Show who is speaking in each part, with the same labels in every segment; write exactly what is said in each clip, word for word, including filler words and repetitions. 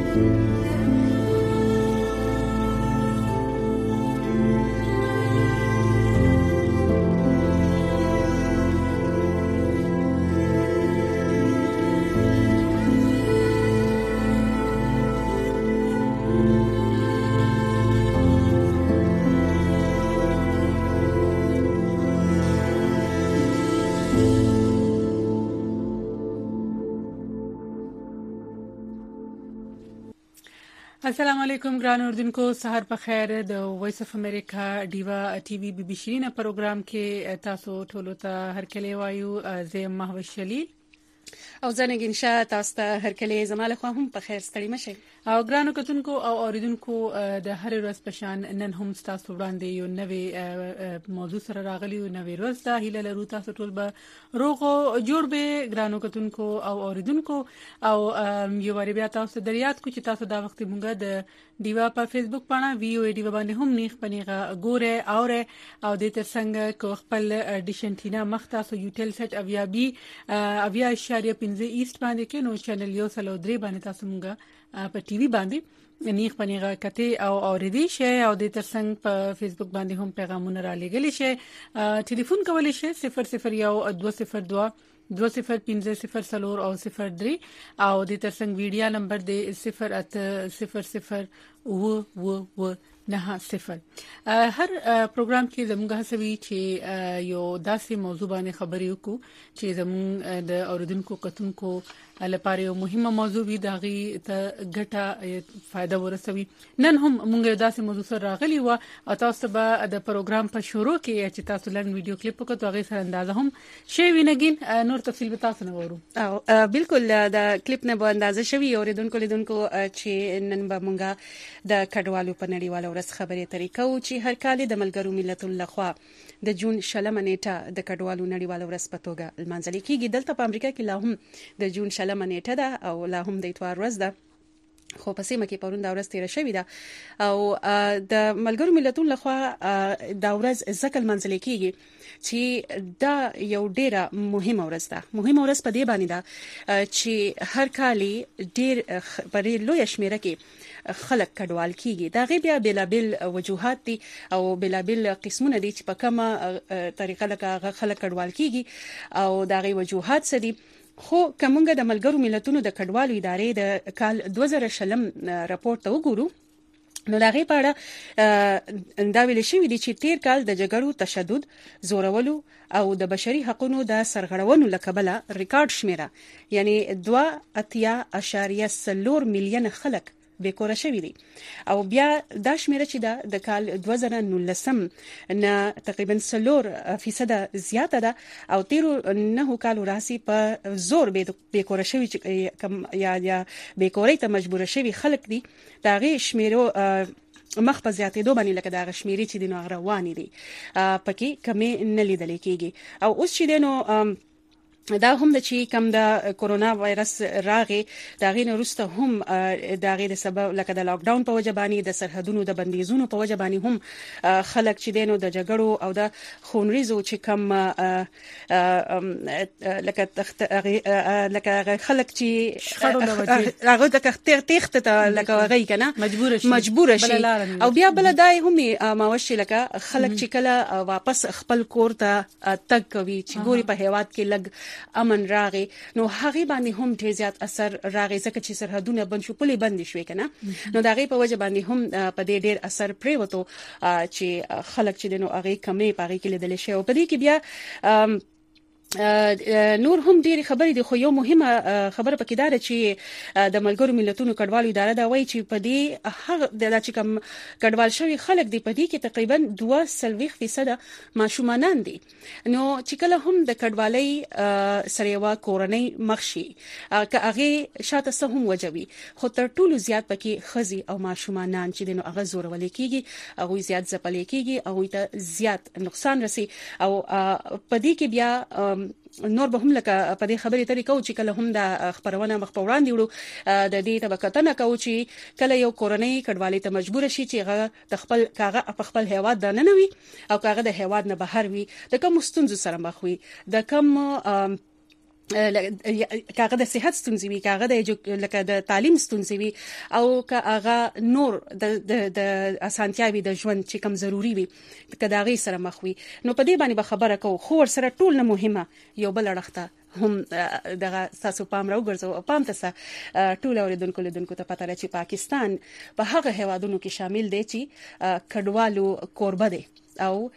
Speaker 1: السلام علیکم ګران اردوونکو، سحر په خیر. د وایس اف امریکا ډیوا ټي وي بي بي شیرین پروګرام کې تاسو ټولو ته هرکلی وایو. زه مهوش شلیل
Speaker 2: او زنګین شاه تاسو ته هرکلی زماله خو هم په خیر ستړي مشه.
Speaker 1: او ګرانو کتونکو او اوریدونکو د هر ورځ په شان نن هم تاسو وړاندې یو نوې موضوع سره راغلی او نوې ورځ ته هیله لرو تاسو ټول به روغ او جوړ به ګرانو کتونکو او اوریدونکو. او یو وری بیا تاسو دریات کو چې تاسو دا وخت مونږه د دیوا په فیسبوک باندې وی او دیوا باندې هم نیخ پنیغه ګوره اوره او د تر څنګه کو خپل ډیشنټینا مخ تاسو یوټل سټ اویا بي اویا اشاریه پنځه ایست باندې کې نو چینل یو سلو درې باندې تاسو مونږه په ټي وي باندې نیخ پنیغه کته او اوریدي شي او د تر څنګه په فیسبوک باندې هم پیغامونه را لګلی شي. ټلیفون کولی شي صفر صفر یو دوه صفر دوه دو صفر پنځه صفر سلور او صفر درې او د تر څنګه ویډیو نمبر دی صفر اته صفر صفر و و و نه صفر. هر پروګرام کې زموږ هڅوي چې یو داسې موضوع باندې خبرې وکړو چې زموږ د اوریدونکو کتونکو لپاره یو مهمه موضوع وي، داغي ته ګټه فائدہ ورسوي. نن هم موږ داسې موضوع سره راغلي و او تاسو به د پروګرام په شروع کې چې تاسو لږ ویډیو کلیپ وکړو هغه سره اندازه هم شی وینګین نور تفصیل به تاسو نه ورو.
Speaker 2: او بالکل د کلیپ نه به اندازه شوی اوریدونکو لیدونکو چې نن به موږ د کډوالو په نړیواله ورځ خبرې ترې کوو چې هر کال د ملګرو ملتونو لخوا د جون شلمه نیټه د کډوالو نړیواله ورځ په توګه لمانځل کیږي. دلته په امریکا کې لا هم د جون شلمه نیټه ده او لا هم د اتوار ورځ ده، خو په سیمه کې پرون دا ورځ تیر شوې ده او د ملګرو ملتونو لخوا دا ورځ ځکه لمانځل کیږي چې دا یو ډیره مهمه ورځ ده. مهمه ورځ په دې باندې ده چې هر کال ډیر پرې لوی شمیره کې خلک کډوال کیږي. دا غي بیا بلابل وجوهات دي او بلابل قسمونه دي چې په کومه طریقه لکه خلک کډوال کیږي او دا غي وجوهات څه دي. خو کومګه د ملګرو ملتونو د کډوالو ادارې د کال دوه زره شلم راپورټ ته وګورو نو دا غي په اړه دا ویل شوی دی چې تیر کال د جګړو تشدد زورولو او د بشري حقوقو د سرغړونو لکبله ریکارډ شمیره یعنی دوه اتیا اشاریه سلور میلیون خلک بیکوره شوی دي او بیا دا شمیره چې دا د کال دوه زره نولسم نه تقریبا سلور فیصد زیاته ده او تیرو نه کالو راسي په زور بیکوره شوی چې یا یا بیکوري ته مجبور شوی خلک دي. دا غي شمیرو مخ په زیاتېدو باندې لکه دا غشمیري چې د نو غرواني دي پکې کمې نه لیدل کېږي. او اوس چې دنو دا هم د چې کم د کورونا وایرس راغی دا غي وروسته هم دا غي د سبب لکه د لاک ډاون په وجه باندې د سرحدونو د بندیزونو په وجه باندې هم خلک چې دینو د جګړو او د خونریزو چې کم لکه لکه خلک چې هغه د تخت ته لکه غي کنه مجبور شي مجبور شي او بیا بل دای هم ماوشي لکه خلک چې کله واپس خپل کور ته تګ کوي چې ګوري په هیواد کې لګ امن راغی نو هغه باندې هم ډیر زیات اثر راغی ځکه چې سرحدونه بند شو پلي بند شوي کنه نو دا غي په وجه باندې هم په دې ډیر اثر پریوتو چې خلک چې نو هغه کمې پاري کې لیدل شي او په دې کې بیا نور هم ډېری خبرې دي. خو یو مهمه خبره پکې ده چې د ملګرو ملتونو کډوالو اداره دا وایي چې په دې هغه د چې کوم کډوال شوی خلک دي په دې کې تقریبا دوه سلويخ فیصد ماشومان دي. نو چې کله هم د کډوالۍ سره یو کورنۍ مخشي که هغه شاته سه هم وجوي خو تر ټولو زیات پکې خزي او ماشومان چې دنو هغه زور ولې کیږي هغه زیات ځپلې کیږي هغه ته زیات نقصان رسي او په دې کې بیا نور به هم لکه په دې خبرې طریقو چې کله هم د خبرونه مخ په وړاندې وړو د دې طبقاتنه کو چې کله یو کورنۍ کډوالۍ ته مجبور شي چې هغه د خپل کاغه په خپل هیواد د نه وي او کاغه د هیواد نه بهر وي د کوم ستونزو سره مخ وي د کوم کاغه د صحت ستونزې وي، کاغه د لکه د تعلیم ستونزې وي او کاغه نور د د اسانتیاوي د ژوند چې کم ضروری وي کداغي سره مخ وي. نو په دې باندې به خبره کوو، خو ور سره ټول نه مهمه یو بل اړخته هم دغه تاسو پام راوګرځو او پام تاسو ټول اوریدونکو لیدونکو ته پته لري چې پاکستان په هغه هوادونو کې شامل دی چې کډوالو کوربه دی او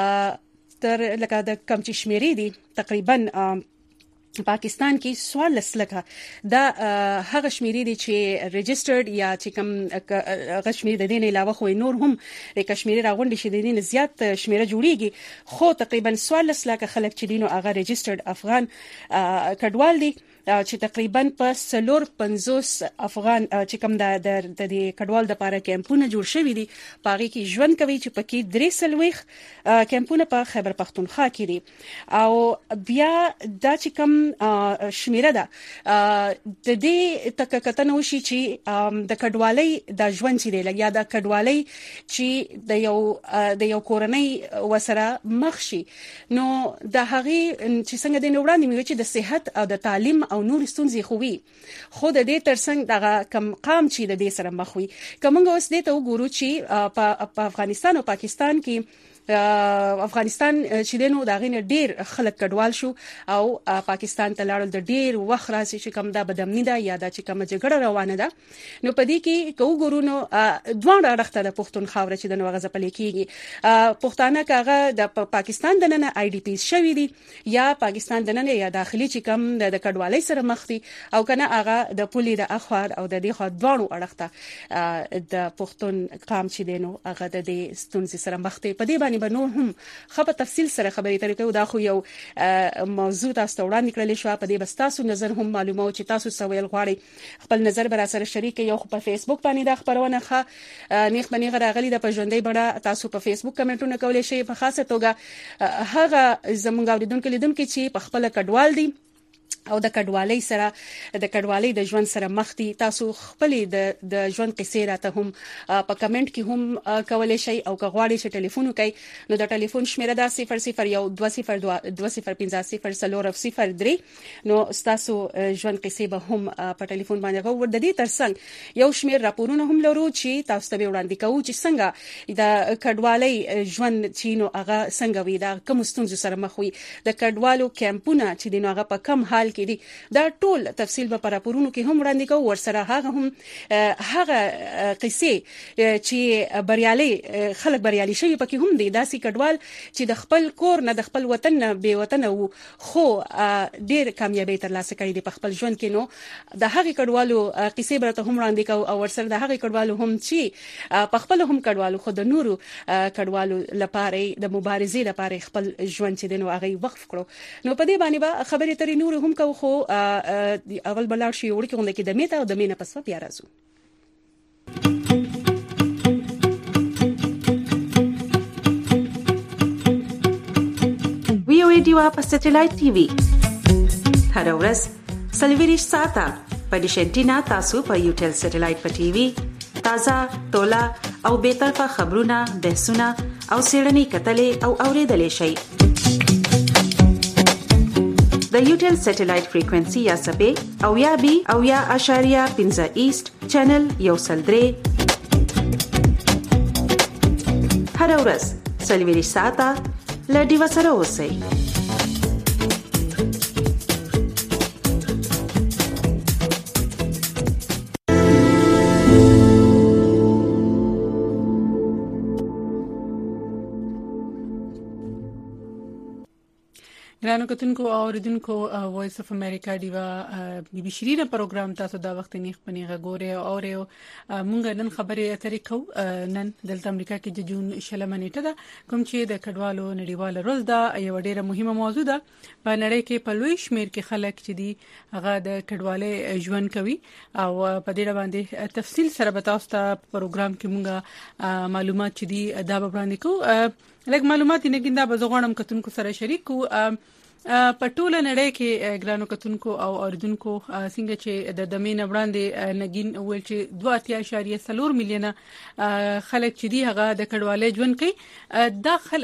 Speaker 2: تر لکه د کم چې شمیرې دي تقریبا پاکستان کې سوال لسلکه دا هغه شمیرې دي چې ريجسترډ یا چې کوم غشمیر د دین علاوه خو نور هم د کشمیر راغونډي شې د دین زیات شمیره جوړیږي، خو تقریبا سوال لسلکه خلک چې دینو هغه ريجسترډ افغان کډوال دي چې تقریبا په سلور پنځوس افغان چې کوم د د کډوال د لپاره کیمپونه جوړ شوي دي پاغي کې ژوند کوي چې پکې درې سلويخ کیمپونه په خیبر پختونخوا کې دي. او بیا دا چې کوم شمیره ده د دې تککتنه وشي چې د کډوالۍ د ژوند چې دی یا د کډوالۍ چې د یو د یو کورنۍ وسره مخ شي، نو د هغه چې څنګه د نوړاندې مې چې د صحت او د تعلیم او نور ستونزې خوي، خو د دې ترڅنګ دغه کم قام چې د دې سره مخ وي. کومه اوس دې ته وګورو چې په افغانستان او پاکستان کې افغانستان چې دینو دا غینه ډیر خلک کډوال شو او پاکستان ته لاړل د ډیر وخت راځي چې کوم دا بدامنی ده یا دا چې کوم جګړه روانه ده. نو په دې کې کو ګورو نو دوه اړخته د پښتون خاور چې د نوغه ځپل کېږي، پښتانه کاغه د پاکستان د نن آی ډی پی شوی دي یا پاکستان د نن یا داخلي چې کوم د کډوالۍ سره مخ دي او کنه هغه د پولي د اخوار او د دې خو دوه اړخته د پښتون قام چې دینو هغه د دې ستونزې سره مخ دي. په دې به نور هم خبر تفصیل سره خبرې ترې کوو. دا خو یو موضوع تاسو وړاندې کړل شو، په دې بس تاسو نظر هم معلومه چې تاسو سویل غواړي خپل نظر بر سره شریک یو په فیسبوک باندې د خبرونه ښه نیخ باندې غراغلي د پژوندۍ بڑا تاسو په فیسبوک کمنټونه کولای شئ. په خاصه توګه هغه زمونږ اوریدونکو لیدونکو چې په خپل کډوال دي او د کډوالۍ سره د کډوالۍ د ژوند سره مخ دي، تاسو خپل د د ژوند قصې راته هم په کمنټ کې هم کولای شئ او که غواړئ چې ټلیفون وکړئ نو د ټلیفون شمیره ده صفر صفر یو دوه صفر دوه صفر پنځه صفر څلور صفر درې. نو تاسو ژوند قصې به هم په ټلیفون باندې غوړ. د دې ترڅنګ یو شمیر راپورونه هم لرو چې تاسو ته وړاندې کوو چې څنګه د کډوالۍ ژوند چینو هغه څنګه وي، دا کوم ستونزې سره مخ وي، د کډوالو کیمپونه چې دینو هغه په کم حال کې دي. دا ټول تفصیل به پر راپورونو کې هم وړاندې کوو. ورسره هغه هم هغه قصې چې بریالي خلک بریالي شوی پکې هم دي، داسې کډوال چې د خپل کور نه د خپل وطن نه بې وطن وو خو ډېر کامیابی ترلاسه کړې دي په خپل ژوند کې. نو د هغه کډوالو قصې به هم وړاندې کوو او ورسره د هغه کډوالو هم چې په خپل هم کډوالو خو د نورو کډوالو لپاره د مبارزې لپاره خپل ژوند چې دنو هغه وقف کړو. نو په دې باندې به خبرې ترې نور هم کوو، خو اول بلار شي وړي کوم کې د میته او د مینه پس بیا راځو.
Speaker 3: وی او ای ډیوا په سټلایټ ټي وي هر ورځ سلویریش ساته په ډیشنټینا تاسو په یوټل سټلایټ په ټي وي تازه تولا او به طرفه خبرونه بحثونه او سیړنی کتلې او اوریدلې شي. د یوټل سټلایټ فریکوئنسي یا سپې او یا بي او یا اشاریه پنځه ایست چینل یو سل درې هر ورځ سلویریش ساته لډي وسره اوسئ.
Speaker 1: ګرانو کتونکو او اوریدونکو وایس اف امریکا دیوا بي بي شيرینه پروګرام تاسو دا وخت نه خپنیغه ګوره او اورو مونږ نن خبرې اترې کو. نن دلته امریکا کې د جون شلمه نیټه ده کوم چې د کډوالو نړیواله ورځ ده، یو ډیره مهمه موضوع ده په نړۍ کې په لوی شمیر کې خلک چې دي هغه د کډوالۍ ژوند کوي او په دې باندې تفصیل سره به تاسو ته پروګرام کې مونږه معلومات چې دي دا به وړاندې کوو. لکه معلومات نه کیندا به زغونم کتونکو سره شریک کو. په ټوله نړۍ کې ګرانو کتونکو او اوریدونکو څنګه چې د دمین وړاندې نګین ویل چې دوه اتیا اعشاریه څلور میلیونه خلک چې دی هغه د کډوالۍ ژوند کوي. دا خلک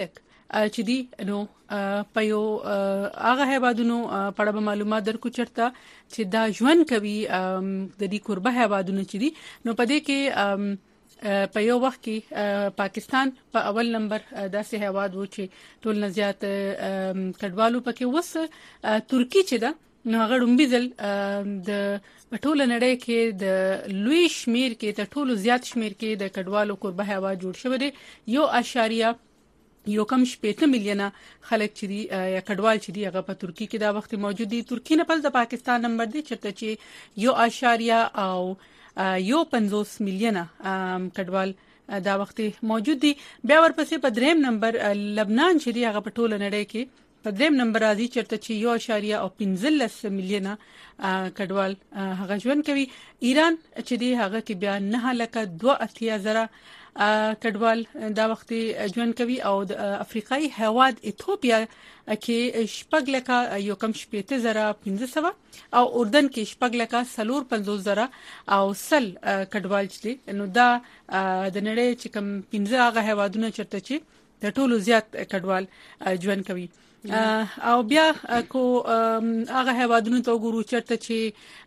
Speaker 1: چې دی نو په یو هغه هیوادونو په اړه معلومات درکو چرته چې دا ژوند کوي د دې قربه هیوادونو چې دی نو په دې کې په یو وخت کې پاکستان په اول نمبر داسې هیواد وو چې ټول نه زیات کډوالو پکې وس ترکی چې دا نو هغه ډومبي ځل د ټول نړۍ کې د لوی شمیر کې د ټولو زیات شمیر کې د کډوالو قربه هیواد جوړ شوی دی یو اشاریه یو کم شپږ میلیونه خلک چې دی یا کډوال چې دی هغه په ترکی کې دا وخت موجود دي ترکی نه پس د پاکستان نمبر دی چرته چې یو اشاریه او یو پنځوس میلیونه کډوال دا وخت موجود دي بیا ورپسې په دریم نمبر لبنان چې دی هغه په ټول نړۍ کې په دریم نمبر راځي چرته چې یو اشاریه او پنځلس میلیونه کډوال هغه ژوند کوي ایران چې دی هغه کې بیا نه لکه دوه اتیا زره کډوال دا وخت ژوند کوي او د افریقای هیواد ایتھوپیا کې شپږ لکه یو کم شپږ زره پنځه سوه او اردن کې شپږ لکه څلور پنځوس زره او سل کډوال چې نو دا د نړۍ چې کم پنځه هغه هیوادونه چرته چې د ټولو زیات کډوال ژوند کوي او بیا کو هغه هیوادونو ته وګورو چرته چې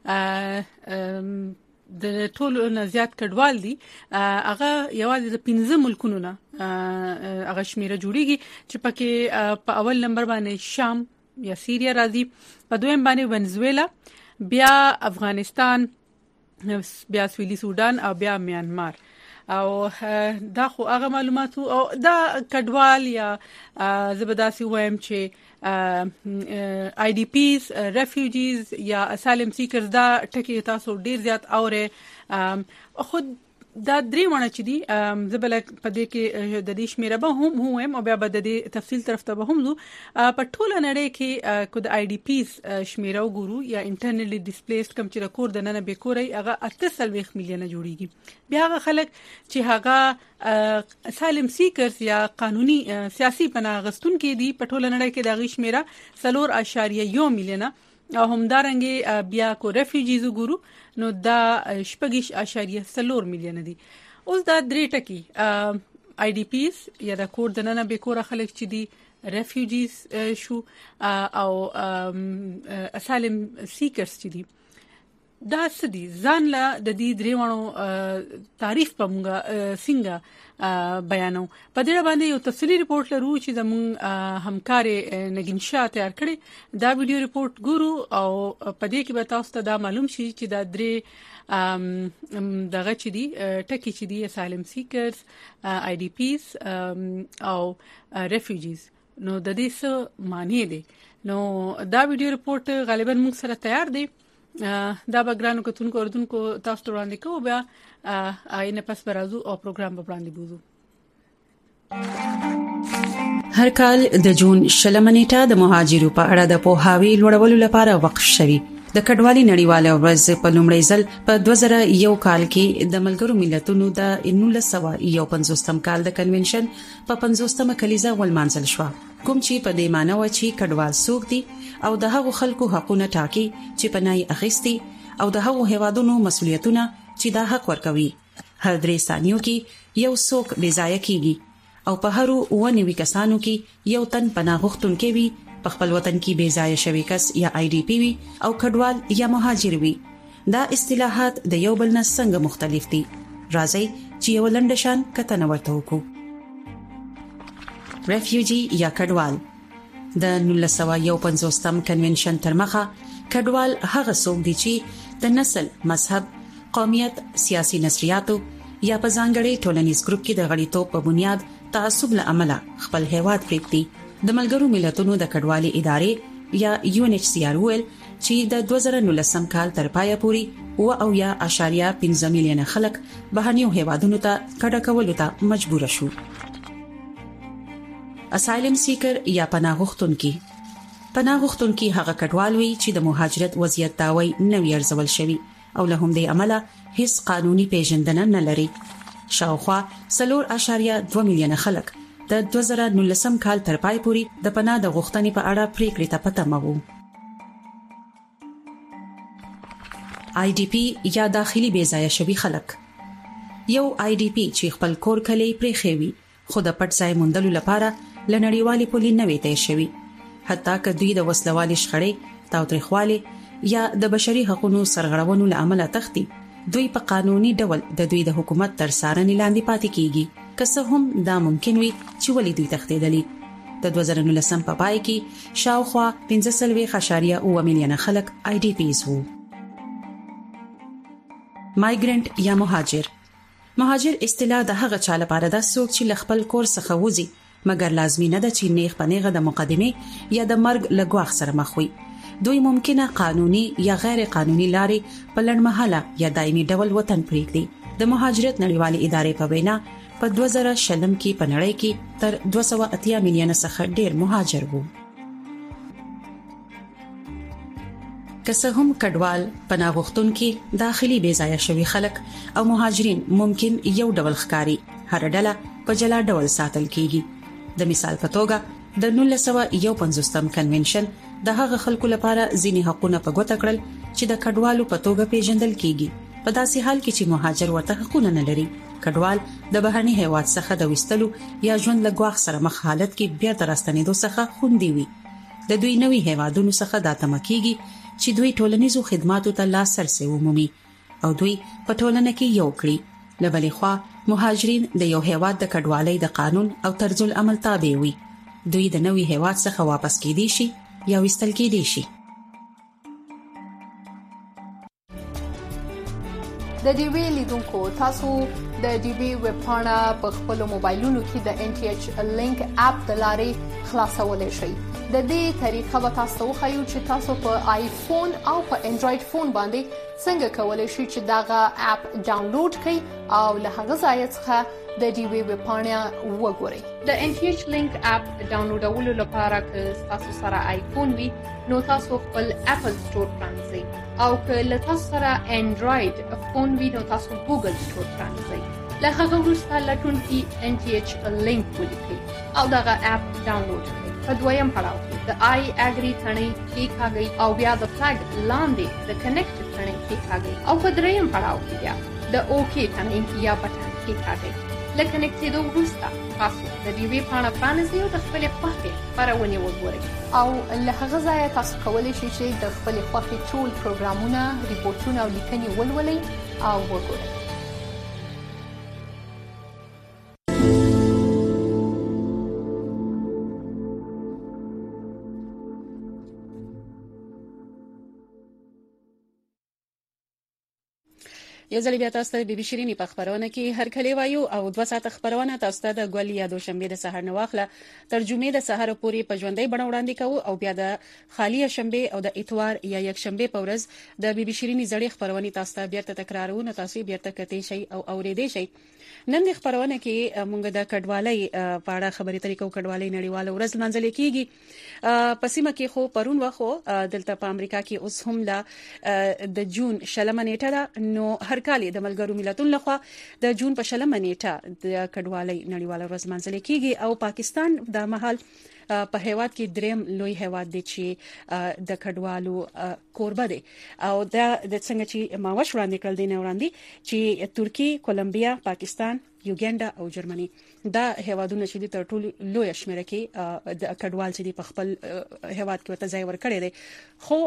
Speaker 1: د ټولو نه زیات کډوال دي هغه یوازې د پنځه ملکونو نه هغه شمیره جوړیږي چې پکې په اول نمبر باندې شام یا سیریا راځي په دویم باندې ونزویلا بیا افغانستان بیا سویلي سودان او بیا میانمار او دا خو هغه معلومات او دا کډوال یا زبرداسي وایم چې آی ډی پیز ریفیوجیز یا اسایلم سیکرز دا ټکی تاسو ډیر زیات اوره خود دا درې ونه چې دي زبل په دې کې د دې شمیره به هم هم او بیا به د تفصیل طرف ته به هم زو په ټوله نړۍ کې کو د آی ډی پیز شمیره وګورو یا انټرنلی ډیسپلیسډ کم چې رکور د نن به کوري هغه اته سلويخ میلیونه جوړیږي بیا هغه خلک چې هغه اسایلم سیکرز یا قانوني سیاسي پناه غستونکو دي په ټوله نړۍ کې د غي شمیره څلور اشاریه یو میلیونه او همدارنګه بیا کو ریفیوجیز وګورو نو دا شپږ اشاریه څلور میلیونه دي اوس دا درې ټکی آی ډی پیز یا د کور د نن به کور خلک چې دي ریفیوجیز شو او اسایلم سیکرز چې دي دا سدي ځان له د دې دریوانو تعریف په مونږه څنګه بیانو په دې باندې یو تفصیلی ریپورت لرو چې زموږ همکار نگین شاه تیار کړی دا ویډیو ریپورت ګورو او په دې کې به تاسو ته دا معلوم شي چې دا درې دغه چې دي ټکی چې دي اسایلم سیکرز آی ډی پیز او ریفیوجیز نو د دې څه معنی دي نو دا ویډیو ریپورت غالبا موږ سره تیار دی دا بګرانو کتونکو اردوونکو تاسو ته وړاندې کوو بیا آینه پس برازو او پروګرام به وړاندې بوزو
Speaker 3: هر کال د جون شلمه نیټه د مهاجرو په اړه د پوهاوی لوړولو لپاره وقف شوی د کډوالي نړیواله ورځ په لومړي ځل په دوه زره یو کال کې د ملګرو ملتونو د نولس سوه یو پنځوستم کال د کنونشن په پنځوستمه کلیزه ولمانځل شو کوم چې په دې معنی و چې کډوال څوک دي او د هغو خلکو حقونه ټاکي چې پناه اخیستي او د هغو هیوادونو مسؤلیتونه چې دا حق ورکوي هر درې ثانیو کې یو څوک بې ځایه کیږي او په هرو ونوي کسانو کې یو تن پناه غوښتونکي وي په خپل وطن کې بې ځایه شوی کس یا آی ډی پی وي او کډوال یا مهاجر وي دا اصطلاحات د یو بل نه څنګه مختلف دي راځي چې یو لنډشان کتنه ورته وکړو ریفیوجی یا کډوال د نولس سوه یو پنځوستم کنونشن تر مخه کډوال هغه څوک دي چې د نسل مذهب قومیت سیاسي نظریاتو یا په ځانګړي ټولنیز ګروپ کې د غړیتوب په بنیاد تعصب له امله خپل هیواد پریږدي د ملګرو ملتونو د کډوالي ادارې یا یو ان ایچ سی آر ول چې د دوه زره نولسم کال تر پایه پورې و او یا اشاریه پنځه میلیونه خلک بهرنیو هیوادونو ته کډه کولو ته مجبور شو اسایلم سیکر یا پناه غوښتونکي پناه غوښتونکي هغه کډوال وي چې د مهاجرت وضعیت داوی نه وي ارزول شوی او له همدې عمله هیڅ قانوني پیژندنه نه لري شاوخوا څلور اشاریه دوه میلیونه خلک د دوه زره نولسم کال تر پای پورې د پناه د غوښتنې په اړه پریکړې ته پته مو آی ډی پی یا داخلي بې ځایه شوي خلک یو آی ډی پی چې خپل کور کلی پرې خوي خو د پټ ځای موندلو لپاره لنړیوالې پولې نوې طی شوي، حتی که دوی د وسلوالي شخړې، تاوتریخوالي یا د بشري حقوقو سرغړونو لامل تختی، دوی په قانوني ډول د دوی د حکومت تر څارنې لاندې پاتې کیږي، که څه هم دا ممکن وي چې ولې دوی تښتېدلي. د دوه زره نولسم په پای کې شاوخوا پنځه سلويخ اشاریه اوه میلیونه خلک آی ډي پیز وو. مایګرنټ یا مهاجر. مهاجر اصطلاح د هغه چا لپاره ده څوک چې خپل کور څخه وځي، مګر لازمي نه ده چې نیغ په نیغه د مقدمه یا د مرګ لګواخ سره مخ وي. دوی ممکنه قانوني یا غیر قانوني لارې په لړمحاله یا دایمي ډول وطن پرېږدي. د مهاجرت نړیوالې ادارې په وینا په دوه زره شلم کې په نړۍ کې تر دوه سوه اتیا میلیونه څخه ډېر مهاجر وو. که څه هم کډوال پناه غوښتونکي داخلي بې ځایه شوي خلک او مهاجرین ممکن یو ډول ښکاري، هر ډله په جلا ډول ساتل کیږي. د مثال په توګه د نولس سوه یو پنځوستم کنونشن د هغه خلکو لپاره ځینې حقوقونه په ګوته کړل چې د کډوالو په توګه پیژندل کیږي، په داسې حال کې چې مهاجر ورته حقوقونه نه لري. کډوال د بهرني هیواد څخه د وستلو یا ژوند لګواخ سره مخ حالت کې بیا تر راستنېدو څخه خوندي وي. د دوی نوي هیوادونو څخه دا تمه کیږي چې دوی ټولنیزو خدماتو ته لاسرسي ومومي او دوی په ټولنه کې یو کړي. لبلې خوا مهاجرین د یو هیواد د کډوالۍ د قانون او طرز العمل تابع وي. دوی د نوي هیواد څخه واپس کیدي شي یا وستل کیدي شي.
Speaker 4: د ډي وی لیدونکو تاسو د ډي وی ویب پاڼه په خپل موبایلونو کې د ان ټي ایچ لینک اپ د لارې خلاصولای شئ. د دې طریقه به تاسو وښیو چې تاسو په آیفون او په انډراید فون باندې څنګه کولای شئ چې داغه اپ ډاونلوډ کړئ او له هغه ځای څخه د ډي وی ویب پاڼه وګورئ. د ان ټي ایچ لینک اپ ډاونلوډولو لپاره که تاسو سره آیفون وي نو تاسو خپل اپل سٹور پرانځئ او که له تاسو سره انډراید فون وي نو تاسو ګوګل سٹور پرانځئ. له هغه وروسته لټونکي ان ټي ایچ لینک ولیکئ او دغه اپ ډاونلوډ کړئ. په دویم پړاو کې د آی اګری ثنې کلیکاږئ او بیا د فلګ لاندې د کنیکټ ثنې کلیکاږئ او په دریم پړاو کې بیا د اوکی ثنې یا بټن کلیکاږئ. له کنیکټېدو وروسته تاسو د ډي وی پاڼه پرانیزئ او د خپلې خوښې خپرونې وګورئ او له هغه ځایه تاسو کولی شئ چې د خپلې خوښې ټول پروګرامونه، ریپورټونه او لیکنې ولولئ او وګورئ.
Speaker 2: یو ځل بیا تاسو ته بي بي شيريني په خبرونه کې هر کله وایو او دوه ساعت خبرونه تاسو ته د ګولې یا دوشنبه د سحر نه واخله ترجمه د سحر پورې په ژوندۍ بڼه وړاندې کوو او بیا د خالی شنبه او د اتوار یا یک شنبه په ورځ د بي بي شيريني زړې خبرونه تاسو ته بیا تکرارو نه تاسو بیا تکتی شي او اورېدې شي. نن د خبرونه کې موږ د کډوالۍ په اړه خبرې طریقو کډوالۍ نړیواله ورځ منځل کېږي. پسیمه کې خو پرون وخو دلته په امریکا کې اوس هم لا د جون شلمه نیټه ده، نو هر کال د ملګرو ملتونو لخوا د جون په شلمه نیټه د کډوالۍ نړیواله ورځ منځل کېږي او پاکستان د محل په هیواد کې دریم لوی هیواد دی چې د کډوالو کوربه دی او دا د څنګه چې ما وش وړاندې کړل دی نه وړاندې چې ترکی، کولمبیا، پاکستان، یوګاندا او جرمني دا هیوادونه چې د تر ټولو لوی شمیره کې د کډوال چې په خپل هیواد کې ورته ځای ورکړي دي. خو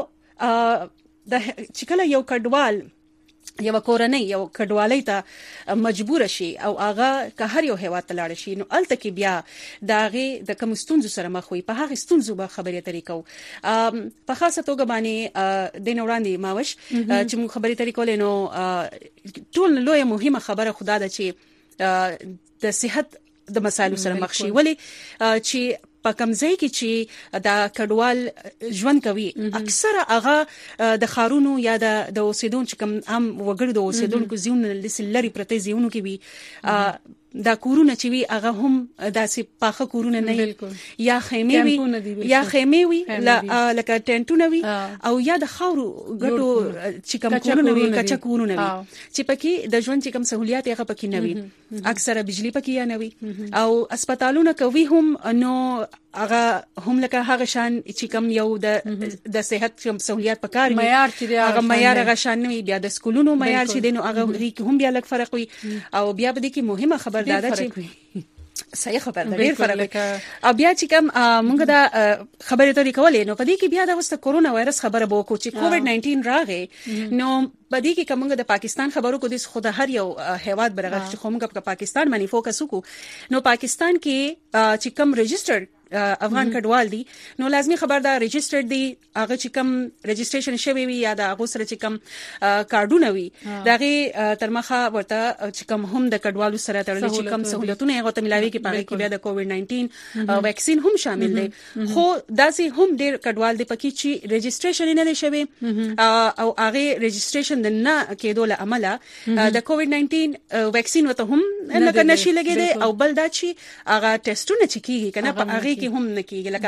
Speaker 2: د چې کله یو کډوال یو کورنۍ یو کډوالۍ ته مجبور شي او هغه که هر یو هیواد ته لاړ شي نو الته کې بیا داغه د کمستونزو سره مخ وي، په هغه ستونزو به خبرې طریقو په خاصه توګه باندې د نوړاندې ماوش چې موږ خبرې طریقو لینو ټول لوی مهمه خبره خدا ده چې د صحت د مسایلو سره مخ شي، ولی چې په کمزای کې چې د کډوال ژوند کوي اکثره هغه د خارونو یا د د اوسیدون چې کوم هم وګړو د اوسیدونکو زیون لسلري پرته زیونو کې وي دا کورونه چې وي هغه هم داسې پاخه کورونه نه یا خیمه وي یا خیمه وي لکه ټنټونه وي او یا د خاورو ګټو چې کوم کورونه وي کچا کورونه وي چې پکې د ژوند چې کوم سہولیات هغه پکې نه وي، اکثره بجلی پکې یا نه وي او هسپتالونه کوي هم نو هغه هم لکه هغه شان چې کوم یو د د صحت کوم سہولیات پکاري
Speaker 1: معیار چې
Speaker 2: هغه معیار هغه شان نه وي، بیا د سکولونو معیار چې دینو هغه هم بیا لږ فرق وي او بیا به د کی مهمه خبر داده چې صحیح خبر ده ډیر فرق او بیا چې کوم موږ دا خبرې ته کولې نو پدې کې بیا دا وسته کورونا وایرس خبره بو کو چې کووډ ناینټین راغی نو پدې کې کومه د پاکستان خبرو کو د خود هر یو هیواد برغه چې کومه په پاکستان باندې فوکس وکړو نو پاکستان کې چې کوم ريجسترډ افغان کډوال دي نو لازمي خبردار ريجسترډ دي هغه چې کوم ريجستریشن شوی وي یا د هغه سره چې کوم کارډونه وي دغه ترمخه ورته چې کوم هم د کډوالو سره تړلي چې کوم سہولتونه هغه ته ملاوي کې پاره کې بیا د کووډ ناینټین ویکسین هم شامل دي خو داسې هم ډیر کډوال دي پکې چې ريجستریشن نه لري شوی او هغه ريجستریشن د نه کېدو له عمله د کووډ ناینټین ویکسین وته هم نه نشي لګیدي او بل دا چې هغه ټیسټونه چې کیږي کنه په هغه هم نکیږي لکه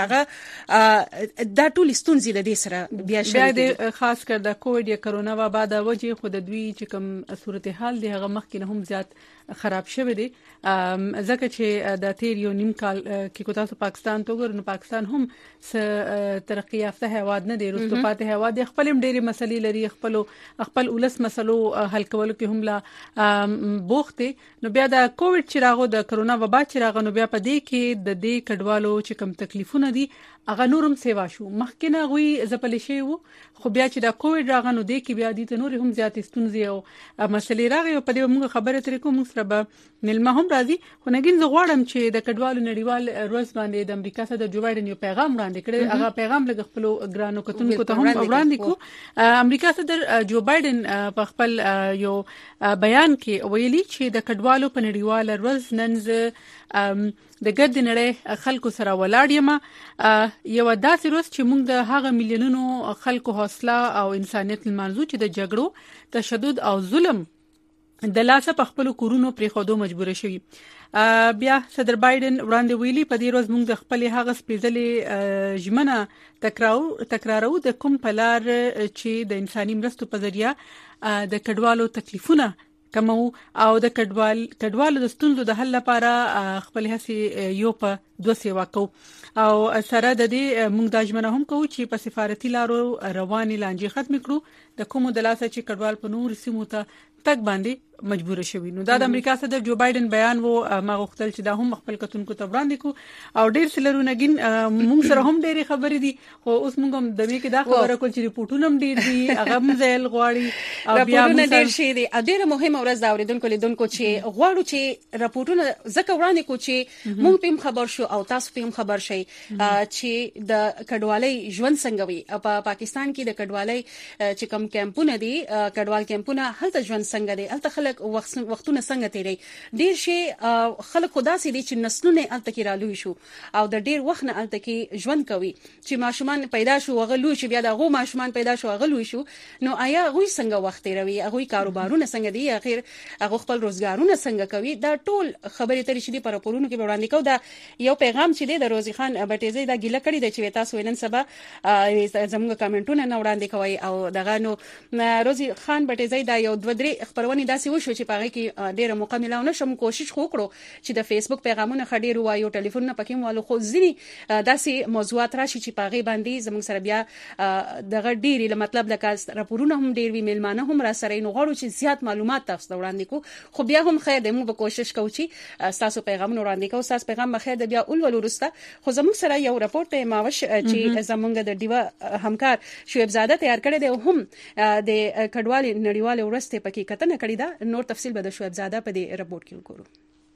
Speaker 2: هغه دا ټول ستونزې د دې سره بیا شوي
Speaker 1: بیا خاص کر د کووډ یا کرونا وبا د وجې خود دوی چې کوم صورتحال دی هغه مخکې هم زیات خراب شوی دی ځکه چې د تیر یو نیم کال کې کو تاسو پاکستان ته وګورئ نو پاکستان هم س ترقی یافته هیواد نه دی وروسته پاتې هیواد دی خپل ډېری مسلې لري خپل خپل ولس مسلو حل کولو کې هم لا بوخت نو بیا د کووډ چې راغو د کرونا وبا چې راغو نو بیا په دې کې د دې کډوالو چې کوم تکلیفونه دي هغه نورم سیوا شو مخکنه غوي زپل شي وو خو بیا چې دا کووډ راغنو دی کې بیا دي ته نور هم زیات ستونزې او مسلې راغي په دې موږ خبره ترې کوم سره به ملما هم راځي خو نګین زه غواړم چې د کډوالو نړیوال ورځ باندې د امریکا سره د جو بایدن یو پیغام وړاندې کړي هغه پیغام لږ خپل ګرانو کتونکو ته هم وړاندې کو امریکا سره جو بایدن په خپل یو بیان کې ویلي چې د کډوالو په نړیوال ورځ نن د ګرد نړۍ خلکو سره ولاړ یم یو داسې روز چې موږ د هغه میلیونونو خلکو حوصله او انسانیت لمانځو چې د جګړو تشدد او ظلم د لاسه په خپل کورونو پرې خودو مجبور شوي بیا صدر بایدن وړاندې ویلي په دې روز موږ د خپل هغه سپېڅلې ژمنه تکرارو تکرارو د کوم پلار چې د انساني مرستو په ذریعہ د کډوالو تکلیفونه کومو او د کډوال کډوالو د ستونزو د حل لپاره خپل هڅې یو په دوه سیوا کو او سره د دې موږ د ژمنه هم کوو چې په سفارتي لارو رواني لانجې ختم کړو د کومو د لاسه چې کډوال په نور سیمو ته تک باندې مجبور شوی نو دا د امریکا صدر جو بایدن بیان وو ما غوښتل چې دا هم خپل کتونکو ته وړاندې کو او ډیر سلرونه ګین موږ سره هم ډېری خبرې دي خو اوس موږ هم د میکه دا خبره کول چې ریپورتونه هم ډیر دي هغه هم ځل غواړي
Speaker 2: او بیا موږ ډیر شي دي ډیره مهمه ورځ دا اوریدونکو لیدونکو چې غواړو چې راپورټونه زکه وړاندې کو چې موږ په خبر شو او تاسو په خبر شئ چې د کډوالۍ ژوند څنګه وي په پاکستان کې د کډوالۍ چې کوم کیمپونه دي کډوال کیمپونه هلته ژوند څنګه دي هلته خلک وختونه څنګه تیری ډیر شي خلک خدا سي دي چې نسلونه الته کې رالوي شو او د ډیر وخت نه الته کې ژوند کوي چې ماشومان پیدا شو غلو شي بیا د غو ماشومان پیدا شو غلو شو نو آیا غوي څنګه وخت تیروي غوي کاروبارونه څنګه دي اخر هغه خپل روزګارونه څنګه کوي دا ټول خبرې ترې شي په راپورونو کې وړاندې کو دا یو پیغام چې دی د روزي خان بټيزي دا ګیله کړی دی چې تاسو نن سبا زموږ کمنټونه نه وړاندې کوي او دغه نو روزي خان بټيزي دا یو دوه درې خبرونه داسې وشو چې پاره کې ډیره مکمله ونه شم کوشش وکړو چې د فیسبوک پیغامونه خډیر وایو ټلیفون نه پکې والو خو ځینی داسې موضوعات راشي چې پاره باندې زموږ سره بیا دغه ډیری مطلب لکه راپورونه هم ډیر وی ملمانه هم را سره نو غواړو چې زیات معلومات تاسو وړاندې کو خو بیا هم خیر د موږ کوشش کوو چې تاسو پیغامونه وړاندې کوو تاسو پیغام بخیر د بیا اول ولورسته خو زموږ سره یو راپورټ ماوش چې زموږ د دیوا همکار شعیب زاده تیار کړی دی هم د کډوال نړیوال ورسته پکې کتنه کړی دا نور تفصیل به د شعیب زاده په دې رپورت کې وکړو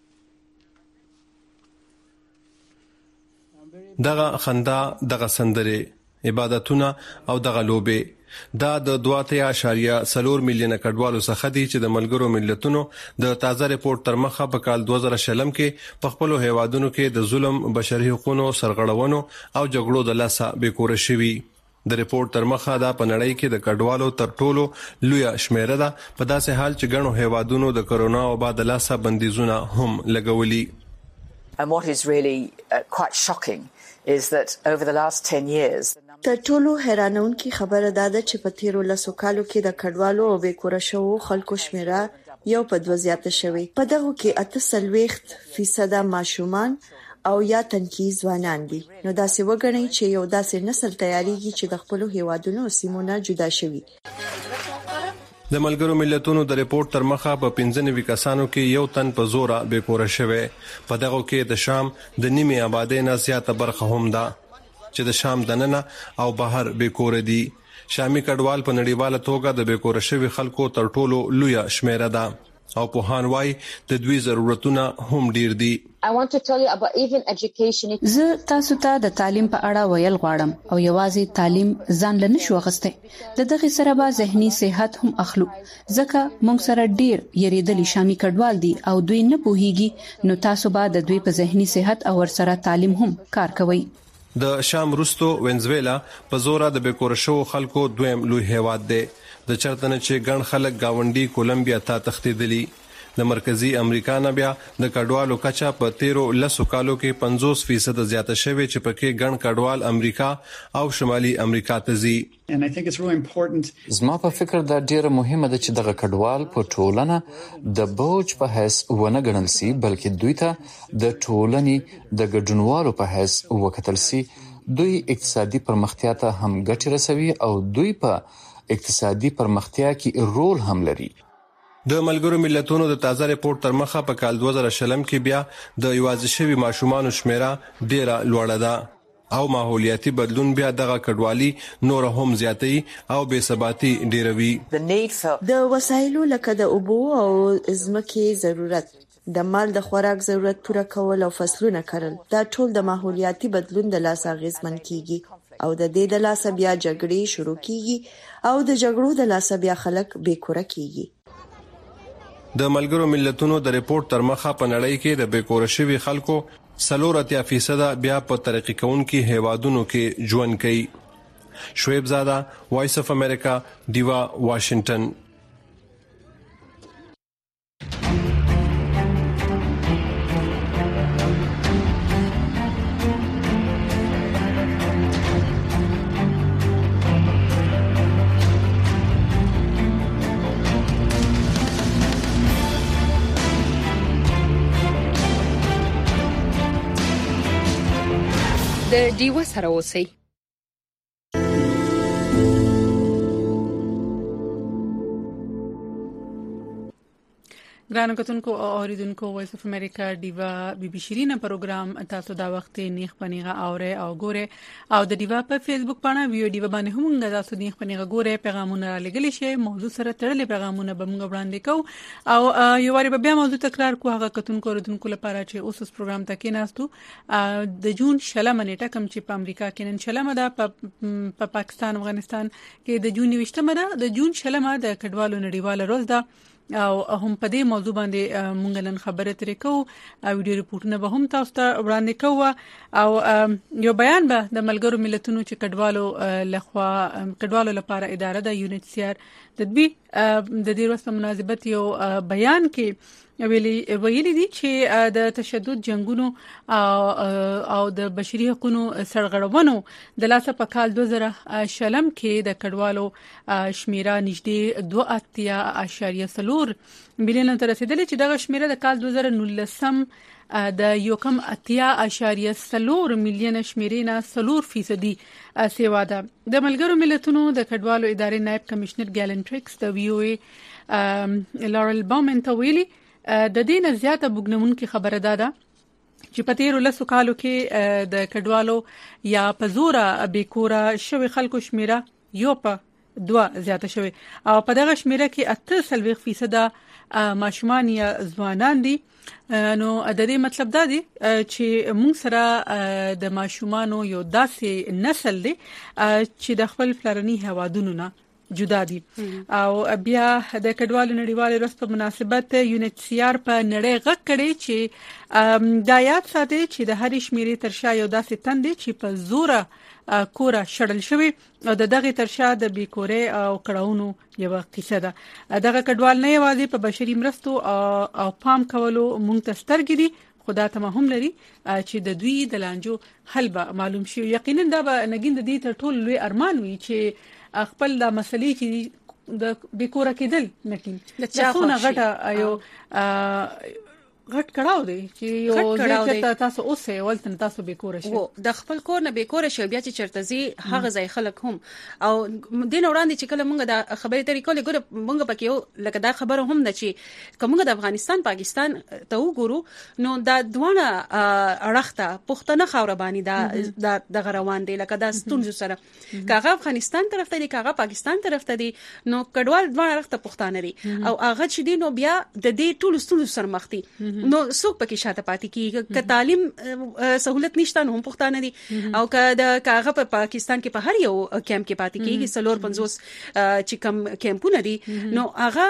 Speaker 5: دغه خندا دغه سندره عبادتونه او دغه لوبه دا د دوه اشاریه څلور میلیونه کډوالو څخه دي چې د ملګرو ملتونو د تازه ریپورت تر مخه په کال دوه زره شلم کې په خپل هیوادونو کې د ظلم بشري حقوقو سرغړونو او جګړو د لاسه بیکور شوي د ریپورت تر مخه دا په نړۍ کې د کډوالو تر ټولو لوی شمیره ده په داسې حال چې ګڼو هیوادونو د کرونا او بعد لاسه بندیزونه هم لګولي.
Speaker 6: And what is really uh, quite shocking is that over the last ten years
Speaker 7: تر ټولو حیرانونکې خبره ده چې په تیرو لسو کالو کې د کډوالو او بیکوره شوو خلکو شمیره یو په دوه زیاته شوی. په دغه کې اته څلوېښت فیصد ماشومان او یا تنکي ځوانان دي. نو داسې وګڼئ چې یو داسې نسل تیاریږي چې د خپل هیوادونو سیمونه جدا شوي.
Speaker 5: د ملګرو ملتونو د ریپورت تر مخه په پنځه نوي کسانو کې یو تن په زوره بې کوره شوی. په دغه کې د شام د نیمه آبادی نه زیاته برخه هم ده چې د شام دننه او بهر بې کوره دي. شامي کډوال په نړیواله توګه د بې کوره شوی خلکو تر ټولو لویه شمیره ده او په هان وای د دوی ضرورتونه هم ډیر دي.
Speaker 8: زه تاسو ته د تعلیم په اړه ویل غواړم او یوازې تعلیم ځان له نشو غسته د دغه سره به ذهني صحت هم اخلو ځکه موږ سره ډیر یریدلی شامي کډوال دي او دوی نه پوهیږي نو تاسو به د دوی په ذهني صحت او ورسره تعلیم هم کار کوئ.
Speaker 5: د شام روستو وینزویلا په زوره د بیکور شو خلکو دویم لوی هیواد دی. د چرتنه چې ګڼ خلک گاونډي کولمبیا ته تښتیدلي. د مرکزی امریکا نه بیا د کډوالو کچا په تیرو لسو کالو کې پنځوس فیصد زیاته شوه چې پکې ګڼ کډوال امریکا او شمالي امریکا ته ځي.
Speaker 9: زما په فکر دا ډیره مهمه ده چې دغه کډوال په ټولنه د بوج په حیث ونه ګڼل سي بلکې دوی ته د ټولنې د ګډونوالو په حیث وکتل سي. دوی اقتصادي پرمختیا ته هم ګټه رسوي او دوی په اقتصادي پرمختیا کې رول هم لري.
Speaker 5: د ملګرو ملتونو د تازه ریپورت تر مخه په کال دوه زره شلم کې بیا د یوازې شوی ماشومان شمیره ډیره لوړه ده او ماحولیاتي بدلون بیا دغه کډوالي نور هم زیاتی او بے ثباتی ډیروي.
Speaker 7: د وسایلو لکه د اوبو او ځمکې ضرورت، د مال د خوراک ضرورت پوره کول او فصلونه کرل دا ټول د ماحولیاتي بدلون د لاس اغیزمن کیږي او د دې د لاس بیا جګړې شروع کیږي او د جګړو د لاس بیا خلک بیکوره کیږي.
Speaker 5: د ملګرو ملتونو د ریپورت تر مخه په نړۍ کې د بیکوره شوی خلکو څلور اتیا فیصد بیا په ترقی کوونکو هیوادونو کې ژوند کوي. شعیب زاده، وایس اف امریکا، دیوا، واشنگټن.
Speaker 2: د ډیوه سره اوسئ.
Speaker 1: ګرانو کتونکو او اوریدونکو وایس اف امریکا دیوا بي بي شيرینه پروګرام تاسو دا وخت نیخ پنیغه اوره او ګوره او د دیوا په فیسبوک باندې ویډیو دیوا باندې هم تاسو نیخ پنیغه ګوره پیغامونه لګلی شي موضوع سره تړلې پیغامونه به موږ وړاندې کوو او یو واری به بیا موضوع تکرار کوو هغه کتونکو اوریدونکو لپاره چې اوس اس پروګرام ته کې ناستو د جون شلمه نیټه کوم چې په امریکا کې نن شلمه ده په پا پاکستان افغانستان کې د جون نوشتمه ده د جون شلمه د کډوالو نړیواله ورځ ده او هم په دې موضوع باندې مونږ نن خبرې ترې کوو او ویډیو ریپورتونه به هم تاسو ته وړاندې کوو او یو بیان به د ملګرو ملتونو چې کډوالو لخوا کډوالو لپاره اداره د یو ان ایچ سی آر د دې د دې ورځ په مناسبت یو بیان کې ویلي ویلي دي چې د تشدد جنگونو او د بشري حقوقو سرغړونو د لاسه په کال دوه زره شلم کې د کډوالو شمیره نږدې دوه اتیا اشاریه څلور میلیون ته رسیدلې چې دغه شمیره د کال دوه زره نولسم د یو کم اتیا اشاریه څلور میلیون شمیرې نه څلور فیصدي سیوا ده. د ملګرو ملتونو د کډوالو ادارې نائب کمشنر ګالنټریکس د وی او ای لارل باومن ته ویلي د دې نه زیاته بوګنمونکي خبره ده چې په تیرو لسو کالو کې د کډوالو یا په زوره بیکوره شوی خلکو شمیره یو په دوه زیاته شوی او په دغه شمیره کې اته سلويخ فیصد ماشومان یا ځوانان دي. نو د دې مطلب دا دی چې موږ سره د ماشومانو یو داسې نسل دی چې د خپل پلرني هوادونو نه جدا دي او بیا د کډوالو نړیوال ورځ په مناسبت یو ان ایچ سی آر په نړۍ غږ کړي چې د یاد ساتي چې د هر شمیرې ترشا یو داسې تند چې په زوره کورا شړل شوی او د دغه ترشا د بیکورې او کړهونو یو قصه ده. دغه کډوال نه یوازې په بشري مرستو او پام کولو مونږ ته سترګې دي خدا ته هم لري چې د دوی د لانجو حل به معلوم شي. یقینا دا به نګین د دې تر ټولو لوی ارمان وي چې خپل د مسلې چې د بیکوره کېدل نکین د څونه غټه یو غټ کړهو دی چې یو ځکه تاسو اوسه ولته تاسو به کور شي
Speaker 2: د خپل کور نه به کور شي بیا چې چرته زی هغه ځای خلک هم او دین وړاندې چې کله موږ د خبرې طریقو له ګوره موږ پکې یو لکه دا خبره هم ده چې کومه د افغانستان پاکستان ته وګورو نو دا دوه اړخته پښتنه خاور باندې دا د غروان دی لکه دا ستونزو سره کاغه افغانستان طرف ته دی کاغه پاکستان طرف ته دی نو کډوال دوه اړخته پښتانه دي او هغه چې دی نو بیا د دې ټول ستونزو سره مخ دي نو څوک پکې شاته پاتې کیږي ک تعلیم سہولت نشته نو هم پښتانه دي او ک د کاغه په پاکستان کې په هر یو کیمپ کې پاتې کیږي سلور پنځوس چې کم کیمپونه دي نو هغه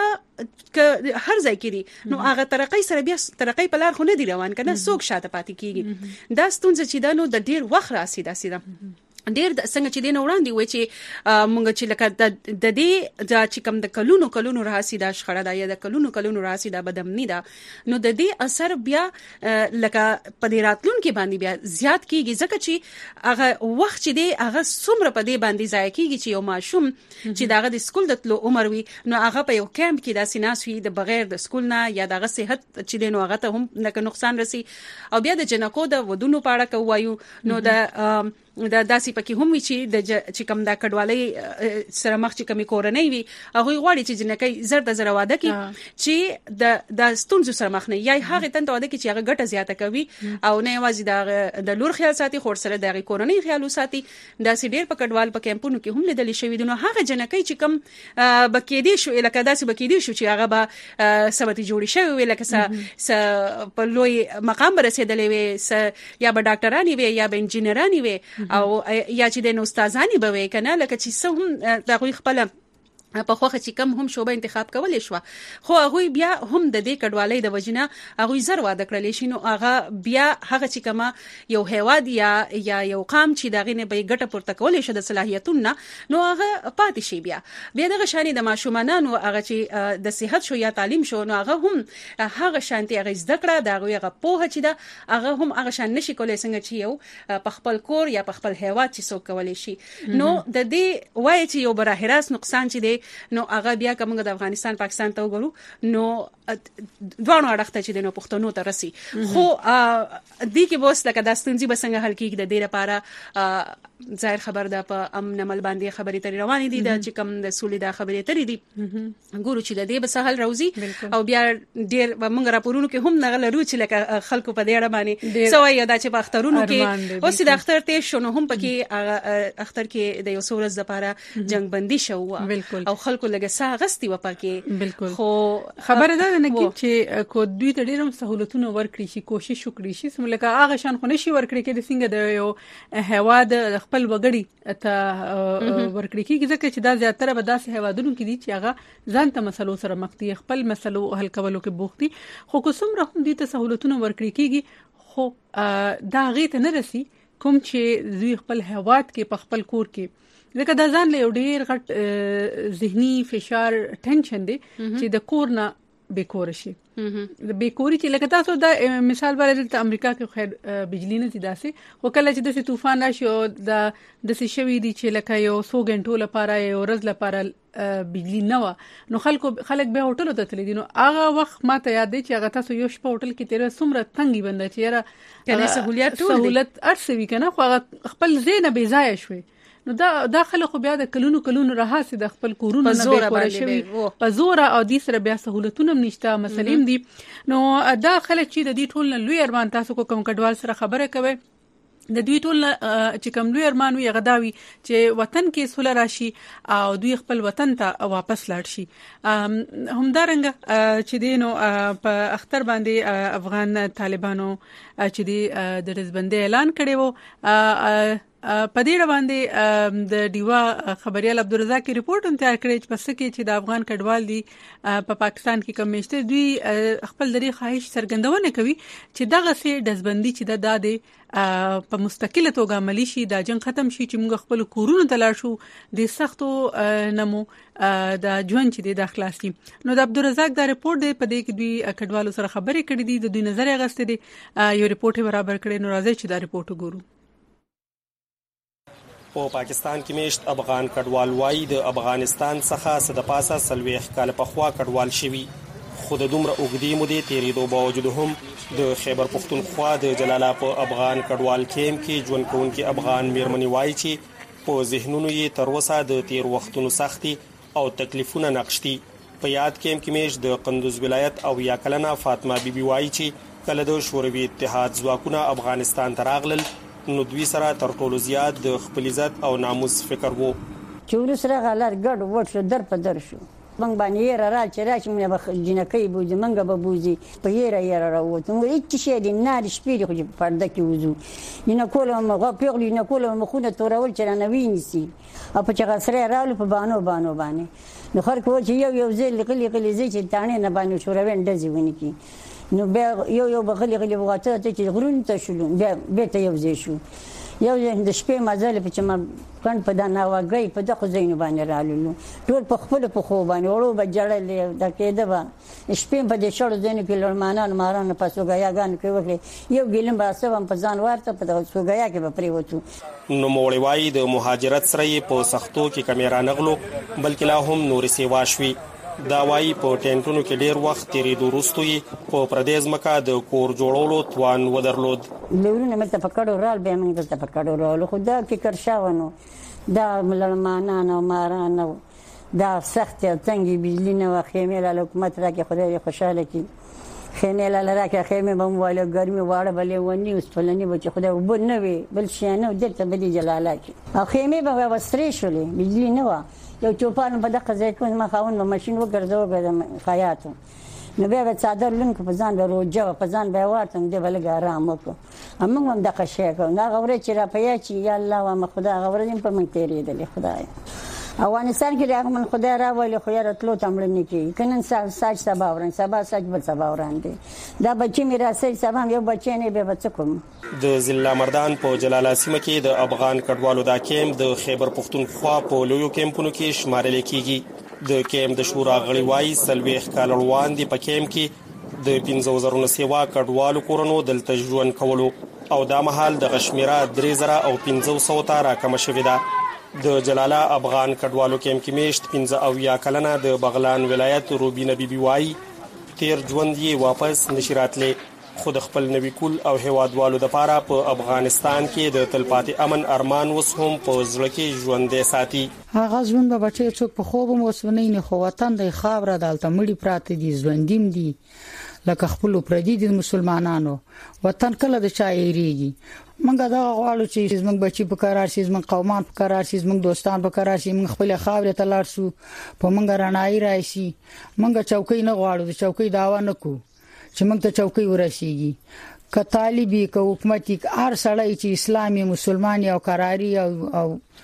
Speaker 2: ک هر ځای کې دي نو هغه ترقۍ سره بیا ترقۍ په لار خو نه دی روان کنه څوک شاته پاتې کیږي دا ستونزه چې دا نو د ډیر وخت راسي دا سیده ډیر څنګه چې دین وړاندې وای چې مونږ چې لکه د دې د چې کم د کلونو کلونو راسي دا شخړه دا یا د کلونو کلونو راسي دا بدامنی دا نو د دې اثر بیا لکه په دې راتلون کې باندې بیا زیات کیږي ځکه چې هغه وخت چې دی هغه څومره په دې باندې ځای کیږي چې یو ماشوم چې داغه د سکول د تلو عمر وي نو هغه په یو کیمپ کې د سیناس وي د بغیر د سکول نه یا دغه صحت چې دی نو هغه ته هم لکه نقصان رسي او بیا د جنکو د ودونو پاړه کوایو نو د دا داسې پکې هم وی چې د چې کم دا کډوالۍ سره مخ چې کمی کورنۍ وي هغه غواړي چې جنکې زر د زر واده کی چې د د ستونزو سره مخ نه یا هغه تن ته واده کی چې هغه ګټه زیاته کوي او نه یوازې د د لور خیال ساتي خور سره د کورنۍ خیال ساتي دا سې ډیر په کډوال په کیمپونو کې هم لیدل شوی دي نو هغه جنکې چې کم بکې دي شو لکه داسې بکې دي شو چې هغه به سبتي جوړی شوی وي لکه س په لوی مقام رسیدلې وي یا به ډاکټرانی وي یا به انجینرانی وي او یا چې د استادانی به وي کنه لکه چې څه هم د خپل په خوخه چې کم هم شوبه انتخاب کولای شو خو هغه بیا هم د دې کډوالۍ د وجنه هغه زر واده کړل شي نو هغه بیا هغه چې کما یو هیواد یا یا یو قام چې دغه نه به ګټه پورته کولای شي د صلاحیتونو نو هغه پاتې شي بیا بیا دغه شانې د ماشومانو هغه چې د صحت شو یا تعلیم شو نو هغه هم هغه شانتي هغه زده کړه دغه هغه پوهه چې دا هغه هم هغه شان نشي کولای څنګه چې یو په خپل کور یا په خپل هیواد چې څوک کولای شي نو د دې وای چې یو بره راست نقصان چې دی نو هغه بیا کومه د افغانستان پاکستان ته وګورو نو دوه اړخته چې د نو پښتنو ته رسی خو دې کې بوس لکه د ستونزې بسنګ حل کېږي د دې لپاره ظاهر خبر ده په امن عمل باندې خبرې ترې روانې دي د چې کوم د سولې د خبرې ترې دي ګورو چې د دې بسهل روزي او بیا ډیر موږ راپورونو کې هم نغل لرو چې لکه خلکو په دې اړه باندې سوي دا چې په اخترونو کې اوس د اختر ته شنو هم پکې اختر کې د یو سورز لپاره جنگ بندي شو او خلکو لګه سا غستي و پکې خو
Speaker 1: خبره ده نه چې کو دوی ته ډیرم سہولتونه ورکړي شي کوشش وکړي شي سملکه هغه شان خو نشي ورکړي کې د څنګه د یو هواد خپل وګړي ته ورکړي کیږي ځکه چې دا زیاتره به داسې هوادونو کې دي چې هغه ځان ته مسلو سره مخ دي خپل مسلو حل کولو کې بوخت دي خو کومره هم دي ته سہولتونه ورکړي کیږي خو دا غي ته نه رسي کوم چې دوی خپل هواد کې په خپل کور کې ځکه دا ځان له ډیر غټ ذهني فشار ټینشن دی چې د کور نه بیکور شي د بیکوري چې لکه تاسو د مثال بل د امریکا کې خیر بجلی نه زیاده سي خو کله چې د طوفان راشي او د د شوي دي چې لکه یو څو غنټو لپاره یو ورځ لپاره بجلی نه و نو خلکو خلک به هوټل ته تللی دي نو هغه وخت ماته یاد دی چې هغه تاسو یو شپه هوټل کې تیر سمره تنګي بنده چې را
Speaker 2: کنه سہولیت ټول
Speaker 1: سہولت ارسوي کنه خو خپل زینه بي ځای شوي نو دا داخله خو بیا د کلونو کلونو راهاسي د خپل کورونو نه به کور شوی په زور او د سره بیا سہولتونه نشته مسلیم دي نو داخله چې د دې ټول لوی ارمان تاسو کوم کډوال سره خبره کوي د دوی ټول چې کوم لوی ارمان وي غداوي چې وطن کې سول راشي او دوی خپل وطن ته واپس لاړ شي همدارنګ چې دینو په اختر باندې افغان طالبانو چې د رزبندۍ اعلان کړي وو په دې باندې د دیوا خبريال عبدالرزاق کی ریپورت هم تیار کړی چې پس کې چې د افغان کډوال دي په پاکستان کې کمیشته دوی خپل دري خواهش څرګندونه کوي چې دغه سي دزبندي چې د داده په مستقله توګه عملی شي دا جنگ ختم شي چې موږ خپل کورونو ته لاړ شو د سختو نمو د ژوند چې د خلاصي نو د عبدالرزاق دا ریپورت دی په دې کې دوی کډوالو سره خبرې کړې دي د دوی نظر غسته دي یو ریپورت برابر کړي نو راځي چې دا ریپورت وګورو
Speaker 10: په پاکستان کې میشت افغان کډوال وای د افغانستان څخه صد پاسه سلويخ کال په خوا کډوال شوی خو د دومره اوږدې مودې تیریدو باوجود هم د خیبر پښتونخوا د جلاله په افغان کډوال کیمپ کې ژوند کوونکي افغان میرمنې وایي چې په ذهنونو یې تر اوسه د تیر وختونو سختي او تکلیفونه نقش دي. په یاد کیمپ کې میش د قندوز ولایت او یا کلنه فاطمه بیبي وایي چې کله د شوروي اتحاد ځواکونه افغانستان ته راغلل نو دوی سره تر ټولو زیات د خپل عزت او ناموس فکر وو.
Speaker 11: چې ورسره غلار ګډ وډ شو در په در شو موږ باندې یې را چې راشي موږ به جنکۍ بوزي موږ به بوزي په یې را یې را وته موږ هیڅ شي د نار شپې خو په پرده کې وځو نه کوله موږ پیغلی نه کوله مخونه تورول چې نه ویني او په چې غسره راول په بانو بانو باندې نو خر کو چې یو یو ځل قلی قلی زی چې تانه نه باندې شوروین دځي ونی کی نو به یو یو بغلی غلی وغاته ته چې غرون ته شلون به به ته یو ځای شو یو د شپې مازل په چې ما کڼ په دنا واګي په دغه ځای باندې رالو ټول په خپل په خو باندې ورو بجړل د کېده با شپې په دې شړو ځنه کې لړمانان ماران په سوګیاګان کې وکړي یو ګلم با سبم په ځان ورته په دغه سوګیا کې به پری وته
Speaker 10: نو موړی وای د مهاجرت سره په سختو کې کمیرا نغلو بلکې لا هم نور سیوا شوي. دا وای په ټینټونو کې ډیر وخت تیریدو وروسته په پردیس مکه د کور جوړولو توان ودرلود.
Speaker 11: لورونه مې ته پکړو رال به موږ ته پکړو رال خو دا فکر شاونو دا ملمانان او ماران دا سخت څنګه بجلی نه واخیمه له حکومت راکې خدای خوشاله کی خیمه لاله راکې خیمه بم واله ګرمي واړه بلې ونی اوس پلنی بچ خدای وب نه وی بل شي نه دلته بدی جلاله کی او خیمه به وسرې شولې بجلی نه وا یو چوپان په دغه ځای کې ما خاون نو ماشين وګرځاو غواړم خیاطو نو بیا به څادر لنک په ځان وروجه په ځان به واتم دی بل ګارام وکړه امم هم دغه شی کو نه غوړې چې را پیا چې یا الله و ما خدا غوړې په من تیرې دي خدای افغانستان کې راغ من خدای را ویل خو یاره تلو تمړ نه کی کنن ساج سبا ورن سبا ساج بل سبا ورن دي دا بچی میراثي سبا یو بچی نه به بچ کوم.
Speaker 10: د ضلع مردان په جلاله سیمه کې د افغان کډوالو دا کیمپ د خیبر پښتونخوا په لویو کیمپونو کې شمارل کیږي. د کیمپ د شورا غړي وایي سلويخ کال روان دي په کیمپ کې د پنځه زره سیوا کډوالو کورونو دلته ژوند کولو او دا مهال د غشمیره درې زره او پنځه سوه ته راکم شوې ده. د جلاله افغان کډوالو کیمپ کې میشت پنځه او یا کلنه د بغلان ولایت روبینه بیبي وایي تیر ژوند یې واپس نشي راتلې خو د خپل نوي کول او هیوادوالو د پاره په افغانستان کې د تلپاتې امن ارمان وس هم په ځل کې ژوندې ساتي.
Speaker 12: هغه ژوند به بچي څوک په خوب مو وسونی نه خو وطن د خاور دالته مړی پراته دي ژوندیم دي لکه خپل پردي دي مسلمانانو وطن کله د چا ایریږي منګه دا غواړو چې زموږ بچي په قرار شي زموږ قومان په قرار شي زموږ دوستان په قرار شي موږ خپل خاور ته لاړ شو په منګه رڼای راشي منګه چوکۍ نه غواړو د چوکۍ داوا نه کو چې موږ ته چوکۍ ورسیږي ک طالبي ک حکومتي هر سړی چې اسلامي مسلمان او قراري او او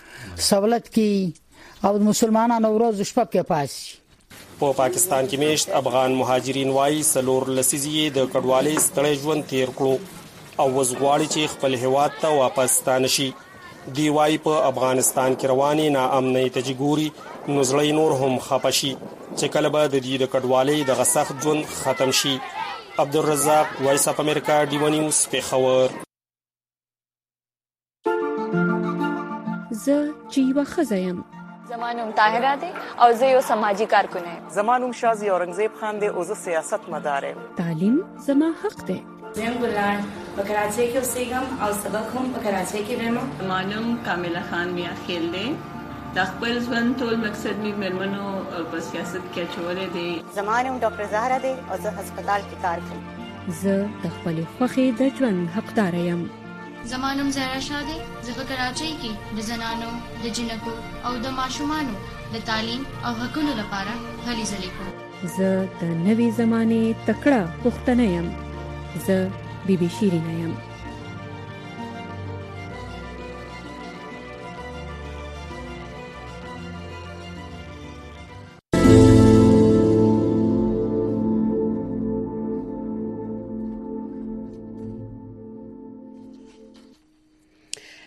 Speaker 12: سہولت کې او مسلمانانو ورځ شپه کې پاسي.
Speaker 10: په پا پاکستان کې میشت افغان مهاجرین وایي سلور لسیزې د کډوالۍ ستړي ژوند تیر کړو او وزغواړي چې خپل هیواد ته واپس ستانه شي. دی وایي په افغانستان کې رواني ناامنۍ ته جګوري نو زړه نور هم خپه شي چې کله به د دې د کډوالۍ د سخت ژوند ختم شي. عبدالرزاق وایس اف امریکا ډیو نیوز پیښور.
Speaker 8: زه چې وخزایم
Speaker 13: زمانوم طاهره دی او زه یو سماجی کارکون یم.
Speaker 14: زمانوم شازی اورنګزیب خان دی او زه سیاست مدار یم.
Speaker 8: تعلیم زما حق دی.
Speaker 15: زم ګلان په کراچۍ کې اوسېږم او سبق هم په کراچۍ کې وایم.
Speaker 16: زمانوم کامله خان میا خیل دی د خپل ژوند ټول مقصد می مرمنو په سیاست کې چولې دی.
Speaker 17: زمانوم ډاکټر زهرا دی او زه هسپتال کې کار کوم.
Speaker 8: زه د خپل خوخي د ژوند حقدار یم.
Speaker 18: زمانوم زهرا شاه دی زه په کراچۍ کې د زنانو د جنکو او د ماشومانو د تعلیم او حقوقو لپاره هلې ځلې کوم.
Speaker 8: زه د نوې زمانه تکړه پښتنه یم. زه بیبي شیرینه یم.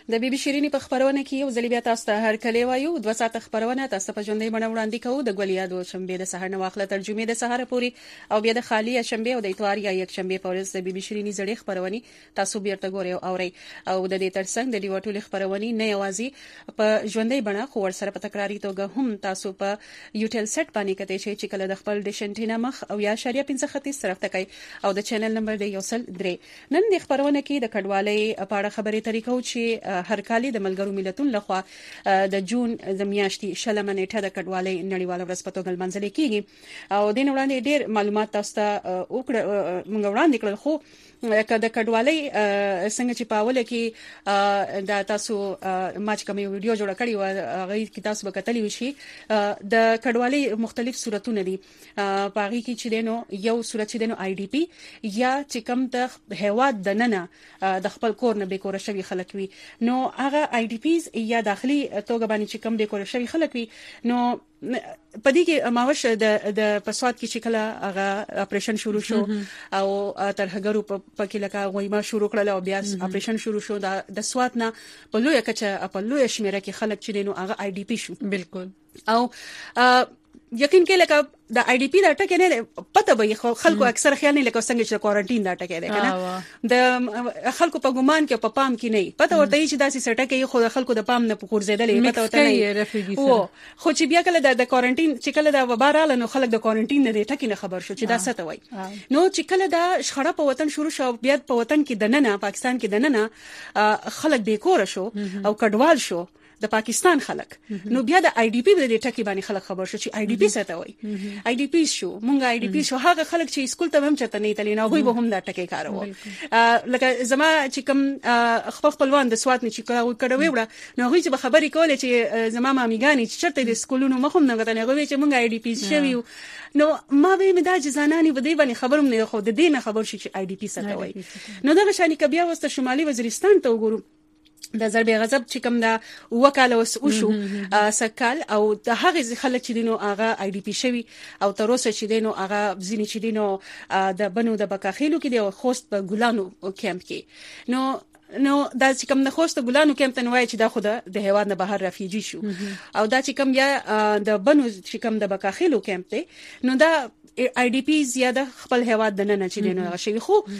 Speaker 2: د بي بي شيريني په خبرونه کې یو ځل بیا تاسو ته هر کله وایو دوه ساعت خبرونه تاسو په ژوندۍ باندې وړاندې کوو د ګولیادو شنبه د سحر نه واخله ترجمه د سحر پوری او بیا د خالی شنبه او د اتوار یا یک شنبه په ورځ د بي بي شيريني زړې خبرونه تاسو بیرته ګورئ او اورئ او د دې ترڅنګ د دې وټول خبرونه نه یوازې په ژوندۍ باندې خو ور سره په تکراری توګه هم تاسو په یوټل سټ باندې کته شي چې کله د خپل ډیش انټینا مخ او یا شریعه پنځه خطي طرف ته کوي او د چینل نمبر د یوسل درې نن د خبرونه کې د کډوالۍ په اړه خبرې طریقو چې هر کال د ملګرو ملتونو لخوا د جون د میاشتې شلمه نیټه د کډوالۍ نړیواله ورځ په توګه لمانځل کیږي او د وړاندې ډېر معلومات تاسو ته وکړه موږ وړاندې کړل خو کله د کډوالۍ څنګه چې پاوله کې دا تاسو ما چې کوم ویډیو جوړ کړی و هغه کې تاسو به کتلی وشي د کډوالۍ مختلف صورتونه دي پاغي کې چې دینو یو صورت چې دینو آی ډی پی یا چې کوم د هواد د ننه د خپل کور نه بیکور شوی خلک وي نو هغه آی ډی پیز یا داخلي توګه باندې چې کوم بیکور شوی خلک وي نو پدې کې ماوش د د پسواد کې چې کله هغه اپریشن شروع شو او تر هغه په کې لکه غویما شروع کړل او بیا اپریشن شروع شو د سواد نه په لوی کچه په لوی شمیره کې خلک چې دینو هغه آی ډی پی شو بالکل او یقین کې لکه د آی ډی پی دا ټکه نه پته به خلکو اکثر خیال نه لکه څنګه چې کوارنټین دا ټکه ده کنه د خلکو په ګمان کې په پام کې نه پته ورته چې داسې سټکه خو خلکو د پام نه پکورځیدلې پته ورته نه او خو چې بیا کله د کوارنټین چې کله د وبا رااله نو خلک د کوارنټین نه ټکه نه خبر شو چې دا څه ته وای نو چې کله دا شخړه په وطن شروع شو بیا په وطن کې د نننه پاکستان کې د نننه خلک بیکور شو او کډوال شو د پاکستان خلک نو بیا د آی ډی پی د ټکی باندې خلک خبر شو چې آی ډی پی څه ته وایي آی ډی پی شو مونږ آی ډی پی شو هغه خلک چې سکول ته هم چته نه تللی نه غوي به هم دا ټکی کارو لکه زما چې کوم خپل خپلوان د سواد نه چې کړه وړه نو غوي چې خبرې کولې چې زما ماميګانی چې چرته د سکولونو مخم نه غته نه غوي چې مونږ آی ډی پی شوی نو ما به مدا جزانانی ودی باندې خبروم نه خو د دې نه خبر شي چې آی ډی پی څه ته وایي نو دغه شانی کبیا وسته شمالي وزیرستان ته وګورو د ضرب غضب چې کوم دا وکاله وسو سکال او د هغه خلک چې دینو هغه آی ډی پی شوی او تر اوسه چې دینو هغه ځینی چې دینو د بنو د بکاخیلو کې د خوست په ګلانو کیمپ کې نو نو دا چې کوم د خوست ګلانو کیمپ ته نوای چې دا خود د هیواد نه بهر رافیجی شو او دا چې کوم یا د بنو چې کوم د بکاخیلو کیمپ ته نو دا آی ډی پی زیاده خپل هیواد د نه چې دینو هغه شوی خو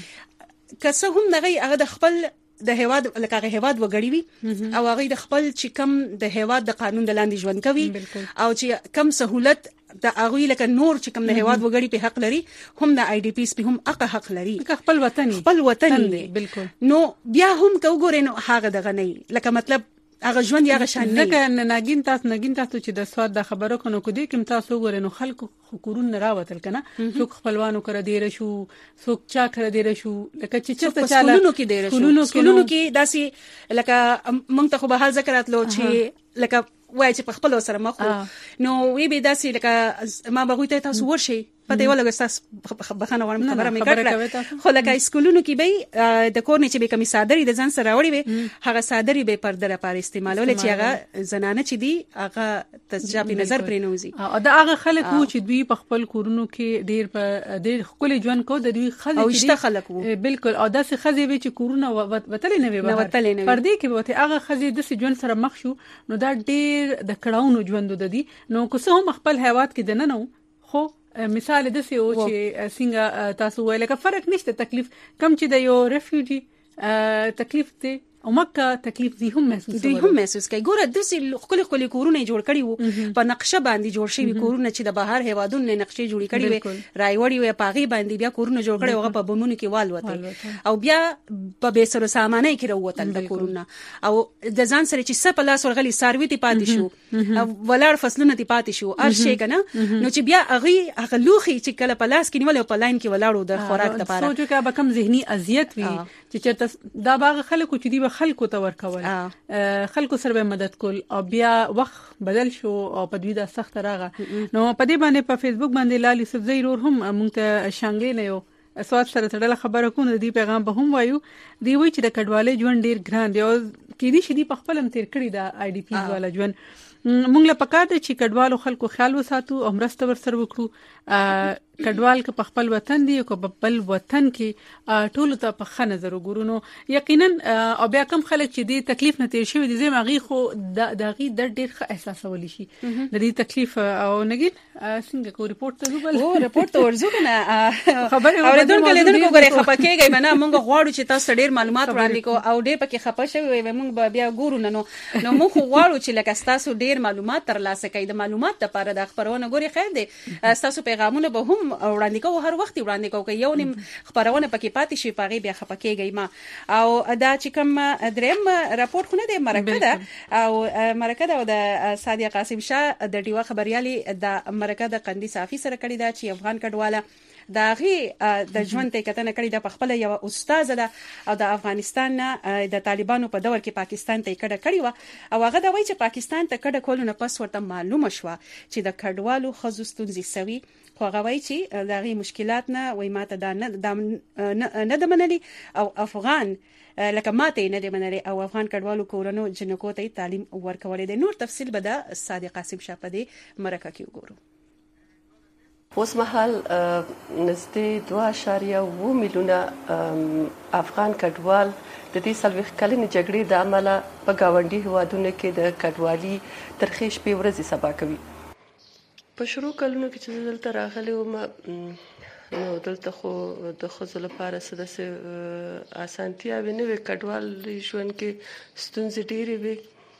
Speaker 2: که هم نغی هغه د خپل د هیواد لکه هغه هیواد وګړي وي او هغه د خپل چې کم د هیواد د قانون د لاندې ژوند کوي او چې کم سہولت د هغه لکه نور چې کم د هیواد وګړي په حق لري هم د آی ډی پی په هم حق حق لري
Speaker 1: خپل وطن
Speaker 2: خپل وطن دی
Speaker 1: بالکل
Speaker 2: نو بیا هم کوګورې نو هغه دغه نه لکه مطلب هغه ژوند یا شان نه
Speaker 1: ځکه ناګین تاسو ناګین تاسو چې د سواد د خبرو کنو کو دي کوم تاسو وګورئ نو خلکو کورون راوتل کنه څوک خپلوانو کړه دی رشو څوک چا کړه دی رشو لکه چې چرته چاله
Speaker 2: سکولونو کې دی رشو سکولونو کې داسي لکه مونږ ته خو به حال ذکرات لو چې لکه وای چې په خپل سره مخ نو وی به داسي لکه ما به ته تاسو ورشي پته یو لګ تاسو بخنه ورم خبره مې کړله خو لکه سکولونو کې به د کور نه چې به کمی صادري د ځان سره وړي به هغه صادري به پرده لپاره استعمالول چې هغه زنانه چې دی هغه تسجاب نظر پرې نوزي
Speaker 1: او دا هغه خلک وو چې دوی په خپل کورونو کې ډیر په ډیر خپل ژوند کو د دوی خلک
Speaker 2: او شته خلک وو
Speaker 1: بالکل او داسې خزي وي چې کورونه وتلې نه وي بهر پردې کې وته هغه خزي د ژوند سره مخ شو نو دا ډیر د کړهونو ژوند د دي نو کو څه هم خپل هیواد کې دنه نو خو مثال د سی او چې څنګه تاسو ویل کا فرق نشته تکلیف کم چې د یو ریفیوجی تکلیف دی او مکه تکلیف دی هم محسوس
Speaker 2: دی هم محسوس کوي ګوره د سې خپل خپل کورونه جوړ کړي وو په نقشه باندې جوړ شوی کورونه چې د بهر هوادونو نه نقشې جوړې کړي وي رايوړي وي پاغي باندې بیا کورونه جوړ کړي هغه په بمونو کې وال وته او بیا په بیسرو سامانه کې وروتل د کورونه او د ځان سره چې سپ لاس ورغلي ساروي تی پاتې شو او ولار فصلونه تی پاتې شو ارشي کنه نو چې بیا هغه هغه لوخي چې کله په لاس کې نیول په لاین کې ولاړو د خوراک لپاره
Speaker 1: سوچو کې به کم ذهني اذیت وي چې چرته دا باغ خلکو چې دی خلکو ته ورکول خلکو سره مدد کول او بیا وخت بدل شو او په دوی دا سخت راغه نو په دې باندې په فیسبوک باندې لالي سبزی رور هم مونږ ته شانګې نه یو سواد سره تړل خبره کوو دی پیغام به هم وایو دی وی چې د کډوالۍ ژوند ډیر ګران دی او کې دي شې په خپل هم تیر کړی دا آی ډی پی والا ژوند مونږ له پکار دي چې کډوالو خلکو خیال وساتو او مرسته ورسره وکړو کډوال که په خپل وطن دی او په بل وطن کې ټول ته په ښه نظر وګورو یقینا او بیا کوم خلک چې دې تکلیف نه تیر شوی دي زم هغه خو د دغه د ډېر ښه احساسول شي د دې تکلیف او نګین څنګه کو ریپورت ته وبل
Speaker 2: او ریپورت ته ورزو کنه خبره اوریدونکو لیدونکو غره خپکیږي منا موږ غواړو چې تاسو ډېر معلومات وړاندې کو او ډېر پکې خپه شوی وي موږ بیا ګورو نو نو موږ غواړو چې لکه تاسو ډېر معلومات ترلاسه کړئ د معلومات لپاره د خبرونه ګوري خیر دی تاسو پیغامونه به هم وړاندې کوو هر وخت وړاندې کوو یو نیم خبرونه پکې پاتې شي پاغي بیا خپکیږي ما او دا چې کوم دریم راپور خونه د مرکه ده او مرکه ده د سادیه قاسم شاه د ډیوا خبريالي د مرکه د قندي صافي سره کړی دا چې افغان کډواله دا غي د ژوند ته کتنه کړی د خپل یو استاد ده او د افغانستان د طالبانو په دور کې پاکستان ته کډه کړی و او هغه دا وایي چې پاکستان ته کډه کول نه پس ورته معلومه شو چې د کډوالو خصوصي سوي خو هغه وایي چې دا غي مشکلات نه وای ماته دا نه نه د منلي او افغان لکه ماته نه دی منلي او افغان کډوالو کورونو جنکو ته تعلیم ورکولې ده نور تفصیل به د صادق قاسم شاه په دې مرکه کې وګورو
Speaker 19: اوس مهال نزدې دوه اعشاریه اووه میلیونه افغان کډوال د دې څلوېښت کلنې جګړې د امله په ګاونډي هیوادونو کې د کډوالي ترخې شپې ورځې سبا کوي په شروع کلونو کې چې دلته راغلي وم نو دلته خو د ښځو لپاره څه داسې اسانتیاوې نه وې کډوال ژوند کې ستونزې ډېرې وې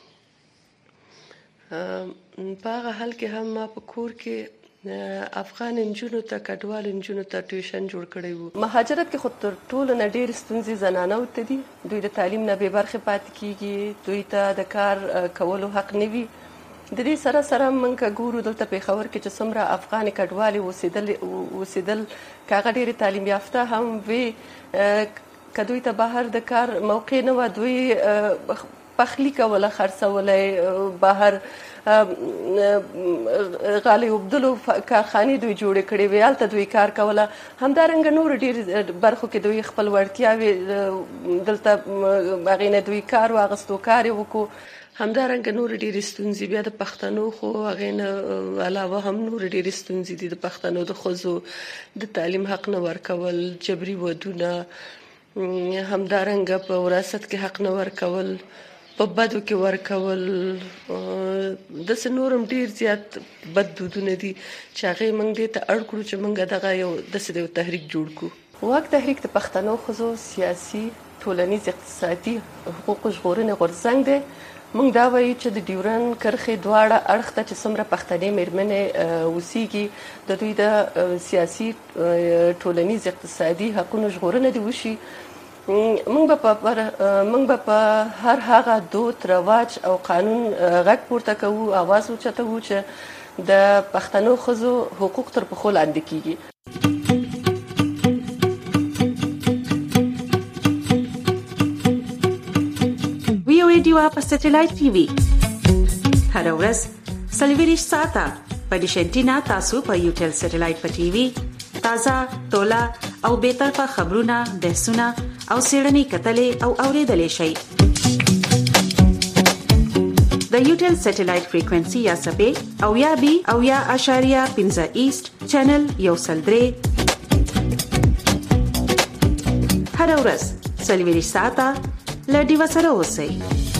Speaker 19: په هغه حال کې هم ما په کور کې افغان نجونو ته کډوال نجونو ته ټیوشن جوړ کړی وو مهاجرت کې خو تر ټولو نه ډېرې ستونزې زنانو ته دي دوی د تعلیم نه بې برخې پاتې کېږي دوی ته د کار کولو حق نه وي د دې سره سره موږ ګورو دلته پیښور کې چې څومره افغان کډوالې اوسېدل اوسېدل کاغه ډېرې تعلیم یافته هم وي که دوی ته بهر د کار موقع نه وه دوی پخلی کوله خرڅولی بهر غالۍ اوبدلو کارخانې دوی جوړې کړې وې هلته دوی کار کوله همدارنګه نورو ډېر برخو کې دوی خپل وړتیاوې دلته هغې نه دوی کار واخیستو کار یې وکړو همدارنګه نور ډېرې ستونزې بیا د پښتنو خو هغې نه علاوه هم نور ډېرې ستونزې دي د پښتنو د ښځو د تعلیم حق نه ورکول جبري ودونه همدارنګه په وراثت کې حق نه ورکول په بدو کې ورکول داسې نور هم ډېر زیات بد دودونه دي چې هغې موږ دې ته اړ کړو چې موږ دغه یو داسې یو تحریک جوړ کړو واک تحریک د پښتنو ښځو سیاسي ټولنیز اقتصادي حقوقو ژغورنې غورځنګ دی موږ دا وایو چې د ډیورن کرښې دواړه اړخ ته چې څومره پښتنې مېرمنې اوسېږي د دوی د سیاسي ټولنیز اقتصادي حقونو ژغورنه دې وشي موږ به موږ به په هر هغه دود رواج او قانون غږ پورته کوو اواز اوچتوو چې د پښتنو ښځو حقوق تر پښو لاندې کیږي
Speaker 3: ډیوا په سټلایټ ټي وي هر ورځ سلویریش ساته په ډیشنټینا تاسو په یوټل سټلایټ په ټي وي تازه تولا او به طرفه خبرونه بحثونه او سیړنی کتلې او اوریدلې شي د یوټل سټلایټ فریکوئنسي یا سپې او یا بي او یا اشاریه پنځه ایست چینل یو سلدري هر ورځ سلویریش ساته لډي وسره اوسئ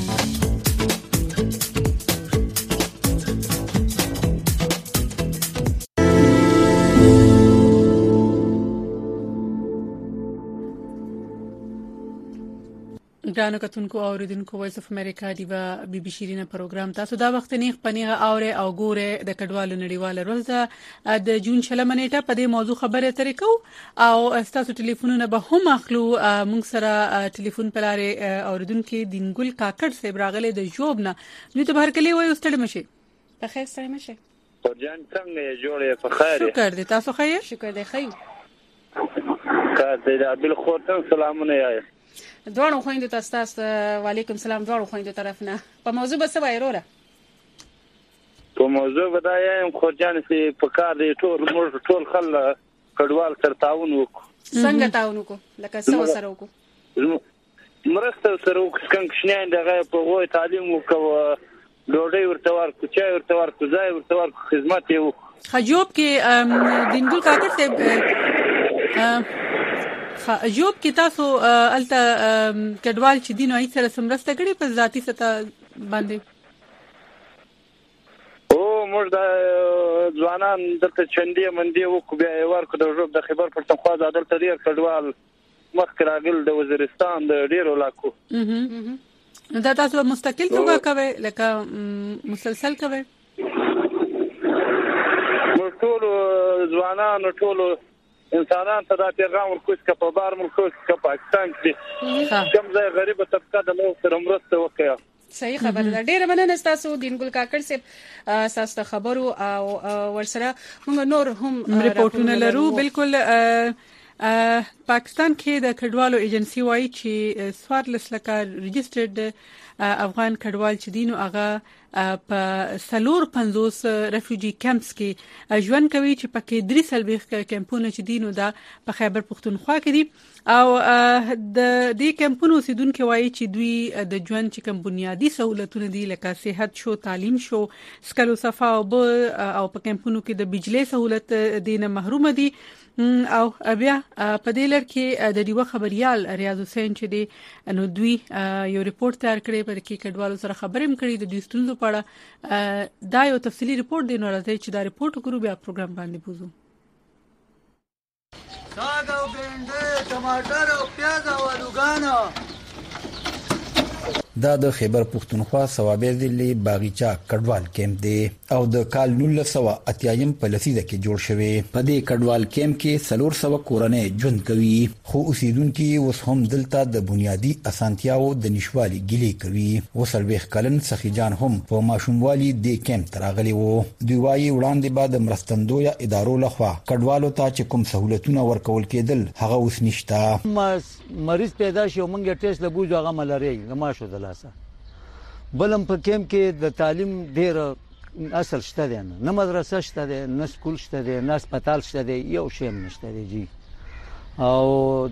Speaker 1: ګرانو کتونکو اوریدونکو وایس اف امریکا دی و بي بي شيرینه پروګرام تاسو دا وخت نه خپنیغه اوره او ګوره د کډوالو نړیواله ورځ د جون شلمه نیټه په دې موضوع خبره ترې کو او تاسو ټلیفونونه به هم اخلو موږ سره ټلیفون پلاره اوریدونکو دینګل کاکړ صاحب راغله د جوب نه دوی ته بهر کلی وای واستړ مشه
Speaker 2: په خیر سره مشه
Speaker 20: پرجان څنګه جوړه په خیر
Speaker 1: شکر دې تاسو خیر
Speaker 2: شکر دې خیر
Speaker 20: کار دې بل خورته سلامونه یای
Speaker 2: دوړو خويندو تاسو وعلیکم سلام دوړو خويندو طرف نه په موضوع به څه وایروره
Speaker 20: په موضوع بدایم خورجان سي په کار دی ټول موږ ټول خل کډوال تر تعاون وکړو
Speaker 2: څنګه تعاون وکړو لکه څه سره وکړو
Speaker 20: مرسته سره وکړو څنګه شنه دغه په وای تعلیم وکړو ډوډۍ ورته ورکړو چای ورته ورکړو ځای ورته ورکړو خدمت یې وکړو
Speaker 1: خجوب کې دینګل کاکر صاحب خجوب کې تاسو الته کډوال چې دینو ای سره سمرسته کړي په ذاتی سطح باندې
Speaker 20: او موږ د ځوانان دلته چندې منډي وکړو بیا ورکو د ژوند د خبر پښتونخوا د عدالت ډیر کډوال مخکې راغل د وزیرستان د ډیرو علاقو
Speaker 1: دا تاسو مستقل توګه کوي لکه مسلسل کوي
Speaker 20: موږ ټول ځوانان ټول انسانان ته دا پیغام ورکوي چې په بار ملکو کې پاکستان کې کوم ځای غریب طبقه د نو سره مرسته وکړي.
Speaker 2: صحیح خبره ده. ډیره مننه تاسو دینګل کاکړ صاحب تاسو خبرو او ورسره موږ نور هم
Speaker 1: رپورټونه لرو. بالکل پاکستان کې د کډوالو ایجنسی وایي چې سوار لسلکه ريجسترډ افغان کډوال چې دینو هغه په سلور پنځوس ریفیوجی کیمپس کې ژوند کوي چې پکې درې سلبیخ کیمپونه چې دینو دا په خیبر پښتونخوا کې دي او د دې کیمپونو اوسیدونکو وایي چې دوی د ژوند چې کوم بنیادی سہولتونه دي لکه صحت شو تعلیم شو سکلو صفا او په کیمپونو کې د بجلی سہولت دینه محروم دي او بیا په دې لړ کې د دیو خبريال ریاض حسین چې دی نو دوی یو ریپورت تیار کړی پر کې کډوالو سره خبرې هم کړې د دوی ستونزو په اړه دا یو تفصیلی ریپورت دی نو راځي چې دا ریپورت وکړو بیا پروګرام باندې بوزو.
Speaker 21: ساګ او بینډه ټماټر او پیاز او الوګانو
Speaker 22: دا د خیبر پښتونخوا ثوابې ضلع باغچا کډوال کیمپ دی او د کال نولس سوه اتیایم په لسیزه کې جوړ شوی. په دې کډوال کیمپ کې څلور سوه کورنۍ ژوند کوي خو اوسیدونکو اوس هم دلته د بنیادی اسانتیاو د نشوالي ګیلې کوي. وسلويخ کلن سخی جان هم په ماشوموالي د کیمپ تراغلي وو. دوی وايي وړاندې بعد مرستندویا ادارو لخوا کډوالو ته چې کوم سہولتونه ورکول کېدل هغه اوس نشته.
Speaker 21: مریض پیدا شي او مونږه ټیسټ لبوځو هغه ملاري ما شو دلاسه بلم په کیمپ کې د تعلیم ډیر اصل شته دی نه مدرسه شته دی نه سکول شته دی نه هسپتال شته دی یو شی نشته دی جی او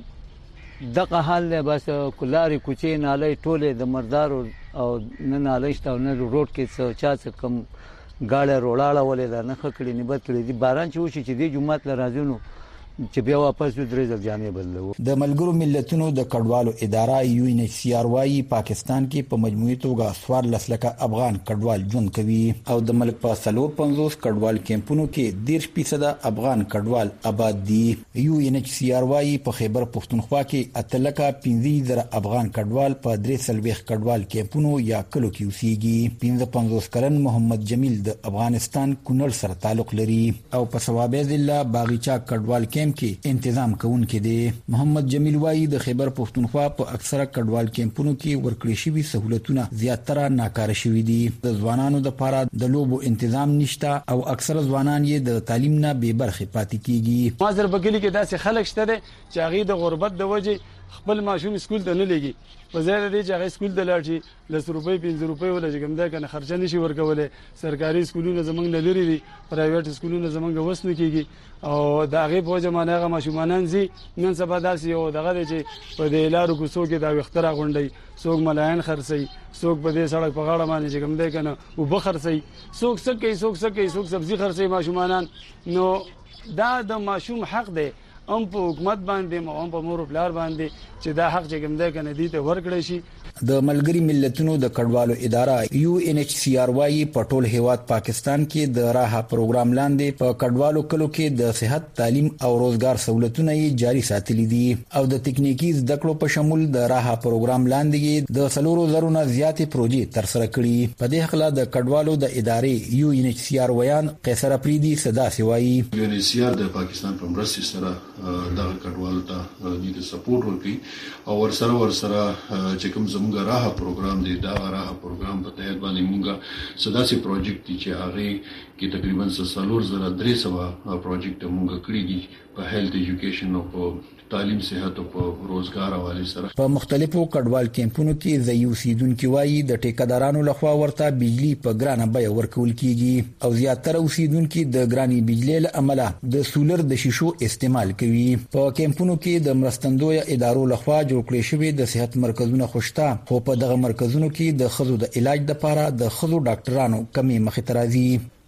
Speaker 21: دغه حال له بس کلاري کوچې نالې ټوله د مردارو او نه نالې شته نه روډ کې څه چا څه کم گاړه روړاله ولې دا نه خکړې نبات کړې دي باران چې وشي چې د جمعات لرازونو چې بیا واپس درې ځل جامې بدلو. د
Speaker 22: ملګرو ملتونو د کډوالو اداره یو ان ایچ سی آر وايي پاکستان کې په مجموعي توګه سوار لسلکه افغان کډوال ژوند کوي او د ملک په سلور پنځوس کډوال کیمپونو کې ډیر فیصد افغان کډوال آباد دي. یو ان ایچ سی آر وايي په خیبر پښتونخوا کې اتلکه پنځه زره افغان کډوال په درې سلويخ کډوال کیمپونو یا کلو کې اوسېږي. پنځه پنځوس کلن محمد جمیل د افغانستان کونړ سره تعلق لري او په ثوابې ضلع باغچا کډوال کیمپ کې تنظیم کوونکې دي. محمد جمیل وايي د خیبر پښتونخوا په اکثره کډوال کیمپونو کې ورکړې شوی سہولتونه زیاتره ناکاره شوي دي. د ځوانانو لپاره د لوبو تنظیم نشته او اکثره ځوانان یې د تعلیم نه بې برخې پاتې کیږي.
Speaker 23: مازر بګلی کې داسې خلک شته چې هغه د غربت د وجې خپل ماشوم سکول ته نه لګي په ځای د دې چې هغه سکول ته لاړ شي لس روپۍ پنځه روپۍ ولا چې کوم دا کنه خرچه نشي ورکولای. سرکاري سکولونه زمونږ نه لري دي پرایویټ سکولونه زمونږ وس نه کیږي او دا غي په جمانه هغه ماشومان زی نن سبا داسې یو دغه چې په دې لارو کو څوک دا وختره غونډي څوک ملاین خرڅي څوک په دې سړک په غاړه باندې چې کوم دا کنه او بخرڅي څوک سکه څوک سکه څوک سبزي خرڅي ماشومان. نو دا د ماشوم حق دی ام په حکومت باندې ام په مور پلار باندې چې دا حق چې کوم ده کنه دي ته ورکړی شي.
Speaker 22: د ملګری ملتونو د کډوالو اداره یو ان ایچ سی آر وايي په ټول هیواد پاکستان کې د راحه پروګرام لاندې په کډوالو کلو کې د صحت تعلیم او روزګار سہولتونه یې جاري ساتلي دي او د تکنیکی زده کړو په شمول د راحه پروګرام لاندې د سلورو زرونه زیاتې پروژې تر سره کړي. په دې حق د کډوالو د ادارې یو ان ایچ سی آر ویان قیصر افریدي صدا سی وايي
Speaker 24: یو ان ایچ سی آر د پاکستان په مرستې سره د کډوالو ته د سپورټ ورکړي او ورسره ورسره چې کوم زموږ راحه پروګرام دی دا راحه پروګرام په تحت باندې موږ سداسي پروجیکټ چې هغه کې تقریبا څلور زره درې سوه پروجیکټ موږ کړی دي په هیلث ایجوکیشن او په تعلیم صحت او په روزګار حواله سره.
Speaker 22: په مختلفو کډوال کیمپونو کې ځایي اوسیدونکو وايي د ټیکادارانو لخوا ورته بجلی په ګرانه بیه ورکول کیږي او زیاتره اوسیدونکو د ګراني بجلی له امله د سولر د شیشو استعمال کوي. په کیمپونو کې د مرستندوی ادارو لخوا جوړ کړی شوی د صحت مرکزونه خوشته خو په دغه مرکزونو کې د خزو د علاج لپاره د خزو ډاکټرانو کمی مخې ته راځي.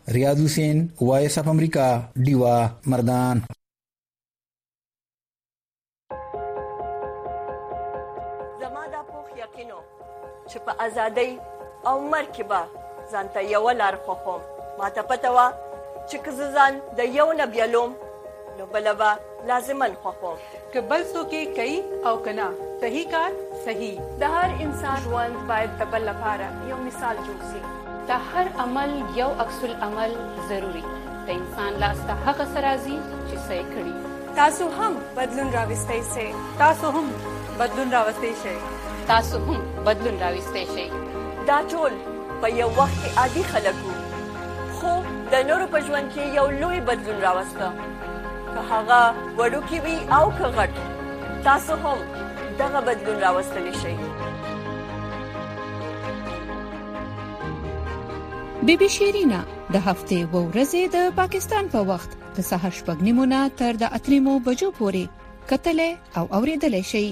Speaker 22: ریاض حسین وایس اف امریکا دیوا مردان.
Speaker 4: زما د پوخ یقینو چې په ازادۍ او مرګ به ځانته یو لار خوخم. ماته پته وه چې که زه ځان د یو نه بیلوم نو بله به لازمن خوخم.
Speaker 1: که بل څوک یې کوي او که نه صحیح کار صحیح.
Speaker 13: د هر انسان ژوند باید د بل لپاره یو مثال جوړ شي.
Speaker 8: د هر عمل یو عکس العمل ضروری. د انسان لاس ته هغه څه راځي چې څه یې کړي.
Speaker 13: تاسو هم بدلون راوستئ شئ.
Speaker 1: تاسو هم بدلون راوستئ شئ.
Speaker 8: تاسو هم بدلون راوستئ شئ.
Speaker 4: دا ټول په یو وخت کې عادي خلک وو، خو د نورو په ژوند کې یو لوی بدلون راوسته. که هغه وړوکی وي او که غټ، تاسو هم دغه بدلون راوستلی شئ.
Speaker 8: بی بی شیرینا د هفته و ورځې د پاکستان په وخت د سهار شپږ نیمو نه تر د اته نیمو بجو پورې کتلې او اوریدلې شي.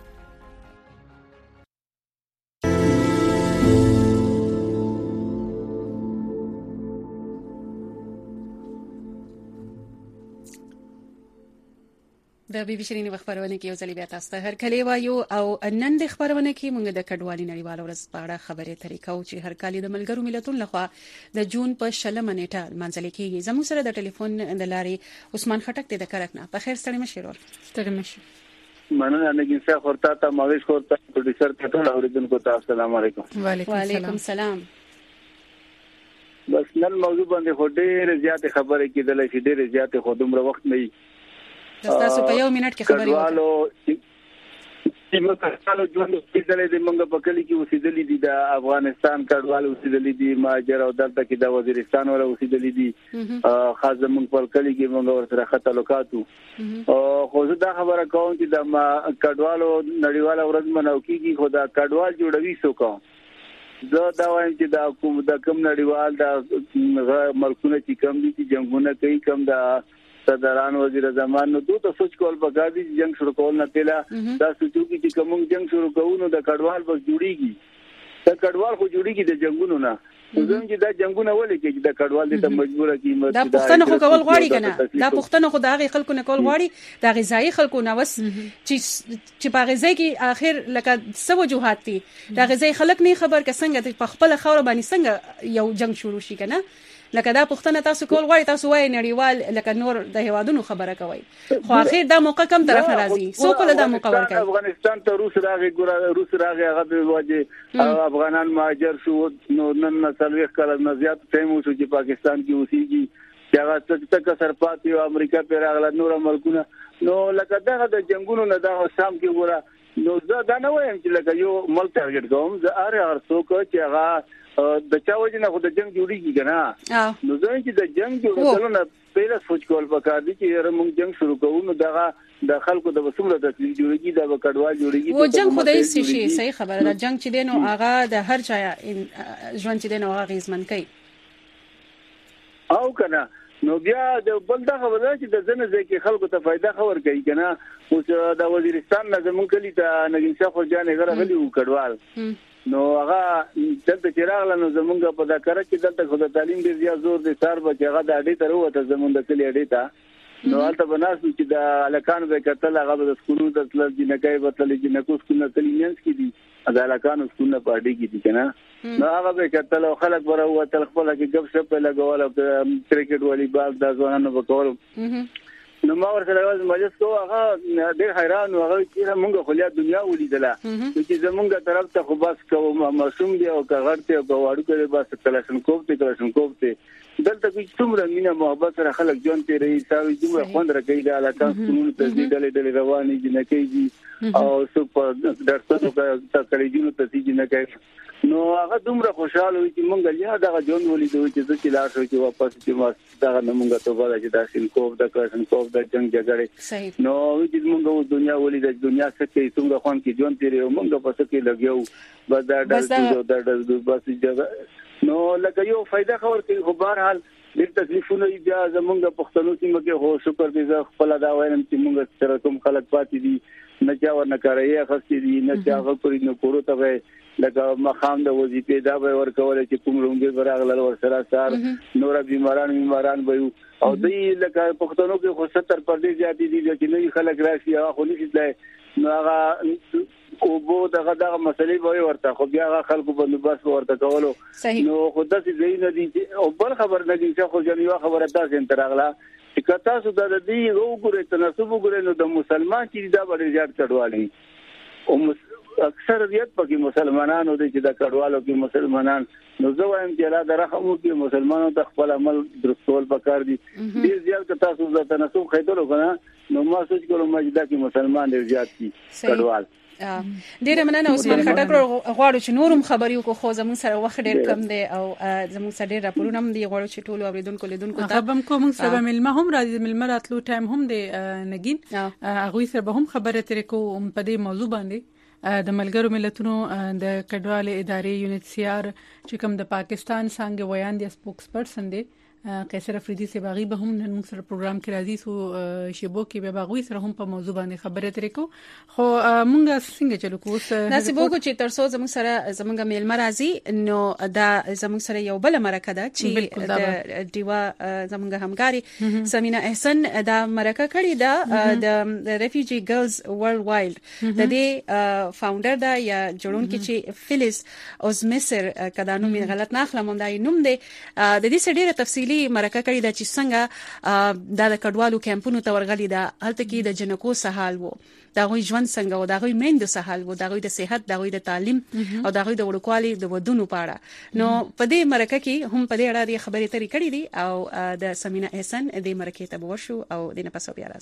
Speaker 8: د بي بي شيرين خبرونه کې یو ځل بیا تاسو ته هر کلی وایو او نن د خبرونه کې موږ د کډوالي نړیوال ورځ په اړه خبرې طریقو چې هر کلی د ملګرو ملتونو لخوا د جون په شلمه نیټه منځل کېږي. زموږ سره د ټلیفون د لارې عثمان خټک د کرکنه په خیر ستړي مشه ورور.
Speaker 1: ستړي مشه.
Speaker 20: مننه نګین صاحب ورته ته ماویش ورته پروډوسر ته ټول اوریدونکو ته السلام علیکم.
Speaker 8: وعلیکم السلام.
Speaker 20: بس نن موضوع باندې خو ډېر زیات خبرې کېدلې چې ډېر زیات خو دومره وخت نه
Speaker 8: تاسو په یو منټ کې خبرې
Speaker 20: وکړئ. چې موږ کډوالو ژوند کېدلې د موږ په کلی کې اوسېدلې دي، د افغانستان کډوالو اوسېدلې دي، مهاجر او دلته کې د وزیرستان ولا اوسېدلې دي، خاص زموږ په کلی کې موږ ورسره ښه تعلقات وو. خو زه دا خبره کوم چې د کډوالو نړیواله ورځ مناو کېږي، خو دا کډوال جوړوي څوک؟ زه دا وایم چې دا کوم د کوم نړیوال د ملکونه چې کم دي چې جنگونه کوي، کم د صدران وزیر زمان نو دوی ته سوچ کول پکار دي چې جنگ شروع کول نه تیلا دا سوچو چې کوم جنگ شروع کوو د کډوال بس جوړیږي. دا کډوال خو جوړیږي د جنگونو نه. زم چې دا جنگونه ولې کې د کډوال ته مجبوره کیږي.
Speaker 8: دا پښتنه خو کول غواړي کنه، دا پښتنه خو د هغه خلکو نه کول غواړي، د غذایی خلکو نه وس چې چې په غذای کې اخر لکه سو وجوهات دي، د غذای خلک نه خبر ک څنګه په خپل خاور باندې څنګه یو جنگ شروع شي کنه. لکه دا پښتنه تاسو کول غواړي، تاسو وایي نړیوال لکه نور د هوادونو خبره کوي، خو اخر دا موقع کم طرف راځي. سو کول دا موقع ورکړي.
Speaker 20: افغانستان ته روس راغی، ګور روس راغی، هغه د وجه افغانان مهاجر شو. نو نن نسلوي کله نه زیات ټیم وشو چې پاکستان کې اوسېږي، چې هغه تک سرپات یو امریکا په راغله نور ملکونه. نو لکه دغه د جنگونو نه دا شام کې ګوره نو زه دا نه وایم چې لکه یو ملک ټارګټ کوم. زه هر هر څوک چې هغه د چا وجه نه خو د جنگ جوړیږي کنه. نو زه چې د جنگ جوړولو نه پیله سوچ کول پکار دي چې موږ جنگ شروع کوو نو دغه د خلکو د وسومره د جوړیږي د کډوال جوړیږي.
Speaker 8: و جنگ خو د هیڅ شي صحیح خبره ده. جنگ چې دینو هغه د هر چا ژوند چې دینو هغه غیزمن کوي
Speaker 20: او کنه. نو بیا د بل دا خبره چې د زنه ځکه خلکو ته فائدہ خبر کوي کنه. اوس د وزیرستان نه زمونږ کلی ته نګین شاه خو جان غره غلی و کډوال. نو هغه دلته چراغ لنو زمونږ په ذکر کې دلته خو د تعلیم ډیر زیات زور دي سار به هغه د اډې تر وته زمونږ د کلی اډې ته. نو هلته بناس چې د الکان به کتل هغه د سکولونو د تل جنکای به تل جنکو سکولونه تلینس کې دي، د الکان سکولونه په اډې کې دي کنه. نو هغه به کتل او خلک بره وته خپل کې غب شپ لګول او کرکټ والیبال د ځوانانو په کول. نو ما ورته راوځم مجلس کو هغه ډېر حیران او هغه چې موږ خو له دنیا ولیدله چې زمونږ طرف ته خو بس کوم معصوم دی او کغړته او واړو کې بس کلاشن کوف ته کلاشن کوف ته دلته کې څومره مینا محبت سره خلک جون ته رہی ساوي دومره خوند راکې د علاقه سکول ته ډېرې ډېرې رواني دي نه کوي او څو په درسونو کې تکلیفونو ته دي نه کوي. نو هغه دومره خوشاله وي چې مونږ یا دغه جون ولیدو چې ځکه لا شو چې واپس چې ما دغه نمونږ ته ولا چې داسین کوف د کلاشن کوف د جنگ جګړې نو چې مونږ دنیا ولیدل دنیا څخه څنګه خوان کې جون تیرې مونږ په څه کې لګیو بس دا د د بس نو لکه یو فائدہ خبر کوي خو بهر حال د تکلیفونو بیا زمونږ پښتنو سیمه کې هو شکر دې زه خپل دا وایم چې موږ سره کوم خلک پاتې دي نه چا ورنه کوي اخستې دي نه چا غوړي نه کورو ته لکه مخام د وظیفې دا به ورکول چې کوم رومګي براغله ور سره سار نور بیماران بیماران وي او دې لکه پښتنو کې خو ستر پردې زیاتې دي چې نه خلک راشي هغه نشي نو هغه او بو دغه دغه مسلې به ورته خو بیا هغه خلکو بندوبست ورته کولو نو خدای دې زین دي او بل خبر نه دي چې خو جنیو خبره تاسو انتراغلا چې کتا سو د دې وګورئ تناسب وګورئ نو د مسلمان چې دا ډېر زیات کډوالي او اکثریت پکې مسلمانانو دي چې د کډوالو کې مسلمانان نو زه وایم چې الله درحمو کې مسلمانانو ته خپل عمل درستول پکار دي ډېر زیات کتا سو د تناسب خېدلو کنه نو ما سوچ کوم چې دا کې مسلمان ډېر زیات دي کډوال
Speaker 2: ډیره مننه عثمان خټک غواړو چې نورم خبري کو خو زمون سره وخت ډیر کم دی او زمون سره ډیر راپورونه هم دی غواړو چې ټول اوریدونکو لیدونکو ته
Speaker 1: خبرم کوم سبا ملما هم راځي ملما راتلو ټایم هم دی نگین هغه سره به هم خبره ترې کو په دې موضوع باندې د ملګرو ملتونو د کډوال ادارې یونټ سی آر چې کوم د پاکستان څنګه ویان دي سپوکس پرسن دی قیصر افریدي سے باغی به هم نن موږ سره پروګرام کې راځي سو شیبو کې به باغوي سره هم په موضوع باندې خبرې ترې کو خو موږ څنګه چلو کو اوس
Speaker 2: نصیب وګو چې ترڅو زموږ سره زموږ میل مرাজি نو دا زموږ سره یو بل مرکه ده چې د دیوا زموږ همکاري سمینا احسن دا مرکه کړی دا د ریفیوجی ګرلز ورلد وایلد د دې فاونډر دا یا جوړونکي چې فلیس اوز مصر کدا نوم غلط نه اخلم دا نوم دی د دې سړي تفصیلی مرکه کړی دا چې څنګه د کډوالو کیمپونو ته ورغلي دا هلته کې د جنکو سهال وو دا غوي ژوند څنګه و دا غوي میند سهال وو دا غوي د صحت دا غوي د تعلیم او دا غوي د وړوکوالي د ودونو پاړه نو په دې مرکه کې هم په دې اړه د خبرې ترې کړې دي او د سمینا احسن د مرکه ته ورشو او د نه پسو بیا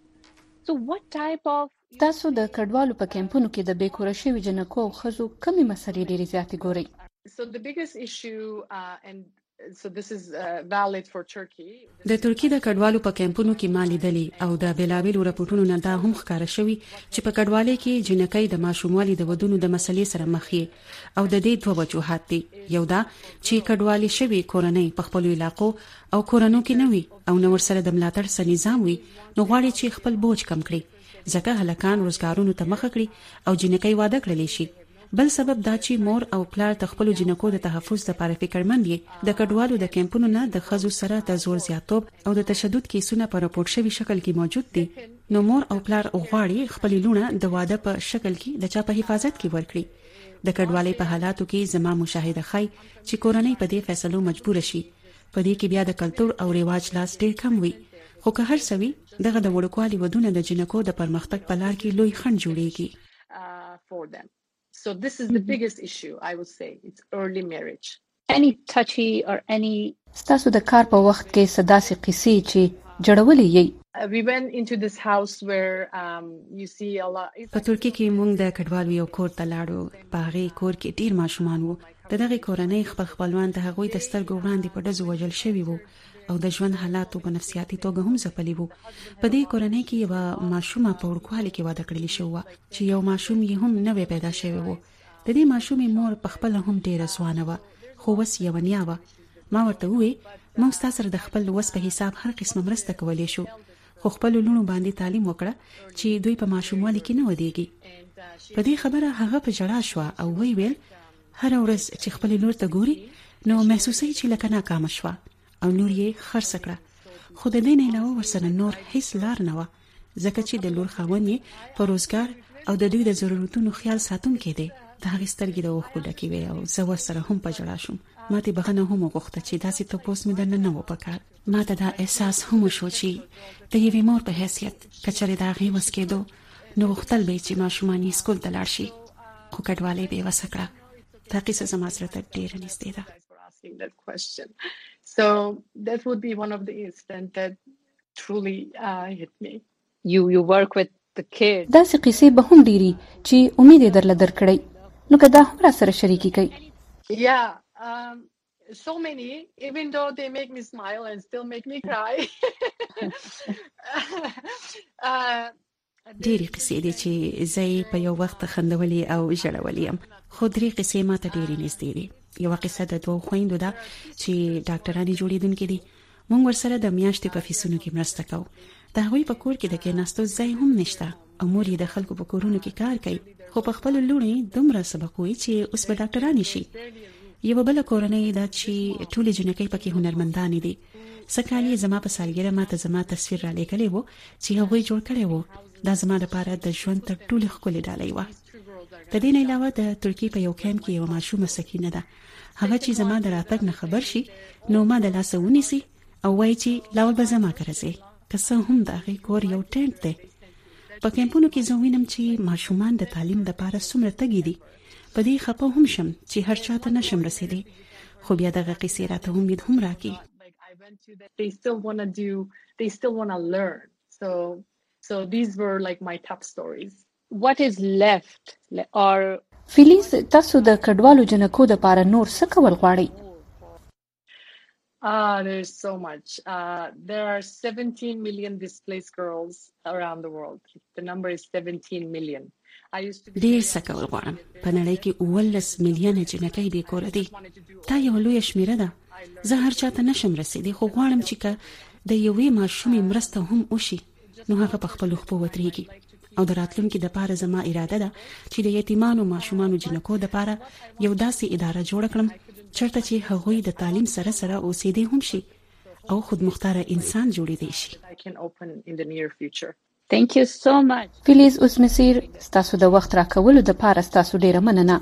Speaker 2: راځو
Speaker 8: So what type of تاسو د کډوالو په کیمپونو کې د بیکوره شوی جنکو او خزو کمی مسلې ډېرې زیاتې ګوري
Speaker 5: So the biggest issue uh, and So this is uh, valid for Turkey.
Speaker 2: د ترکی د کډوالو په کیمپونو کې مالي دلی او د بلاویل راپورټونو نه دا هم ښکاره شوی چې په کډوالۍ کې جنکۍ د ماشوموالي د ودونو د مسلې سره مخ او د دې دوه وجوهات دي یو دا چې کډوالۍ شوی کورنۍ په خپل علاقو او کورونو کې نه وي او نو ورسره د ملاتړ سره نظام وي نو غواړي چې خپل بوج کم کړي ځکه هلکان روزګارونو ته مخ کړي او جنکۍ واده کړلی شي بل سبب دا چې مور او پلار د خپل جنکو د تحفظ لپاره فکرمند دي د کډوالو د کیمپونو نه د خزو سره د زور زیاتوب او د تشدد کیسونه په راپورټ شوی شکل کې موجود دي نو مور او پلار غواړي خپل لونه د واده په شکل کې د چا په حفاظت کې ورکړي د کډوالۍ په حالاتو کې زما مشاهده خای چې کورنۍ په دې فیصلو مجبور شي په دې کې بیا د کلچر او ریواج لاس ډېر کم وي خو که هر څوی دغه د وړوکوالي ودونه د جنکو د پرمختګ په لار کې لوی خنډ جوړیږي
Speaker 5: So this is the biggest issue, I would say. It's early marriage.
Speaker 8: Any touchy or any ستاسو د کار په وخت کې صداسي قصې چې جوړولې یي
Speaker 5: We went into this house where um, you see a lot.
Speaker 2: په ترکیه کې موږ د کډوالو یو کور ته لاړو په هغه کور کې ډیر ماشومان وو د دغه کورنۍ خپل خپلوان د هغوی د سترګو وړاندې په ډزو وجل شوی وو او د ژوند حالاتو په نفسیاتي توګه هم ځپلي وو په دې کورنۍ کې یو ماشومه په وړوکوالي کې واده کړل شو چې یو ماشوم یې هم نوې پیدا شوی وو د دې ماشومې مور په خپل هم ډیره سوانه و خو وس یو نیا و ما ورته وې موږ تاسو سره د خپل وس په حساب هر قسمه مرسته کولای شو خو خپل لونو باندې تعلیم وکړه چې دوی په ماشوموالي کې نه ودیږي په دې خبره هغه په جړا شو او وی ویل هر ورځ چې خپل لور ته ګوري نو محسوسي چې لکه ناکام شو او نور یې خرڅ کړه خو د دې نه علاوه ورسره نور هیڅ لار نه و ځکه چې د لور خاوند یې په روزګار او د دوی د ضرورتونو خیال ساتونکی دی د هغې سترګې د اوښکو ډکې وې او زه ورسره هم په ژړا شوم ما ته بخښنه هم وغوښته چې داسې تپوس مې درنه نه و پکار ما ته دا احساس هم وشو چې د یوې مور په حیثیت که چېرې د هغې وس کېدو نو غوښتل به یې چې ماشومان یې سکول ته لاړ شي خو کډوالۍ بې وسه کړه دا قیصه زما زړه ته ډېره نږدې ده
Speaker 5: That question. So that would be one of the incidents that truly uh, hit me.
Speaker 13: You you work with the kids.
Speaker 8: دا څه قصې به هم ډېری چې امید یې درله درکړی نو که دا هم را سره شریکې کوي
Speaker 5: Yeah, um, so many, even though they make me smile and still make me cry. uh,
Speaker 2: ډېرې قصې دي چې زه یې په یو وخت خندولې او ژړولې یم خو درې قصې ماته ډېرې نږدې دي یو قصه د دوه خويندو ده چې ډاکټرانو جوړیدونکې دي. موږ ورسره د میاشتې په فیسونو کې مرسته کوو. د هغوی په کور کې د کېناستو ځای هم نشته او مور یې د خلکو په کورونو کې کار کوي، خو په خپل لوري دومره سبق وایي چې اوس به ډاکټرانی شي. یو بل کورنۍ ده چې ټولې جنکۍ پکې هنرمندانې دي. سکهالی زما په سالګره ماته زما تصویر را لګلې وو چې هغوی جوړ کړی وو. دا زما لپاره د ژوند تر ټولو ښکلې ډالۍ وه. د دې نه علاوه د ترکیې په یو کیمپ کې یو ماشومه سکینه ده. هغه چې زما د راتګ نه خبر شي نو ما د لاسه ونیسي او وایي چې لاول به زما کره ځي، که څه هم د هغې کور یو ټینټ دی. په کیمپونو کې زه وینم چې ماشومان د تعلیم دپاره څومره تږي دي. په دې خپه هم شم چې هر چا ته نشم رسېدی، خو بیا دغه قصې راته امید هم راکړي.
Speaker 5: They still want to do, they still want to learn. So, so these were like my top stories.
Speaker 6: What is left or
Speaker 8: فیلیز تاسو د کډوالو جنکو د پاره نور څه کول غواړئ؟
Speaker 5: Ah, there's so much. Uh, there are seventeen million displaced girls around the world. The number is seventeen million. I used to be
Speaker 2: ډیر څه کول غواړم. په نړۍ کې اوولس میلیونه جنکۍ بې کوره دي. دا یو لویه شمیره ده. زه هر چاته نشم رسېدی، خو غواړم چې که د یوې ماشومې مرسته هم وشي نو هغه په خپلو خپو ودرېږي. او د راتلونکي دپاره زما اراده ده چې د یتیمانو ماشومانو جنکو دپاره یو داسې اداره جوړه کړم چېرته چې هغوی د تعلیم سره سره اوسېدی هم شي او خودمختاره انسان جوړېدی شي.
Speaker 6: Thank you so much.
Speaker 8: فیلیز اوس مسیر ستاسو د وخت راکولو دپاره ستاسو ډیره مننه.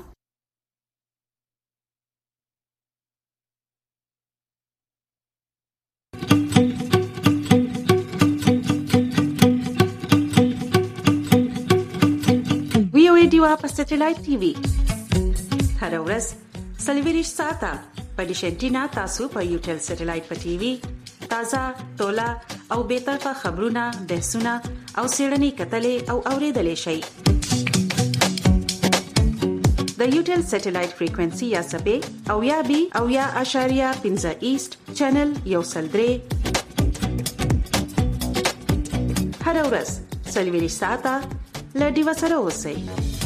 Speaker 3: دیوا په سټلایټ ټي وي هر ورځ سلویریش ساعته په ډیشنټینا تاسو په یوټل سټلایټ په ټي وي تازه تولا او به طرفه خبرونه بحثونه او سیړنی کتلې او اوریدلې شي. د یوټل سټلایټ فریکوئنسي یا سبې او یا بي او یا اشاریه پنځه ایست چینل یو سلدري هر ورځ سلویریش ساعته لدی وسره اوسئ.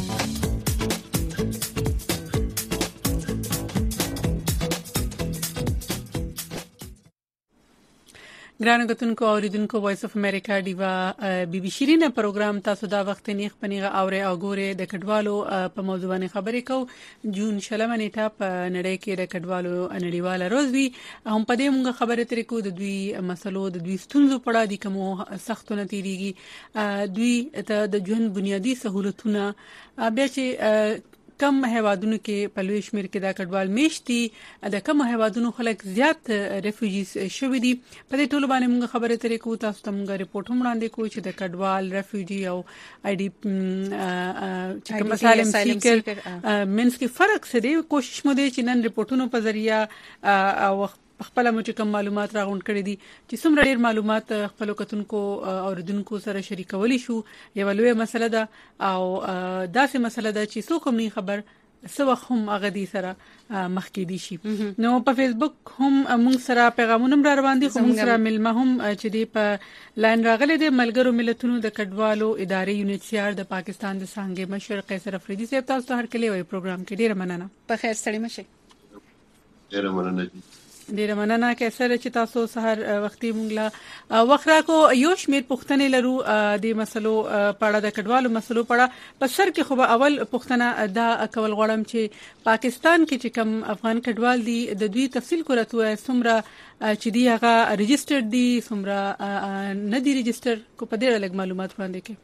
Speaker 1: ګرانو کتونکو اوریدونکو وایس اف امریکا دیوا بي بي شيرینه پروګرام تاسو دا وخت نیخ پنیغه اوره او ګوره د کډوالو په موضوع باندې خبرې کو. جون شلمه نیټه په نړۍ کې د کډوالو نړیواله ورځ وی. هم په دې موږ خبرې ترې کو د دوی مسلو د دوی ستونزو په اړه دي کوم سختونه تیریږي دوی ته د ژوند بنیادی سہولتونه بیا چې کم هیوادونو کې په لوی شمیر کې دا کډوال میشتي د کم هیوادونو خلک زیات ریفیوجیز شوي دي. په دې ټولو باندې موږ خبرې ترې کوو. تاسو ته موږ ریپورت هم وړاندې کوو چې د کډوال ریفیوجی او آی ډي چې کوم مسالم سیکر منځ کې فرق څه دی. کوشش مو دی چې نن ریپورتونو په ذریعہ او خپل مو چې کوم معلومات راغونډ کړي دي چې څومره ډیر معلومات خپل کتونکو اوریدونکو سره شریکولی شو. یو لوی مسله ده او داسې مسله ده چې څوک هم نه خبر څه وخت هم هغه دي سره مخ کې دي شي. نو په فیسبوک هم موږ سره پیغامونه را روان دي، خو موږ سره ملما هم چې دی په لاین راغلي دي. ملګرو ملتونو د کډوالو ادارې یونیسیار د پاکستان د څنګه مشر قیصر افریدي صاحب تاسو ته هر کله وي پروګرام کې ډیره مننه. په خیر سړی مشه.
Speaker 24: ډیره مننه.
Speaker 1: ډیره مننه کیسره چې تاسو سحر وختي مونږ لا وخرا کو یو شمیر پښتنې لرو د مسلو پاړه د کډوالو مسلو پاړه په سر کې خو اول پښتنه دا کول غواړم چې پاکستان کې چې کم افغان کډوال دي د دوی تفصیل کورته سمره چې دی هغه ريجسترډ دي سمره نه دي ريجستر کو په ډیره لږ معلومات وړاندې کې.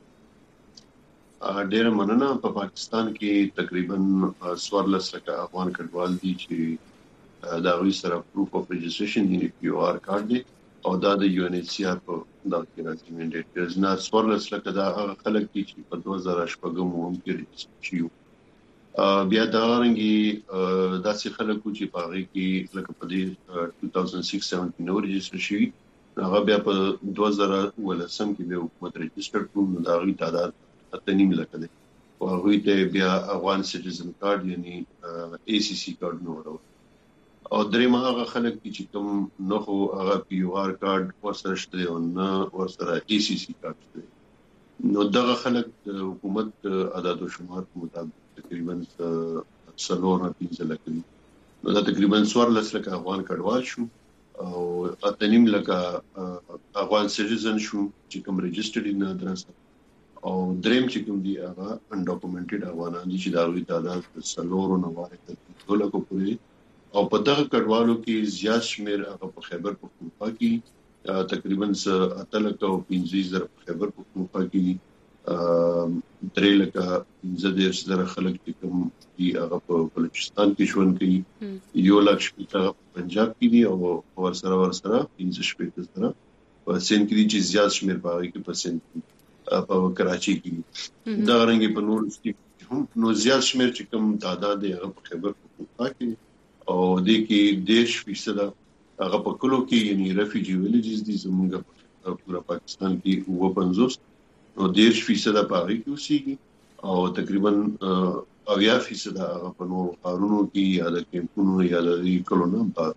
Speaker 24: ډیره مننه. په پاکستان کې تقریبا څوارلس لکه افغان کډوال دي چې دا غوي سره پروف اف ريجستریشن دی پی او آر کارت دی او دا د یو ان ایچ سی آر په دا کې راځي منډیټرز نه څوارلس لکه دا خلک دي چې په دوه زره شپږم هم کې ريجستر شيو. بیا دا رنګي داسې خلکو چې په هغه کې لکه په دې دوه هزار شپږ سبعه نو ريجستر شي هغه بیا په دوه زره ولسم کې به حکومت ريجستر کوم دا غي تعداد اتنیم لکه دی او هغه ته بیا افغان سټیزن کارت یعنی ای سی سی کارت نو ورو او درې ماغه خلک چې کوم نو خو هغه پی او آر کارت ورسره شته او نه ورسره ای سی سی کارت شته. نو دغه خلک حکومت عدد او شمار مطابق تقریبا څلور نه پنځه لک دي دا تقریبا څوارلس لکه افغان کډوال شو او اتنیم لکه افغان سټیزن شو چې کوم ريجسترډ نه درسه او دریم چې کوم دی هغه انډاکومنټډ افغانان دي چې دا وی تعداد سلورو نه واره ټول کو پوری او په دغه کډوالو کې زیات شمیر هغه په خیبر پختونخوا کې تقریبا اتلک او پنځه زره په خیبر پختونخوا کې درې لکه پنځه دېرش زره خلک چې کوم دی هغه په بلوچستان کې ژوند کوي یو لک شپږ پنجاب کې دي او ورسره ورسره پنځه شپږ زره په سند کې دي چې زیات شمیر پاره کې په سند په کراچي کې دا رنګ په نور کې هم نو زیات شمیر چې کوم تعداد دی هغه په خیبر پختونخوا کې او د کې دیش فیصد هغه په کلو کې یعنی ریفیوجی ویلیجز دي زموږ په پورا پاکستان کې و پنځوس او دیش فیصد په هغه کې اوسېږي او تقریبا اویا فیصد هغه په نور قانونو کې یا د کمپونو یا د کلونو په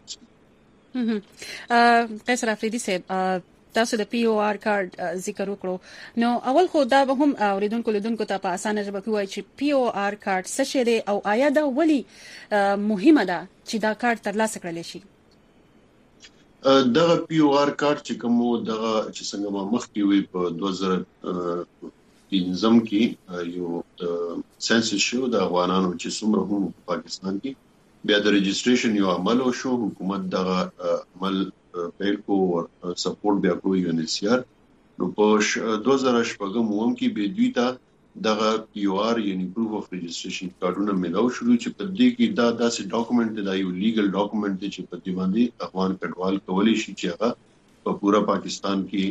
Speaker 2: قیصر افریدي صاحب تاسو د پی او آر کارت ذکر وکړو نو اول خو دا به هم اوریدونکو لیدونکو ته په اسانه ژبه کې وایي چې پی او آر کارت څه شی دی او آیا دا ولی مهمه ده چې دا کارت ترلاسه کړل شي
Speaker 24: دغه پی او آر کارت چې کوم دغه چې څنګه ما مخکې وی په دوه زره پنځم کې یو سنسس شو د افغانانو چې څومره هم په پاکستان کې بیا د ريجستریشن یو عمل وشو حکومت دغه عمل پیل کو او سپورټ بیا کو یو ان سی آر نو په دوه زره شپږم هم کې به دوی ته دغه پی او آر یعنی پروف اف ريجستریشن کارډونه ملاو شروع چې په دې کې دا داسې ډاکومنټ دی یو لیګل ډاکومنټ دی چې په دې باندې افغان کډوال کولی شي چې هغه په پورا پاکستان کې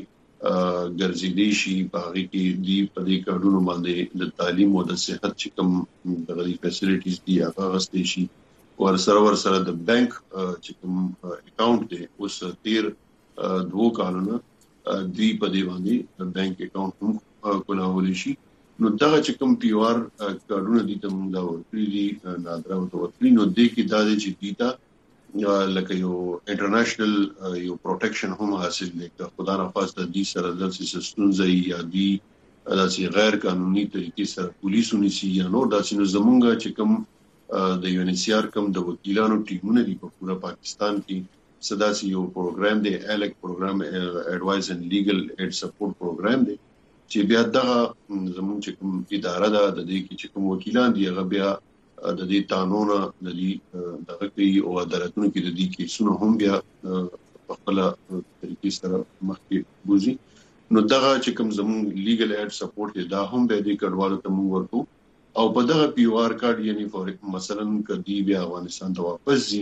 Speaker 24: ګرځېدي شي په هغه کې دی په دې کارډونو باندې د تعلیم او د صحت چې کوم دغه فیسیلیټیز دی هغه غوښتي شي ور سره ور سره د بانک چې کوم اکاؤنٹ دی اوس تیر دوه کالونه دی په دی باندې بانک اکاؤنٹ هم کولول شي نو دغه چې کوم پی او آر کارډونه دي ته موږ دا ورکړي دي نادره او ورکړي نو د کې دا چې دیتا لکه یو انټرنیشنل یو پروټیکشن هم حاصل لیکه خدا نه خواسته دي سره د سیستمز یا دي داسې غیر قانوني طریقې سره پولیسونی سي یا نو داسې نو زمونږ چې کوم د یو ان سی آر کوم د وکیلانو ټیمونه دي په پورا پاکستان کې صدا سي یو پروګرام دی الک پروګرام ایڈوایز اینڈ لیګل ایډ سپورټ پروګرام دی چې بیا دغه زموږ چې کوم اداره ده د دې کې چې کوم وکیلان دي هغه بیا د دې قانون د دې دغه کې او عدالتونو کې د دې کیسونو هم بیا په خپل طریقې سره مخکې بوزي نو دغه چې کوم زموږ لیګل ایډ سپورټ دا هم به دې کډوالو ته موږ ورکو او په دغه پی او آر کارت یعنی فور مثلا کدی بیا افغانستان ته واپس ځي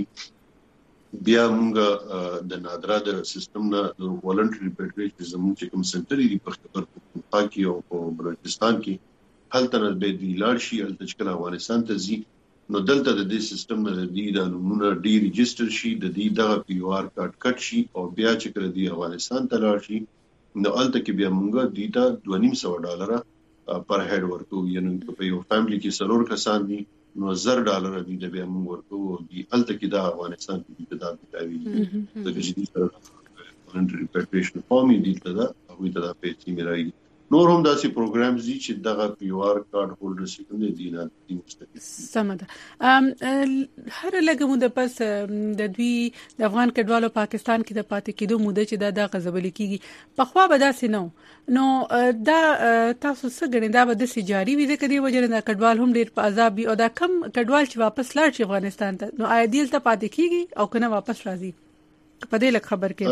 Speaker 24: بیا موږ د نادره د سیستم نه والنټری ریپیټریشن زموږ چې کوم سنټر دی په خبر پختونخوا کې او په بلوچستان کې هلته نه به دی لاړ شي هلته چې افغانستان ته ځي نو دلته د دې سیستم نه دی د نمونه ډی ريجستر شي د دې دغه پی او آر کارت کټ شي او بیا چې کړه دی افغانستان ته لاړ شي نو هلته کې بیا موږ دیتا دوه نیم سو ډالر پر هډ ورکو یعنی په یو فیملی کې سلور کسان دي نو زر ډالر دي د بیا موږ ورکو دي الته کې دا افغانستان کې د دغه کوي د جدي سره والنټری ریپیټریشن فارم دي ته دا او دا پیسې میراي نور هم داسې پروګرامز دي چې دغه پی او آر کارت هولډر شي کوم دي نه دي مستقیم
Speaker 1: سمده هر لګه مو د پس د دوی د افغان کډوالو پاکستان کې د پاتې کېدو موده چې دا د غزبل کیږي په خوا به داسې نو نو دا تاسو څه غنئ دا به د سجاري وي ځکه دی وجه نه کډوال هم ډیر په عذاب وي او دا کم کډوال چې واپس لاړ شي افغانستان ته نو عادل ته پاتې کیږي او کنه واپس راځي په دې لک خبر کې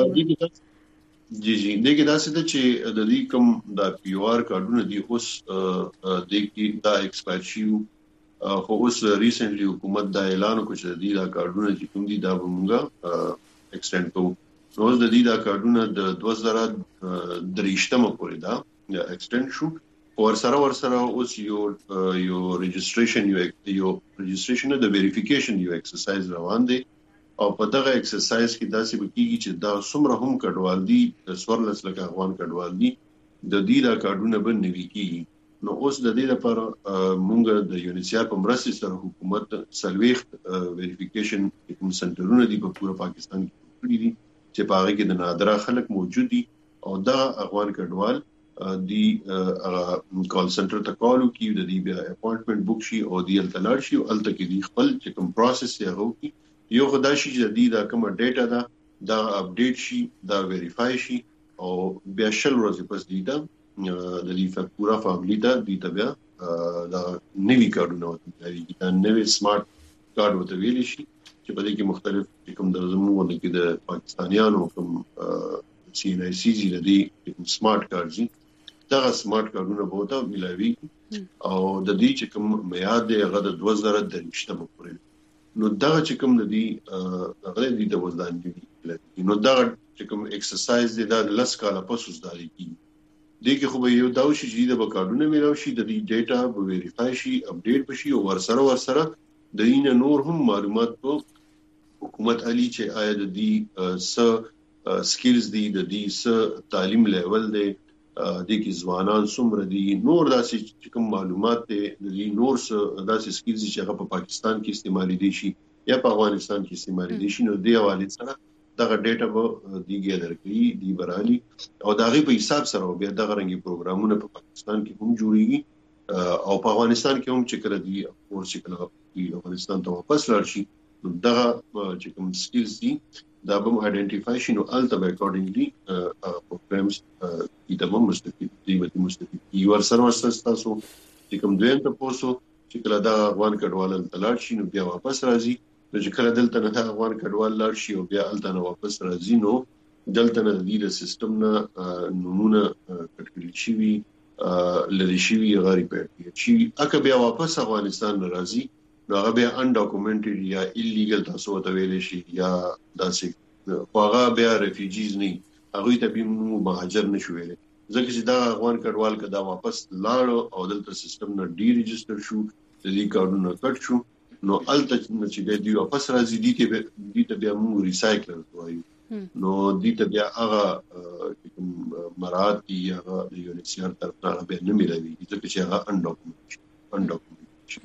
Speaker 24: جی جی دغه داسې ده چې د دې کوم د پی او آر کارډونه دی اوس د کې دا ایکسپایر شي خو اوس ریسنټلی حکومت دا اعلان وکړ چې د دې دا کارډونه چې کوم دي دا بمونګه ایکسټند کوو نو د دې دا کارډونه د دوه زره درېشتمه پورې دا ایکسټند شو او سره ور سره اوس یو یو ريجستریشن یو یو ريجستریشن د ویریفیکیشن یو ایکسرسایز روان دی او په دغه ایکسرسایز کې داسې وکړي چې دا څومره هم کډوال دي د سورلس لکه افغان کډوال دي د دې دا کارډونه به نوي کیږي نو اوس د دې لپاره مونږ د یونیسیار په مرسته سره حکومت سلويخت ویریفیکیشن کوم سنټرونه دي په پورا پاکستان کې کړی دي چې په هغه کې د نادره خلک موجود دي او دا افغان کډوال دی کال سنټر ته کالو کی د دې بیا اپاینټمنټ بوک شي او دی التلار شي او الته کې دی خپل چې کوم پروسس یې هغه کی یو خدای شي چې د دې کومه ډیټا ده دا اپډیټ شي دا ویریفای شي او بیا شل ورځې پس دی دا د دې پورا فاملی ته دی ته بیا دا نوی کارونه وته دا نوی سمارټ کارت وته ویل شي چې په دې کې مختلف کوم د زموږ د د پاکستانیانو کوم سی ان آی سی زی د دې سمارټ کارت زی دا سمارټ کارتونه به ته ملوي او د دې چې کوم میعاد دی هغه د دوه زره درشته پورې نو دا چې کوم د دې هغه د دې وزن دی نو دا چې کوم ایکسرسایز دی دا لس کاله پس وز دالي کی دې کې خو به یو دا شي چې د کارتونه ملو شي د دې ډیټا به ویریفای شي اپډیټ بشي او ورسره ورسره د دې نور هم معلومات په حکومت علي چې آیا د دې س سکلز دی د دې س تعلیم لیول دی د کې ځوانان څومره دي نور داسې کوم معلومات دي د نور داسې سکلز چې هغه په پاکستان کې استعمالي دي شي یا په افغانستان کې استعمالي دي شي نو د حواله سره دغه ډیټا به دیګه درکړي دی برالي او دغه په حساب سره بیا دغه رنګي پروګرامونه په پاکستان کې هم جوړيږي او په افغانستان کې هم چې کړه دي او چې کړه افغانستان ته واپس راشي دغه چې کوم سکلز دي دا به آئیډینټیفای شي نو الته اکورډینګلی پروګرامز د دمو مستفید دی وتی مستفید یو سره تاسو چې کوم دویم ته پوسو چې کله دا افغان کډوال تلاړ شي نو بیا واپس راځي نو چې کله دلته نه افغان کډوال لاړ شي او بیا الته نه واپس راځي نو دلته نه د سیستم نه نمونه کټکړل شي وی لری شي وی غاری پېټي چې اکه بیا واپس افغانستان راځي نو هغه بیا ان ډاکومنټډ یا ایلیګل تاسو ته ویل شي یا داسې هغه بیا ریفیوجیز نه هغه ته به مهاجر نشو ویل ځکه چې دا افغان کډوال کدا واپس لاړ او دلته سیستم نه ډی ریجستر شو د دې کارونه کټ شو نو الته چې دی واپس راځي دي ته دي ته بیا موږ ریسایکلر وایو نو دي ته بیا هغه مراد دی هغه د یونیسیار طرف نه به نه ملوي ځکه چې هغه ان ډاکومنټ ان ډاکومنټ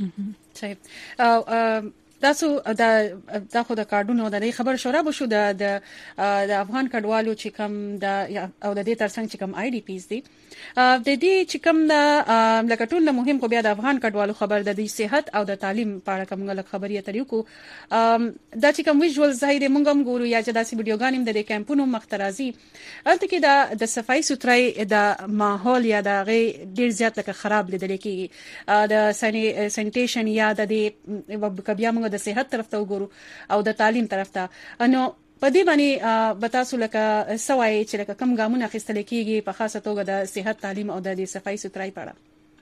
Speaker 2: صحیح او تاسو دا دا خو د کارډونو د خبر شوره بشو د د افغان کډوالو چې کوم د او د دې ترڅنګ چې کوم آی ډی پیز دي د دې چې کوم د لکه ټول مهم خو بیا د افغان کډوالو خبر د دې صحت او د تعلیم په اړه کوم غلط خبري تریو کو دا چې کوم ویژوال ظاهر موږ هم ګورو یا چې داسې ویډیوګانې د کیمپونو مخترازي البته کې د د صفای سوترای د ماحول یا د غي ډیر زیات لکه خراب لیدل کېږي د سانیټیشن یا د دې کبیا موږ د صحت طرف ته وګورو او د تعلیم طرف ته نو په دې باندې بتاسو لکه سوای چې لکه کم ګامونه اخیستل کېږي په خاصه توګه د صحت تعلیم او د صفای سوترای په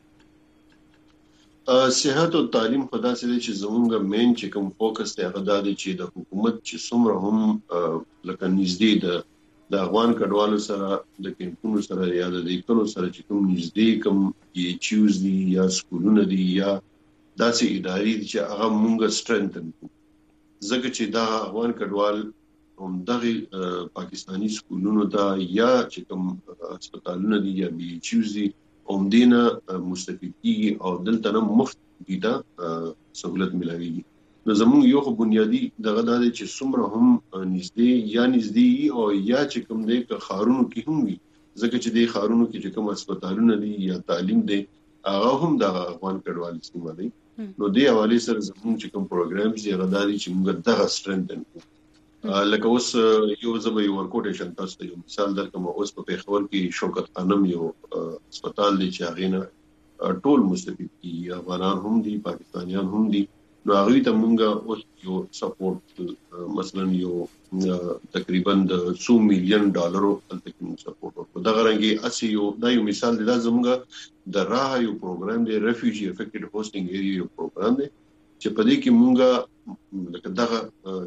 Speaker 24: اړه صحت او تعلیم خدا سره چې زمونږ مین چې کوم فوکس دی هغه د چې د حکومت چې څومره هم لکه نږدې د د افغان کډوالو سره د کیمپونو سره یا د لیکلو سره چې کوم نږدې کوم یې چوز دي یا سکولونه دي یا داسې ادارې چې هغه مونږه سترنتن کو ځکه چې دا افغان کډوال هم دغه پاکستانی سکولونو ته یا چې کوم هسپتالونه دي یا بي چوز دي هم دینه مستفید کیږي او دلته نه مفت دي دا سہولت ملويږي نو زموږ یو خو بنیادی دغه د چې څومره هم نږدې یا نږدې او یا چې کوم دې که خارونو کې هم وي ځکه چې د خارونو کې چې کوم هسپتالونه دي یا تعلیم دي هغه هم د افغان کډوال استعمالي نو دی حواله سره زموږ چې کوم پروګرامز یې غداري چې موږ دغه سترنتن کو لکه اوس یو زبې ورکوټیشن تاسو ته یو مثال درکوم اوس په پیښور کې شوکت خانم یو هسپتال دی چې هغه نه ټول مستفید دي افغانان هم دي پاکستانیان هم دي نو هغه ته موږ اوس یو سپورټ مثلا یو تقریبا د څو میلیون ډالرو تلته سپورټ ورکړو دا غرانګي اسی یو دا یو مثال دی زموږ د راه یو پروګرام دی ریفیوجی افیکټډ هوسټینګ ایریا یو پروګرام دی چې په دې کې موږ لکه دغه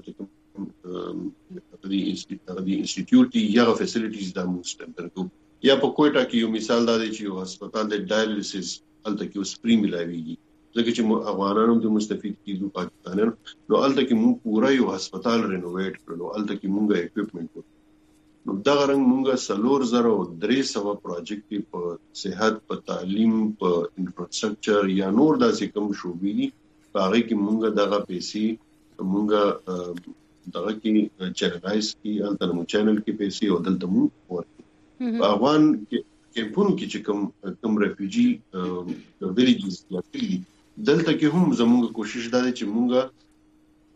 Speaker 24: چې د انسټیټیوټ یا فیسیلیټیز د مستندر کو یا په کوټا کې یو مثال دا دی چې یو هسپتال د ډایالیسس الته کې اوس پری ملایوي ځکه چې افغانانو د مستفید کیدو پاکستانیان نو الته کې موږ پورا یو هسپتال رینوویټ کړو الته کې موږ اکوپمنټ نو دا غرنګ مونږه سلور زره درې سو پروجیکټ په صحت په تعلیم په انفراستراکچر یا نور داسې کوم شوبې دي هغه کې مونږه دغه پیسې مونږه دغه کې چینلایز کی الته مو چینل کې پیسې او دلته مو ورکړي افغان کیمپونو کې چې کوم کوم ریفیوجی ویلیجز یا کلی دلته کې هم زموږ کوشش دا دی چې مونږه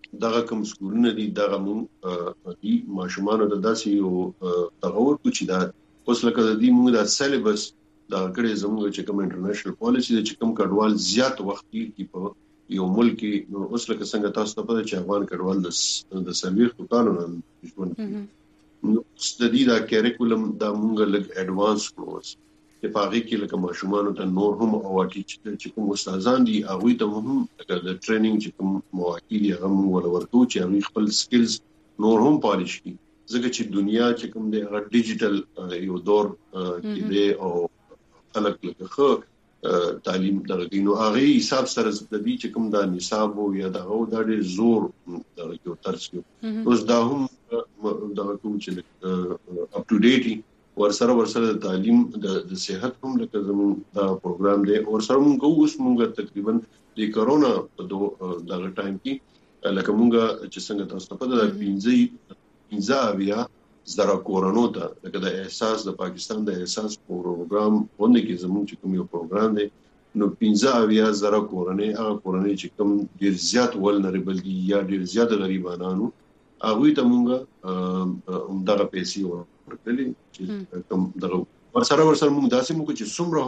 Speaker 24: دغه کوم سکولونه دي دغه مونږ دي ماشومان د داسې یو تغور کو چې دا اوس لکه د دې مونږ د سلیبس دا کړي زموږ چې کوم انټرنیشنل پالیسی د چې کوم کډوال زیات وخت کې په یو ملک نو اوس لکه څنګه تاسو ته پته چې افغان کډوال د د سرویس کارونه ژوند نو د دې دا کریکولم دا مونږ لګ اډوانس کړو چې په هغه کې لکه ماشومان ته نور هم اواټي چې کوم استادان دي هغه ته هم د ټریننګ چې کوم مواکیل هغه موږ ورکو چې هغه خپل سکلز نور هم پالیش کړي ځکه چې دنیا چې کوم دی هغه ډیجیټل یو دور کې دی او خلک لکه خو تعلیم درګي نو هغه حساب سره د دې چې کوم د نصاب او یا د هغه د ډېر زور د یو ترڅ اوس دا هم دا کوم چې اپ ټو ډیټ ورسره ورسره د تعلیم د صحت هم لکه زموږ دا پروګرام دی ورسره موږ اوس موږ تقریبا د کرونا په دغه ټایم کې لکه موږ چې څنګه تاسو په دغه پنځه پنځه بیا زرا کورونو ته لکه د احساس د پاکستان د احساس پروګرام باندې کې زموږ چې کوم یو پروګرام دی نو پنځه بیا زرا کورونه هغه کورونه چې کوم ډیر زیات ولنریبل دي یا ډیر زیات غریبانو هغه ته موږ دغه پیسې ورکړي چې کوم دغه ورسره ورسره موږ داسې موږ چې څومره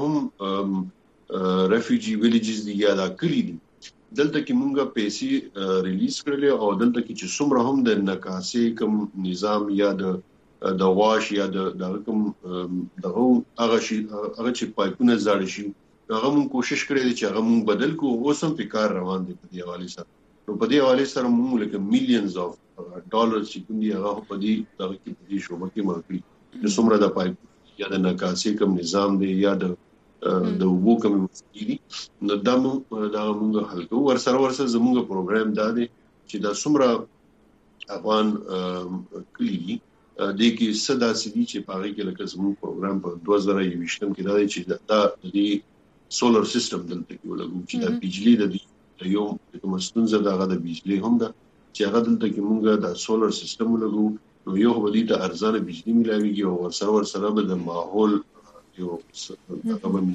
Speaker 24: هم ریفیوجی ویلیجز دي یا دا کلی دي دلته کې موږ پیسې ریلیز کړل او دلته کې چې څومره هم د نکاسې کوم نظام یا د د واش یا د د کوم دغه هغه شي هغه چې پایپونه زاړ شي هغه موږ کوشش کړې چې هغه موږ بدل کو اوس هم په کار روان دي په دې حواله سره نو په دې حواله سره موږ لکه میلیونز اف ډالرز چې کوم دي هغه په دې دغه کې په دې شوبه کې مرکړي د څومره د پایپ یا د نکاسې کوم نظام دی یا د د وو کوم دي نو دا موږ دا موږ حل کوو ورسره ورسره زموږ پروګرام دا دی چې دا څومره افغان کلی د کې صدا سدي چې پاره کې لکه زموږ پروګرام په دوه زره یوویشتم کې دا دی چې دا د سولر سیستم دلته کې ولګو چې د بجلی د یو کوم ستونزه دغه د بجلی هم ده چې هغه دلته کې موږ د سولر سیستم ولګو نو یو په دې ته ارزانه بجلی ملاويږي او ورسره ورسره به د ماحول یو تقریبا